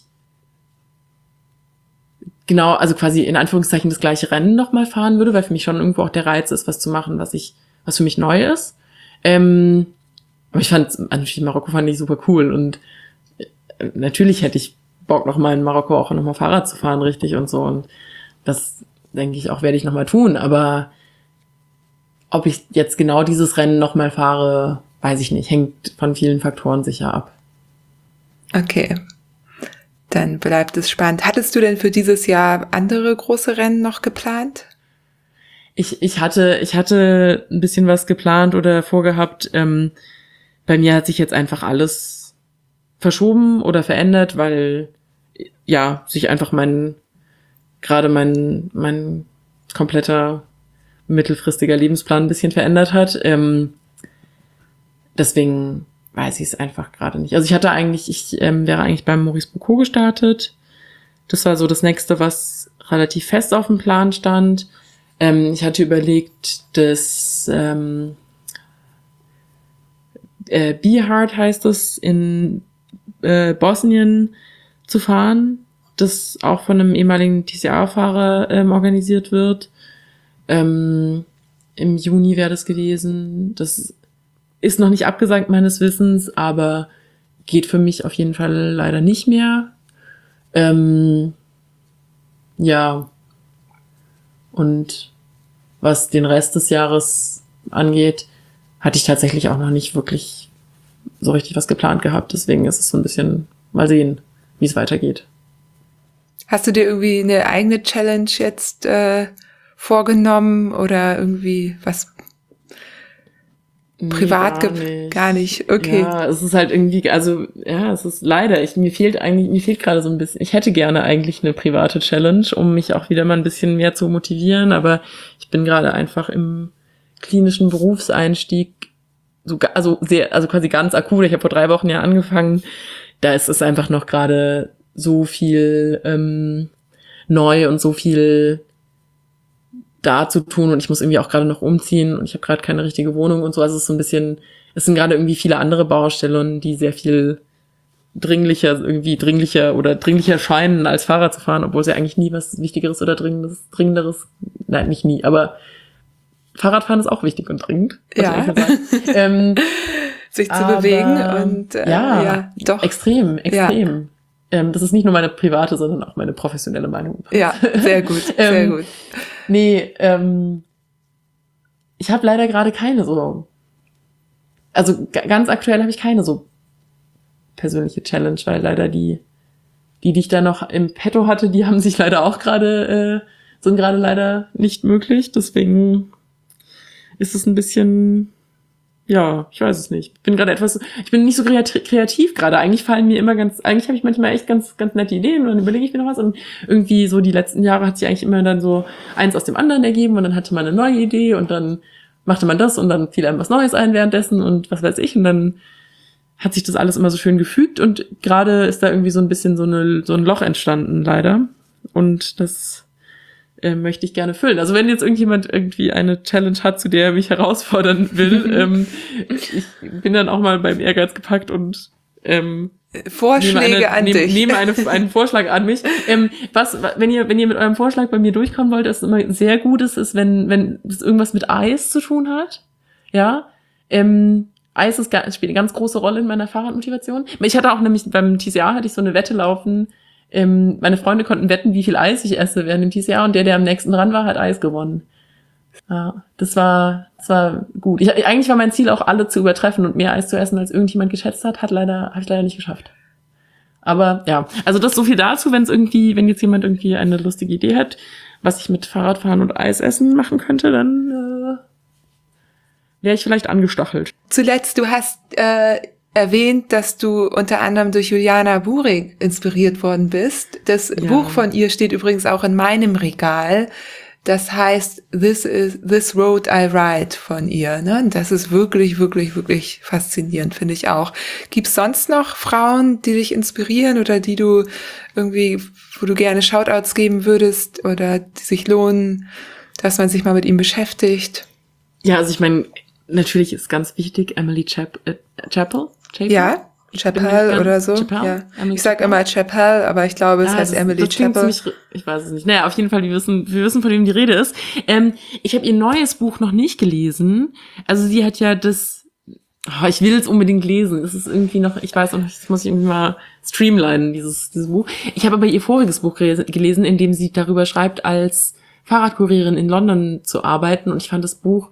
genau, also quasi in Anführungszeichen das gleiche Rennen nochmal fahren würde, weil für mich schon irgendwo auch der Reiz ist, was zu machen, was für mich neu ist. Aber ich natürlich Marokko fand ich super cool und natürlich hätte ich Bock, nochmal in Marokko auch nochmal Fahrrad zu fahren, richtig und so. Und das, denke ich, auch werde ich nochmal tun. Aber ob ich jetzt genau dieses Rennen nochmal fahre, weiß ich nicht. Hängt von vielen Faktoren sicher ab. Okay. Dann bleibt es spannend. Hattest du denn für dieses Jahr andere große Rennen noch geplant? Ich hatte ein bisschen was geplant oder vorgehabt. Bei mir hat sich jetzt einfach alles verschoben oder verändert, weil ja sich einfach mein kompletter mittelfristiger Lebensplan ein bisschen verändert hat. Deswegen weiß ich es einfach gerade nicht. Also ich wäre eigentlich beim Maurice Bocaux gestartet. Das war so das Nächste, was relativ fest auf dem Plan stand. Ich hatte überlegt, das Bihard heißt es, in Bosnien zu fahren, das auch von einem ehemaligen TCA-Fahrer organisiert wird. Im Juni wäre das gewesen. Das ist noch nicht abgesagt meines Wissens, aber geht für mich auf jeden Fall leider nicht mehr. Ja. Und was den Rest des Jahres angeht, hatte ich tatsächlich auch noch nicht wirklich so richtig was geplant gehabt. Deswegen ist es so ein bisschen, mal sehen, wie es weitergeht. Hast du dir irgendwie eine eigene Challenge jetzt vorgenommen oder irgendwie was privat? Gar nicht. Okay. Ja, es ist halt irgendwie, also ja, es ist leider, mir fehlt gerade so ein bisschen, ich hätte gerne eigentlich eine private Challenge, um mich auch wieder mal ein bisschen mehr zu motivieren, aber ich bin gerade einfach im klinischen Berufseinstieg also quasi ganz akut. Ich habe vor 3 Wochen ja angefangen. Da ist es einfach noch gerade so viel neu und so viel da zu tun und ich muss irgendwie auch gerade noch umziehen und ich habe gerade keine richtige Wohnung und so. Also es ist so ein bisschen, es sind gerade irgendwie viele andere Baustellen, die sehr viel dringlicher scheinen, als Fahrrad zu fahren, obwohl es ja eigentlich nie was Wichtigeres oder Dringenderes, nein, nicht nie, aber Fahrradfahren ist auch wichtig und dringend. Ja. Sich zu bewegen und ja, doch. Extrem. Ja. Das ist nicht nur meine private, sondern auch meine professionelle Meinung. Ja, sehr gut, sehr gut. Nee, ich habe leider gerade keine so, also ganz aktuell habe ich keine so persönliche Challenge, weil leider die ich da noch im Petto hatte, die haben sich leider auch sind gerade leider nicht möglich, deswegen ist es ein bisschen, ja, ich weiß es nicht. Ich bin nicht so kreativ gerade. Eigentlich habe ich manchmal echt ganz, ganz nette Ideen und dann überlege ich mir noch was und irgendwie so die letzten Jahre hat sich eigentlich immer dann so eins aus dem anderen ergeben und dann hatte man eine neue Idee und dann machte man das und dann fiel einem was Neues ein währenddessen und was weiß ich und dann hat sich das alles immer so schön gefügt und gerade ist da irgendwie so ein bisschen so ein Loch entstanden, leider. Und das möchte ich gerne füllen. Also wenn jetzt irgendjemand irgendwie eine Challenge hat, zu der er mich herausfordern will, ich bin dann auch mal beim Ehrgeiz gepackt und Vorschläge an dich. Nehme einen Vorschlag an mich. Wenn ihr mit eurem Vorschlag bei mir durchkommen wollt, ist immer sehr gut ist, wenn das irgendwas mit Eis zu tun hat. Ja. Eis spielt eine ganz große Rolle in meiner Fahrradmotivation. Ich hatte auch nämlich beim TCA hatte ich so eine Wette laufen. Meine Freunde konnten wetten, wie viel Eis ich esse während dem TCA und der am nächsten dran war, hat Eis gewonnen. Ja, das war gut. Eigentlich war mein Ziel auch, alle zu übertreffen und mehr Eis zu essen, als irgendjemand geschätzt hat. Habe ich leider nicht geschafft. Aber ja, also das so viel dazu, wenn jetzt jemand irgendwie eine lustige Idee hat, was ich mit Fahrradfahren und Eis essen machen könnte, dann wäre ich vielleicht angestachelt. Zuletzt, du hast erwähnt, dass du unter anderem durch Juliana Burig inspiriert worden bist. Das Buch von ihr steht übrigens auch in meinem Regal. Das heißt This Road I Ride von ihr. Ne? Und das ist wirklich, wirklich, wirklich faszinierend, finde ich auch. Gibt's sonst noch Frauen, die dich inspirieren oder die du irgendwie, wo du gerne Shoutouts geben würdest oder die sich lohnen, dass man sich mal mit ihm beschäftigt? Ja, also ich meine, natürlich ist ganz wichtig Emily Chappell. Ja, Chappell oder so. Ja. Ich sag immer Chappell, aber ich glaube, es heißt Emily Chappell. Ich weiß es nicht. Naja, auf jeden Fall, wir wissen, von wem die Rede ist. Ich habe ihr neues Buch noch nicht gelesen. Also sie hat ja ich will es unbedingt lesen. Das ist irgendwie noch, ich weiß auch nicht, das muss ich irgendwie mal streamlinen, dieses Buch. Ich habe aber ihr voriges Buch gelesen, in dem sie darüber schreibt, als Fahrradkurierin in London zu arbeiten. Und ich fand das Buch,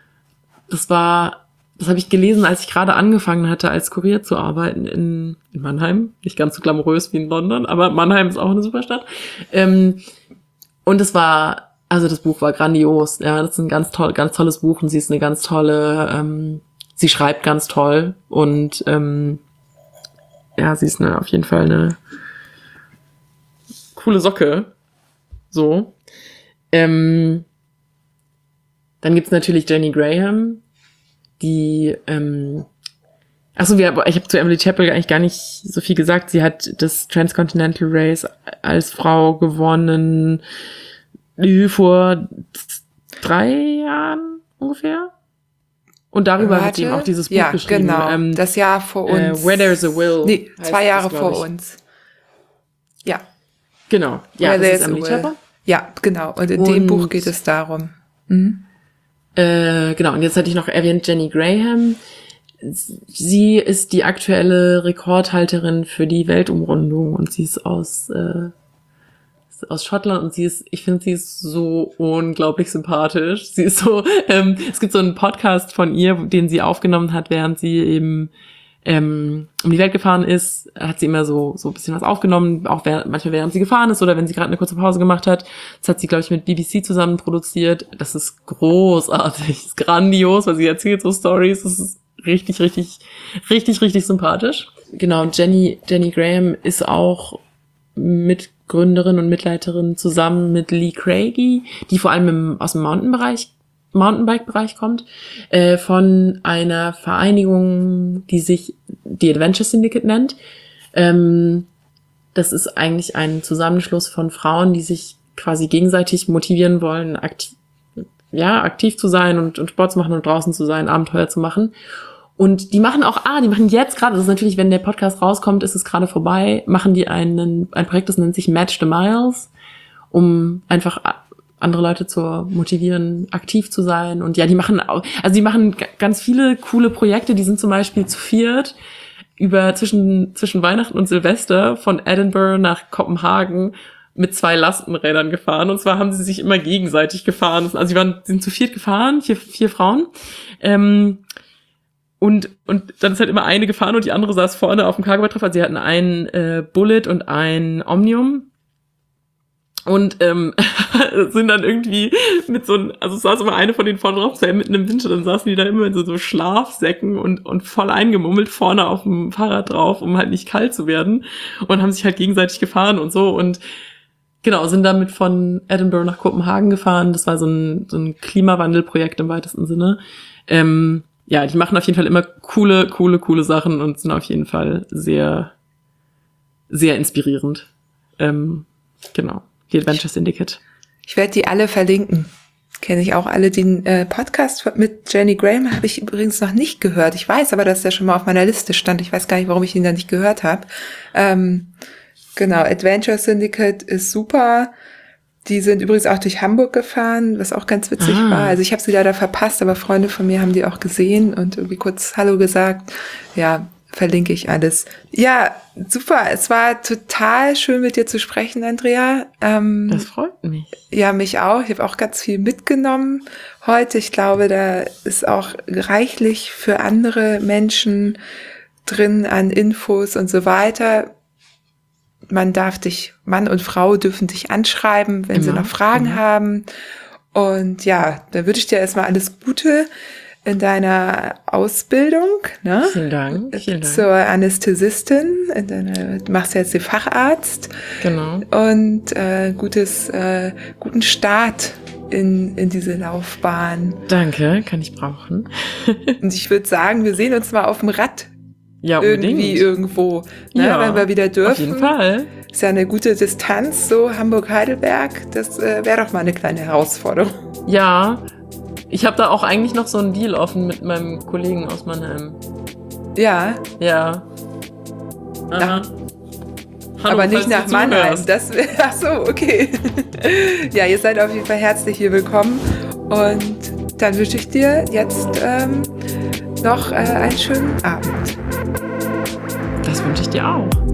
das habe ich gelesen, als ich gerade angefangen hatte, als Kurier zu arbeiten in Mannheim. Nicht ganz so glamourös wie in London, aber Mannheim ist auch eine super Stadt. Und das Buch war grandios. Ja, das ist ein ganz tolles Buch und sie ist eine ganz tolle, sie schreibt ganz toll und sie ist auf jeden Fall eine coole Socke. So. Dann gibt's natürlich Jenny Graham, die Achso, ich habe zu Emily Chappell eigentlich gar nicht so viel gesagt. Sie hat das Transcontinental Race als Frau gewonnen vor 3 Jahren ungefähr. Und darüber hat sie eben auch dieses Buch geschrieben. Genau, das Jahr vor uns. Where There's a Will. Nee, 2 Jahre vor uns. Ja. Genau, ja, das ist Emily Chappell. Ja, genau. Und in dem Buch geht es darum. Genau, und jetzt hatte ich noch erwähnt Jenny Graham. Sie ist die aktuelle Rekordhalterin für die Weltumrundung und sie ist aus Schottland und ich finde, sie ist so unglaublich sympathisch. Sie ist so, es gibt so einen Podcast von ihr, den sie aufgenommen hat, während sie eben um die Welt gefahren ist, hat sie immer so ein bisschen was aufgenommen, auch manchmal während sie gefahren ist oder wenn sie gerade eine kurze Pause gemacht hat. Das hat sie, glaube ich, mit BBC zusammen produziert. Das ist großartig, das ist grandios, weil sie erzählt so Stories. Das ist richtig, richtig, richtig, richtig sympathisch. Genau, Jenny Graham ist auch Mitgründerin und Mitleiterin zusammen mit Lee Craigie, die vor allem aus dem Mountainbike-Bereich kommt, von einer Vereinigung, die sich die Adventure Syndicate nennt. Das ist eigentlich ein Zusammenschluss von Frauen, die sich quasi gegenseitig motivieren wollen, aktiv zu sein und Sport zu machen und draußen zu sein, Abenteuer zu machen. Und die machen jetzt gerade, das ist natürlich, wenn der Podcast rauskommt, ist es gerade vorbei, machen die ein Projekt, das nennt sich Match the Miles, um einfach andere Leute zu motivieren, aktiv zu sein. Und ja, die machen ganz viele coole Projekte, die sind zum Beispiel zu viert zwischen Weihnachten und Silvester von Edinburgh nach Kopenhagen mit 2 Lastenrädern gefahren. Und zwar haben sie sich immer gegenseitig gefahren. Also sie sind zu viert gefahren, 4 Frauen. Und dann ist halt immer eine gefahren und die andere saß vorne auf dem Cargo-Treff. Also sie hatten einen Bullet und ein Omnium. Und sind dann irgendwie mit also es saß immer eine von denen vorne drauf, mitten im Winter, dann saßen die da immer in so Schlafsäcken und voll eingemummelt vorne auf dem Fahrrad drauf, um halt nicht kalt zu werden. Und haben sich halt gegenseitig gefahren und so. Und genau, sind damit von Edinburgh nach Kopenhagen gefahren. Das war so ein Klimawandelprojekt im weitesten Sinne. Ja, die machen auf jeden Fall immer coole Sachen und sind auf jeden Fall sehr, sehr inspirierend. Genau, die Adventure Syndicate. Ich werde die alle verlinken. Kenne ich auch alle. Den Podcast mit Jenny Graham habe ich übrigens noch nicht gehört. Ich weiß aber, dass der schon mal auf meiner Liste stand. Ich weiß gar nicht, warum ich ihn da nicht gehört habe. Genau, Adventure Syndicate ist super. Die sind übrigens auch durch Hamburg gefahren, was auch ganz witzig war. Also ich habe sie leider verpasst, aber Freunde von mir haben die auch gesehen und irgendwie kurz Hallo gesagt. Ja, verlinke ich alles. Ja, super. Es war total schön, mit dir zu sprechen, Andrea. Das freut mich. Ja, mich auch. Ich habe auch ganz viel mitgenommen heute. Ich glaube, da ist auch reichlich für andere Menschen drin an Infos und so weiter. Mann und Frau dürfen dich anschreiben, wenn sie noch Fragen haben. Und ja, dann wünsche ich dir erstmal alles Gute in deiner Ausbildung, ne? Vielen Dank. Zur Anästhesistin. Du machst jetzt den Facharzt. Genau. Und guten Start in diese Laufbahn. Danke, kann ich brauchen. Und ich würde sagen, wir sehen uns mal auf dem Rad. Ja, irgendwie irgendwo, ne, ja, wenn wir wieder dürfen. Auf jeden Fall. Ist ja eine gute Distanz, so Hamburg-Heidelberg. Das wäre doch mal eine kleine Herausforderung. Ja, ich habe da auch eigentlich noch so einen Deal offen mit meinem Kollegen aus Mannheim. Ja. Ja. Hallo, aber nicht nach Mannheim. Ach so, okay. Ja, ihr seid auf jeden Fall herzlich hier willkommen. Und dann wünsche ich dir jetzt noch einen schönen Abend. Das wünsche ich dir auch.